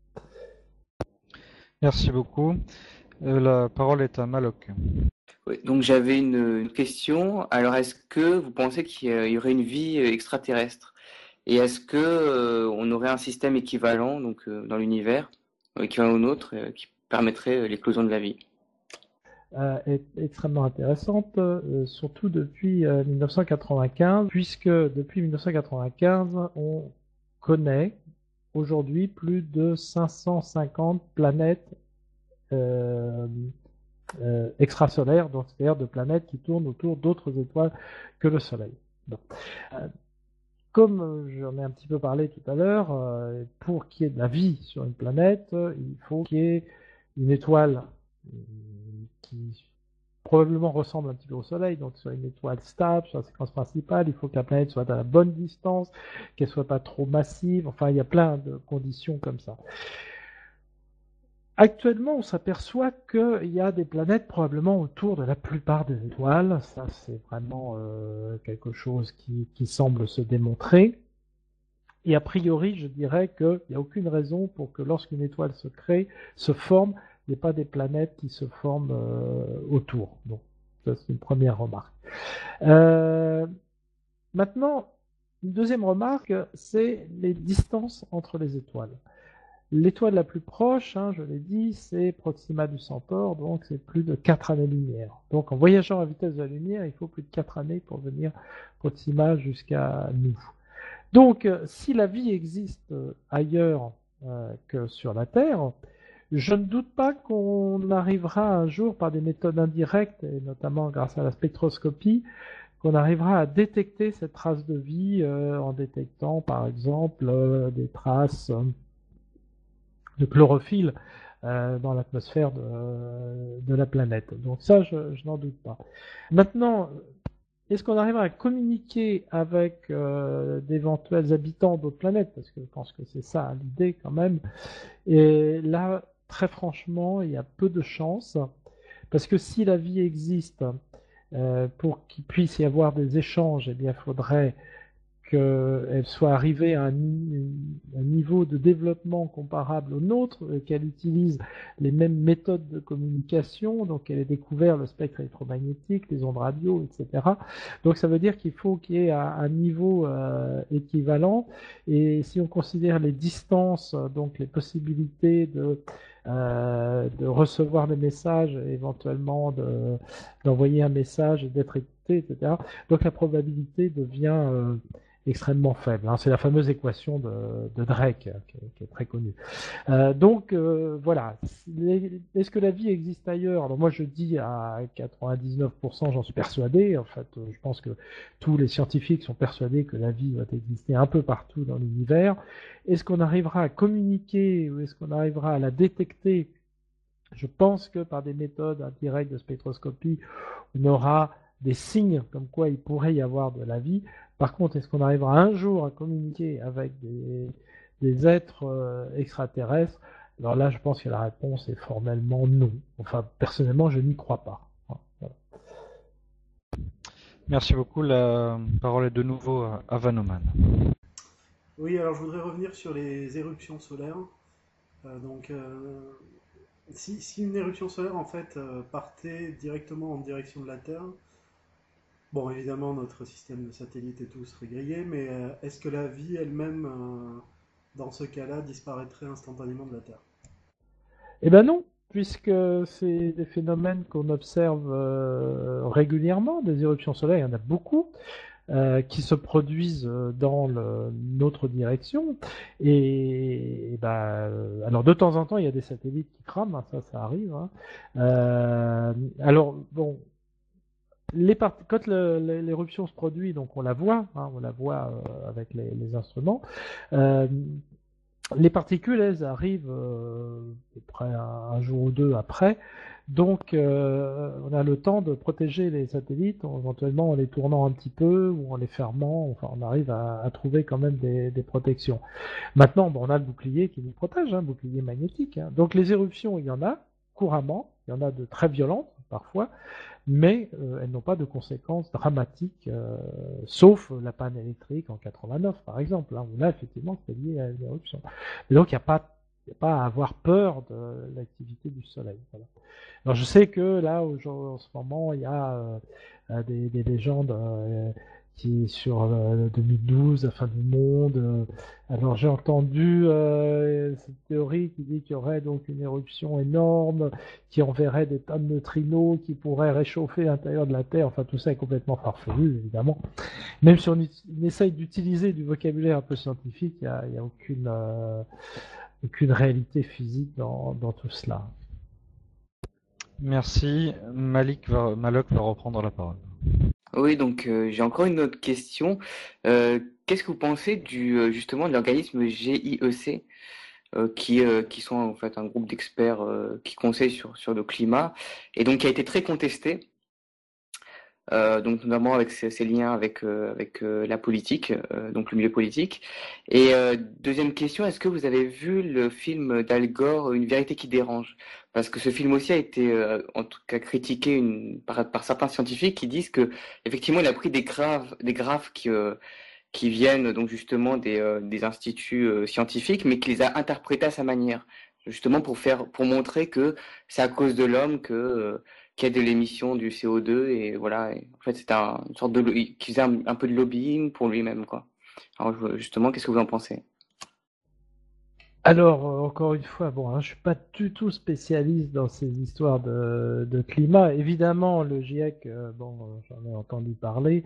Speaker 1: Merci beaucoup. Euh, la parole est à Maloc.
Speaker 4: Oui, donc j'avais une, une question. Alors, est-ce que vous pensez qu'il y a- il y aurait une vie euh, extraterrestre? Et est-ce que euh, on aurait un système équivalent donc euh, dans l'univers, euh, équivalent au nôtre, euh, qui permettrait euh, l'éclosion de la vie?
Speaker 2: Euh, est extrêmement intéressante, euh, surtout depuis euh, mille neuf cent quatre-vingt-quinze, puisque depuis mille neuf cent quatre-vingt-quinze, on connaît aujourd'hui plus de cinq cent cinquante planètes euh, euh, extrasolaires, donc c'est-à-dire de planètes qui tournent autour d'autres étoiles que le Soleil. Bon. Euh, comme j'en ai un petit peu parlé tout à l'heure, euh, pour qu'il y ait de la vie sur une planète, euh, il faut qu'il y ait une étoile euh, qui probablement ressemble un petit peu au Soleil, donc soit une étoile stable sur la séquence principale, il faut que la planète soit à la bonne distance, qu'elle soit pas trop massive, enfin il y a plein de conditions comme ça. Actuellement, on s'aperçoit qu'il y a des planètes probablement autour de la plupart des étoiles. Ça, c'est vraiment euh, quelque chose qui, qui semble se démontrer. Et a priori, je dirais qu'il n'y a aucune raison pour que lorsqu'une étoile se crée, se forme, il n'y ait pas des planètes qui se forment euh, autour. Donc, ça, c'est une première remarque. Euh, maintenant, une deuxième remarque, c'est les distances entre les étoiles. L'étoile la plus proche, hein, je l'ai dit, c'est Proxima du Centaure, donc c'est plus de quatre années-lumière. Donc en voyageant à la vitesse de la lumière, il faut plus de quatre années pour venir Proxima jusqu'à nous. Donc si la vie existe ailleurs euh, que sur la Terre, je ne doute pas qu'on arrivera un jour par des méthodes indirectes, et notamment grâce à la spectroscopie, qu'on arrivera à détecter cette trace de vie euh, en détectant par exemple euh, des traces euh, de chlorophylle euh, dans l'atmosphère de, de la planète. Donc ça, je, je n'en doute pas. Maintenant, est-ce qu'on arrivera à communiquer avec euh, d'éventuels habitants d'autres planètes? Parce que je pense que c'est ça l'idée quand même. Et là, très franchement, il y a peu de chances. Parce que si la vie existe, euh, pour qu'il puisse y avoir des échanges, eh bien, il faudrait qu'elle soit arrivée à un, un niveau de développement comparable au nôtre, qu'elle utilise les mêmes méthodes de communication, donc qu'elle ait découvert le spectre électromagnétique, les ondes radio, et cetera. Donc ça veut dire qu'il faut qu'il y ait un, un niveau euh, équivalent. Et si on considère les distances, donc les possibilités de Euh, de recevoir des messages, éventuellement de, d'envoyer un message et d'être écouté, et cetera. Donc la probabilité devient euh, extrêmement faible. Hein. C'est la fameuse équation de, de Drake, hein, qui, est, qui est très connue. Euh, donc euh, voilà. Est-ce que la vie existe ailleurs? Alors moi je dis à quatre-vingt-dix-neuf pour cent, j'en suis persuadé. En fait, je pense que tous les scientifiques sont persuadés que la vie doit exister un peu partout dans l'univers. Est-ce qu'on arrivera à communiquer ou est-ce qu'on arrivera à la détecter? Je pense que par des méthodes indirectes de spectroscopie, on aura des signes comme quoi il pourrait y avoir de la vie. Par contre, est-ce qu'on arrivera un jour à communiquer avec des, des êtres euh, extraterrestres? Alors là, je pense que la réponse est formellement non. Enfin, personnellement, je n'y crois pas. Voilà.
Speaker 1: Merci beaucoup. La parole est de nouveau à Vanoman.
Speaker 3: Oui, alors je voudrais revenir sur les éruptions solaires. Euh, donc, euh, si, si une éruption solaire en fait euh, partait directement en direction de la Terre, bon, évidemment notre système de satellites et tout serait grillé, mais euh, est-ce que la vie elle-même, euh, dans ce cas-là, disparaîtrait instantanément de la Terre?
Speaker 2: Eh ben non, puisque c'est des phénomènes qu'on observe euh, régulièrement, des éruptions solaires, il y en a beaucoup. Euh, qui se produisent dans le, notre direction. Et, et bah, alors de temps en temps, il y a des satellites qui crament, hein, ça, ça arrive. Hein. Euh, alors bon, les part... quand l'éruption se produit, donc on la voit, hein, on la voit euh, avec les, les instruments. Euh, les particules, elles arrivent euh, à peu près un, un jour ou deux après. Donc, euh, on a le temps de protéger les satellites, éventuellement en les tournant un petit peu ou en les fermant. Enfin, on arrive à, à trouver quand même des, des protections. Maintenant, bon, on a le bouclier qui nous protège, hein, bouclier magnétique. Hein. Donc, les éruptions, il y en a couramment. Il y en a de très violentes parfois, mais euh, elles n'ont pas de conséquences dramatiques, euh, sauf la panne électrique en quatre-vingt-neuf, par exemple, hein, où là, effectivement, c'est lié à une éruption. Et donc, il n'y a pas Il n'y a pas à avoir peur de l'activité du Soleil. Voilà. Alors je sais que là, en ce moment, il y a euh, des, des légendes euh, qui sur euh, deux mille douze, la fin du monde. Euh, alors j'ai entendu euh, cette théorie qui dit qu'il y aurait donc une éruption énorme qui enverrait des tas de neutrinos qui pourraient réchauffer l'intérieur de la Terre. Enfin tout ça est complètement farfelu, évidemment. Même si on, on essaye d'utiliser du vocabulaire un peu scientifique, il n'y a, il y a aucune... Euh, aucune réalité physique dans, dans tout cela.
Speaker 1: Merci. Malik va, Malok va reprendre la parole.
Speaker 4: Oui, donc euh, j'ai encore une autre question. Euh, qu'est-ce que vous pensez du euh, justement de l'organisme G I E C, euh, qui euh, qui sont en fait un groupe d'experts euh, qui conseillent sur sur le climat et donc qui a été très contesté, euh, donc notamment avec ses, ses liens avec euh, avec euh, la politique, euh, donc le milieu politique. Et euh, deuxième question, est-ce que vous avez vu le film d'Al Gore, Une vérité qui dérange? Parce que ce film aussi a été euh, en tout cas critiqué une, par, par certains scientifiques qui disent que effectivement il a pris des graphes des graphes qui euh, qui viennent donc justement des euh, des instituts euh, scientifiques, mais qui les a interprétés à sa manière, justement pour faire pour montrer que c'est à cause de l'homme que euh, qu'il y a de l'émission du C O deux et voilà. Et en fait, c'était un, une sorte de lo- qui faisait un, un peu de lobbying pour lui-même, quoi. Alors je- justement, qu'est-ce que vous en pensez?
Speaker 2: Alors, euh, encore une fois, bon, hein, je suis pas du tout spécialiste dans ces histoires de, de climat. Évidemment, le GIEC, euh, bon, euh, j'en ai entendu parler.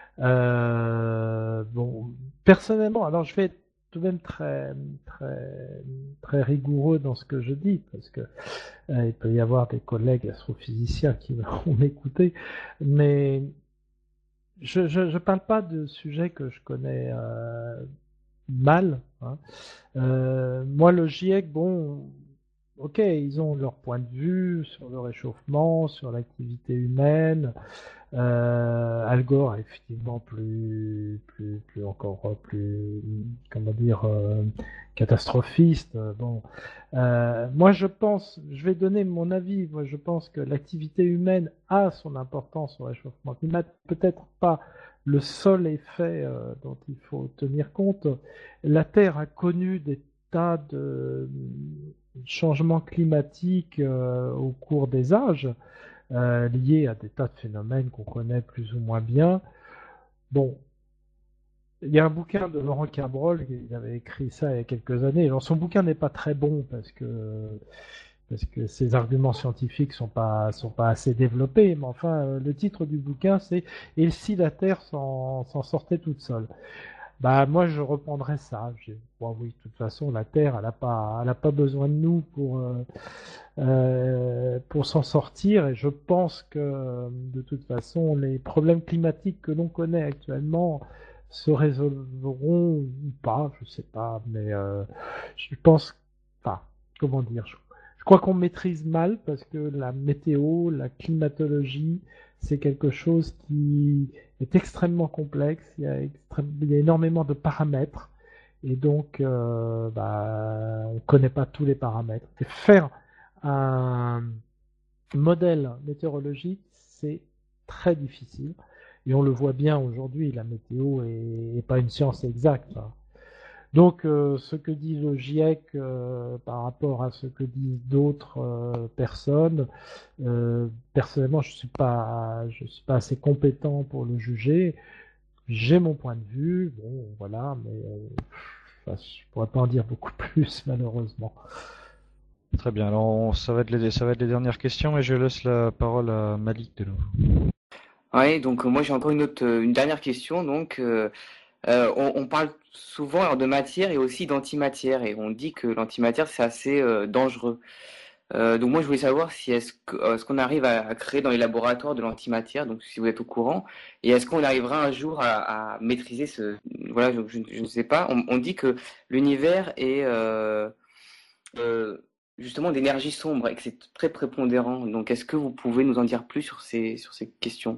Speaker 2: Euh, bon, personnellement, alors je vais être tout de même très, très, très rigoureux dans ce que je dis, parce que euh, il peut y avoir des collègues astrophysiciens qui vont m'écouter, mais je, je, je parle pas de sujets que je connais euh, mal, hein. Euh, moi, le GIEC, bon, ok, ils ont leur point de vue sur le réchauffement, sur l'activité humaine. Euh, Al Gore est effectivement plus, plus, plus encore plus, comment dire, euh, catastrophiste. Bon, euh, moi je pense, je vais donner mon avis. Moi, je pense que l'activité humaine a son importance au réchauffement climatique. Peut-être pas le seul effet euh, dont il faut tenir compte. La Terre a connu des tas de changements climatiques euh, au cours des âges euh, liés à des tas de phénomènes qu'on connaît plus ou moins bien. Bon, il y a un bouquin de Laurent Cabrol, il avait écrit ça il y a quelques années. Alors son bouquin n'est pas très bon parce que parce que ses arguments scientifiques sont pas sont pas assez développés, mais enfin euh, le titre du bouquin c'est Et si la Terre s'en s'en sortait toute seule. Bah moi je reprendrais ça. J'ai- Bon oui, de toute façon la Terre elle a pas elle a pas besoin de nous pour euh, euh, pour s'en sortir et je pense que de toute façon les problèmes climatiques que l'on connaît actuellement se résolveront ou pas, je sais pas, mais euh, je pense pas. Comment dire, je, je crois qu'on maîtrise mal parce que la météo, la climatologie, c'est quelque chose qui est extrêmement complexe. Il y a, extrême- il y a énormément de paramètres et donc euh, bah, on connaît pas tous les paramètres. Et faire un modèle météorologique, c'est très difficile. Et on le voit bien aujourd'hui, la météo est, est pas une science exacte, hein. Donc, euh, ce que dit le GIEC euh, par rapport à ce que disent d'autres euh, personnes, euh, personnellement, je suis pas, je suis pas assez compétent pour le juger. J'ai mon point de vue, bon, voilà, mais euh, enfin, je pourrais pas en dire beaucoup plus, malheureusement.
Speaker 1: Très bien. Alors, on- ça va être les, ça va être les dernières questions et je laisse la parole à Malik de nouveau.
Speaker 4: Ouais, donc euh, moi j'ai encore une autre, euh, une dernière question. Donc, euh, euh, on, on parle souvent alors, de matière et aussi d'antimatière, et on dit que l'antimatière c'est assez euh, dangereux. Euh, donc moi je voulais savoir si est-ce que, euh, est-ce qu'on arrive à, à créer dans les laboratoires de l'antimatière, donc si vous êtes au courant, et est-ce qu'on arrivera un jour à, à maîtriser ce, voilà, je, je- je ne sais pas. On, on dit que l'univers est euh, euh, justement d'énergie sombre et que c'est très prépondérant. Donc est-ce que vous pouvez nous en dire plus sur ces sur ces questions?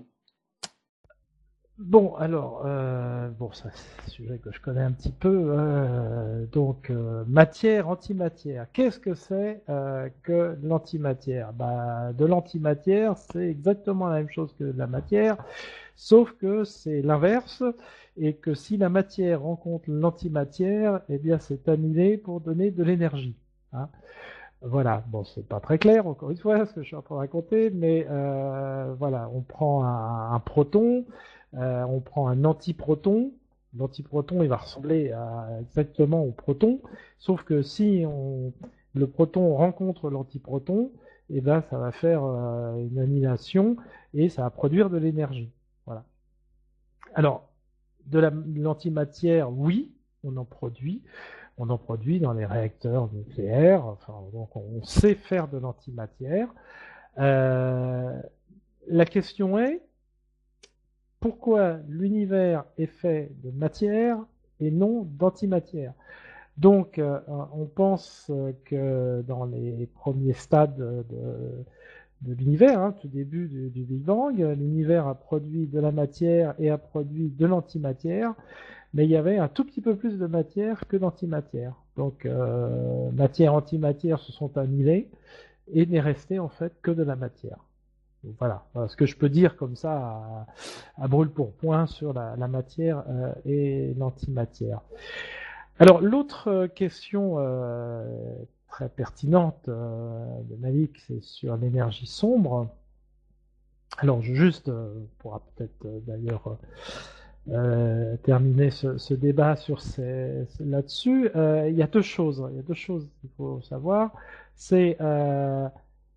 Speaker 2: Bon, alors, euh, bon, ça c'est un sujet que je connais un petit peu. Euh, donc, euh, matière, antimatière. Qu'est-ce que c'est euh, que l'antimatière? Bah, de l'antimatière, c'est exactement la même chose que de la matière, sauf que c'est l'inverse, et que si la matière rencontre l'antimatière, eh bien, c'est annulé pour donner de l'énergie, hein. Voilà, bon, c'est pas très clair, encore une fois, ce que je suis en train de raconter, mais euh, voilà, on prend un, un proton, euh, on prend un antiproton. L'antiproton, il va ressembler à- exactement au proton, sauf que si on, le proton rencontre l'antiproton, et ben, ça va faire euh, une annihilation et ça va produire de l'énergie. Voilà. Alors, de la- de l'antimatière, oui, on en produit. On en produit dans les réacteurs nucléaires. Enfin, donc on sait faire de l'antimatière. Euh, la question est, pourquoi l'univers est fait de matière et non d'antimatière. Donc, euh, on pense que dans les premiers stades de, de l'univers, hein, tout début du, du Big Bang, l'univers a produit de la matière et a produit de l'antimatière, mais il y avait un tout petit peu plus de matière que d'antimatière. Donc, euh, matière et antimatière se sont annihilées et n'est resté en fait que de la matière. Donc, voilà. voilà ce que je peux dire comme ça à, à brûle pour point sur la, la matière euh, et l'antimatière. Alors, l'autre question euh, très pertinente euh, de Malik, c'est sur l'énergie sombre. Alors, juste, euh, on pourra peut-être euh, d'ailleurs euh, terminer ce, ce débat sur ces, là-dessus. Euh, il y a deux choses. Il y a deux choses qu'il faut savoir. C'est euh,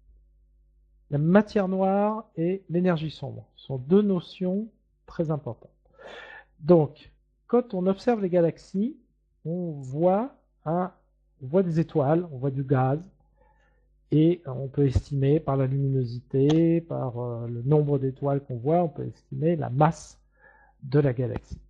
Speaker 2: la matière noire et l'énergie sombre. Ce sont deux notions très importantes. Donc, quand on observe les galaxies, on voit, un, on voit des étoiles, on voit du gaz, et on peut estimer par la luminosité, par euh, le nombre d'étoiles qu'on voit, on peut estimer la masse de la galaxie.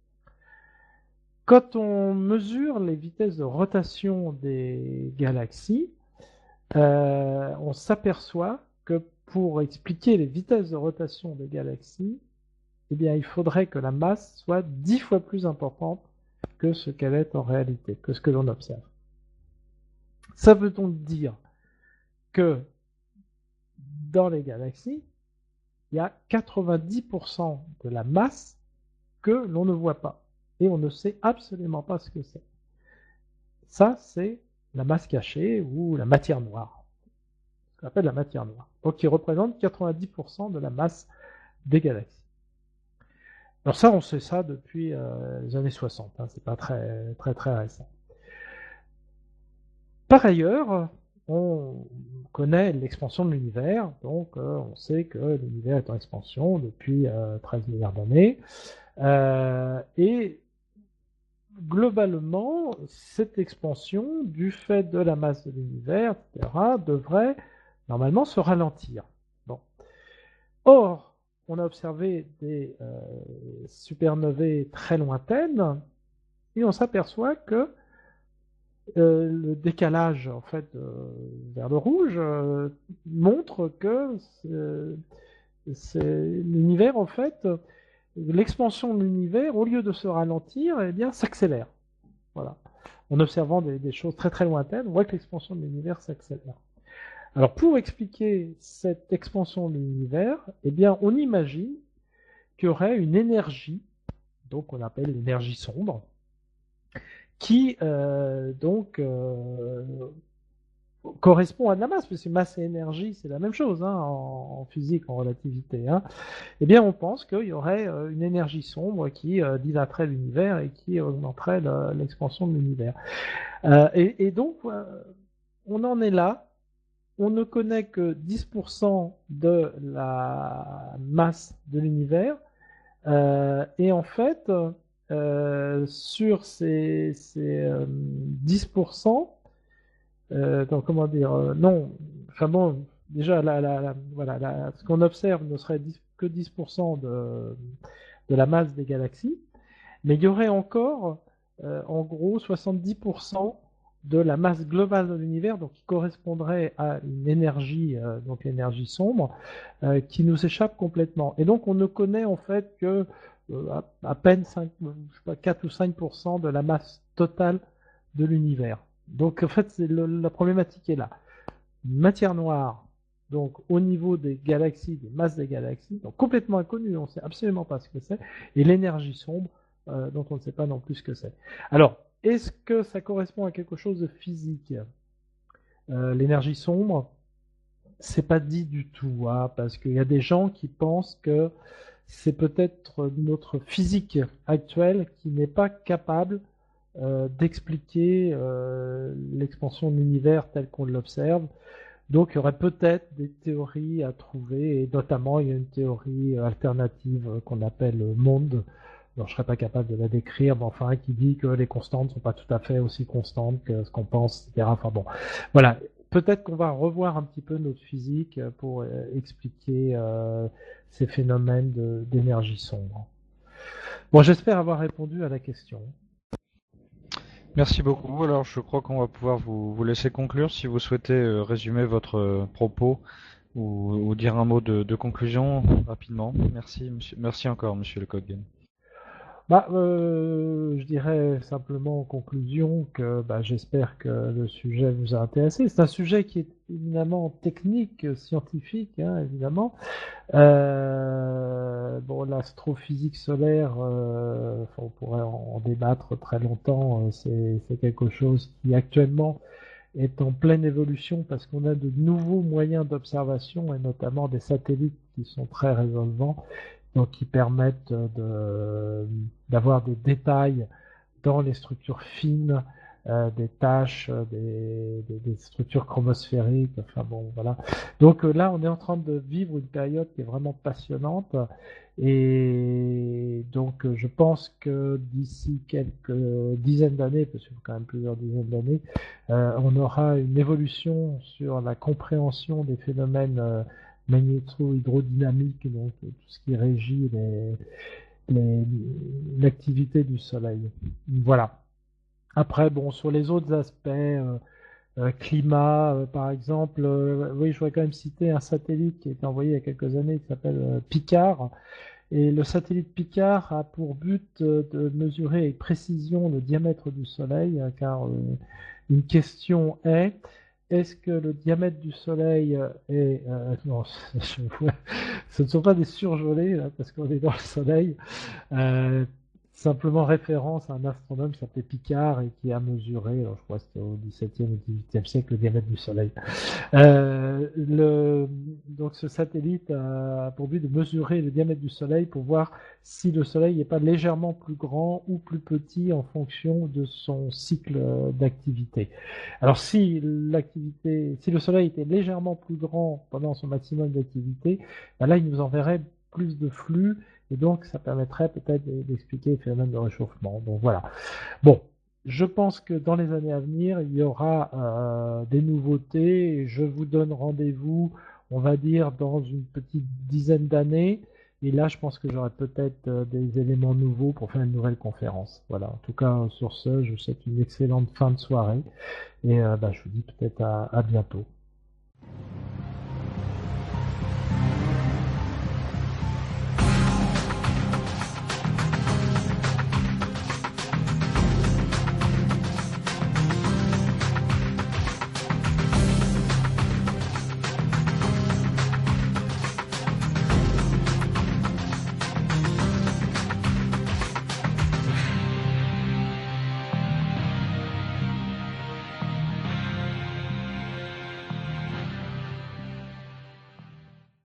Speaker 2: Quand on mesure les vitesses de rotation des galaxies, euh, on s'aperçoit que pour expliquer les vitesses de rotation des galaxies, eh bien, il faudrait que la masse soit dix fois plus importante que ce qu'elle est en réalité, que ce que l'on observe. Ça veut donc dire que dans les galaxies, il y a quatre-vingt-dix pour cent de la masse que l'on ne voit pas. Et on ne sait absolument pas ce que c'est. Ça, c'est la masse cachée ou la matière noire. Ce qu'on appelle la matière noire. Donc, qui représente quatre-vingt-dix pour cent de la masse des galaxies. Alors ça, on sait ça depuis euh, les années soixante, hein, c'est pas très très très récent. Par ailleurs, on connaît l'expansion de l'univers, donc euh, on sait que l'univers est en expansion depuis euh, treize milliards d'années, euh, et globalement, cette expansion, du fait de la masse de l'univers, et cetera, devrait normalement se ralentir. Bon. Or, on a observé des euh, supernovae très lointaines et on s'aperçoit que euh, le décalage en fait euh, vers le rouge euh, montre que l'univers en fait, l'expansion de l'univers au lieu de se ralentir, eh bien s'accélère. Voilà. En observant des, des choses très très lointaines, on voit que l'expansion de l'univers s'accélère. Alors, pour expliquer cette expansion de l'univers, eh bien, on imagine qu'il y aurait une énergie, donc on appelle l'énergie sombre, qui euh, donc euh, correspond à de la masse, parce que masse et énergie, c'est la même chose hein, en, en physique, en relativité. Hein. Eh bien, on pense qu'il y aurait euh, une énergie sombre qui euh, dilaterait l'univers et qui augmenterait l'expansion de l'univers. Euh, et, et donc, euh, on en est là. On ne connaît que dix pour cent de la masse de l'univers, euh, et en fait, euh, sur ces, ces euh, dix pour cent, euh, donc comment dire, euh, non, enfin bon, déjà, la, la, la, voilà, la, ce qu'on observe ne serait que dix pour cent de, de la masse des galaxies, mais il y aurait encore, euh, en gros, soixante-dix pour cent de la masse globale de l'univers, donc qui correspondrait à une énergie, euh, donc l'énergie sombre, euh, qui nous échappe complètement. Et donc on ne connaît en fait que euh, à, à peine cinq, je sais pas, quatre ou cinq pour cent de la masse totale de l'univers. Donc en fait c'est le, la problématique est là. Une matière noire, donc au niveau des galaxies, des masses des galaxies, donc complètement inconnue, on ne sait absolument pas ce que c'est, et l'énergie sombre, euh, dont on ne sait pas non plus ce que c'est. Alors, est-ce que ça correspond à quelque chose de physique? euh, L'énergie sombre, c'est pas dit du tout, hein, parce qu'il y a des gens qui pensent que c'est peut-être notre physique actuelle qui n'est pas capable euh, d'expliquer euh, l'expansion de l'univers tel qu'on l'observe. Donc il y aurait peut-être des théories à trouver, et notamment il y a une théorie alternative qu'on appelle monde. Alors, je serais pas capable de la décrire, mais enfin, qui dit que les constantes sont pas tout à fait aussi constantes que ce qu'on pense, et cetera. Enfin bon, voilà. peut-être qu'on va revoir un petit peu notre physique pour euh, expliquer euh, ces phénomènes de, d'énergie sombre. Bon, j'espère avoir répondu à la question.
Speaker 1: Merci beaucoup. Alors, je crois qu'on va pouvoir vous, vous laisser conclure si vous souhaitez euh, résumer votre euh, propos ou, ou dire un mot de, de conclusion rapidement. Merci, monsieur. Merci encore, monsieur Le Coggen.
Speaker 2: Bah, euh, je dirais simplement en conclusion que bah, j'espère que le sujet vous a intéressé. C'est un sujet qui est éminemment technique, scientifique, hein, évidemment. Euh, bon, l'astrophysique solaire, euh, enfin, on pourrait en, en débattre très longtemps. C'est, c'est quelque chose qui actuellement est en pleine évolution parce qu'on a de nouveaux moyens d'observation et notamment des satellites qui sont très résolvants, donc qui permettent de, d'avoir des détails dans les structures fines, euh, des tâches, des, des, des structures chromosphériques, enfin bon, voilà. Donc euh, là, on est en train de vivre une période qui est vraiment passionnante, et donc euh, je pense que d'ici quelques dizaines d'années, parce qu'il faut quand même plusieurs dizaines d'années, euh, on aura une évolution sur la compréhension des phénomènes euh, magnéto-hydrodynamiques, donc tout ce qui régit les Les, l'activité du Soleil. Voilà. Après, bon, sur les autres aspects, euh, euh, climat, euh, par exemple, euh, oui, je voudrais quand même citer un satellite qui a été envoyé il y a quelques années qui s'appelle euh, Picard. Et le satellite Picard a pour but euh, de mesurer avec précision le diamètre du Soleil, hein, car euh, une question est, est-ce que le diamètre du Soleil est... Euh, non, je vois, ce ne sont pas des surgelés, là, parce qu'on est dans le Soleil. Euh, simplement référence à un astronome qui s'appelait Picard et qui a mesuré, alors je crois que c'était au dix-septième ou dix-huitième siècle, le diamètre du Soleil. Euh, le, donc ce satellite a pour but de mesurer le diamètre du Soleil pour voir si le Soleil n'est pas légèrement plus grand ou plus petit en fonction de son cycle d'activité. Alors si l'activité, si le Soleil était légèrement plus grand pendant son maximum d'activité, ben là il nous enverrait plus de flux. Et donc, ça permettrait peut-être d'expliquer les phénomènes de réchauffement. Donc voilà. Bon, je pense que dans les années à venir, il y aura euh, des nouveautés. Et je vous donne rendez-vous, on va dire, dans une petite dizaine d'années. Et là, je pense que j'aurai peut-être euh, des éléments nouveaux pour faire une nouvelle conférence. Voilà. En tout cas, sur ce, je vous souhaite une excellente fin de soirée. Et euh, bah, je vous dis peut-être à, à bientôt.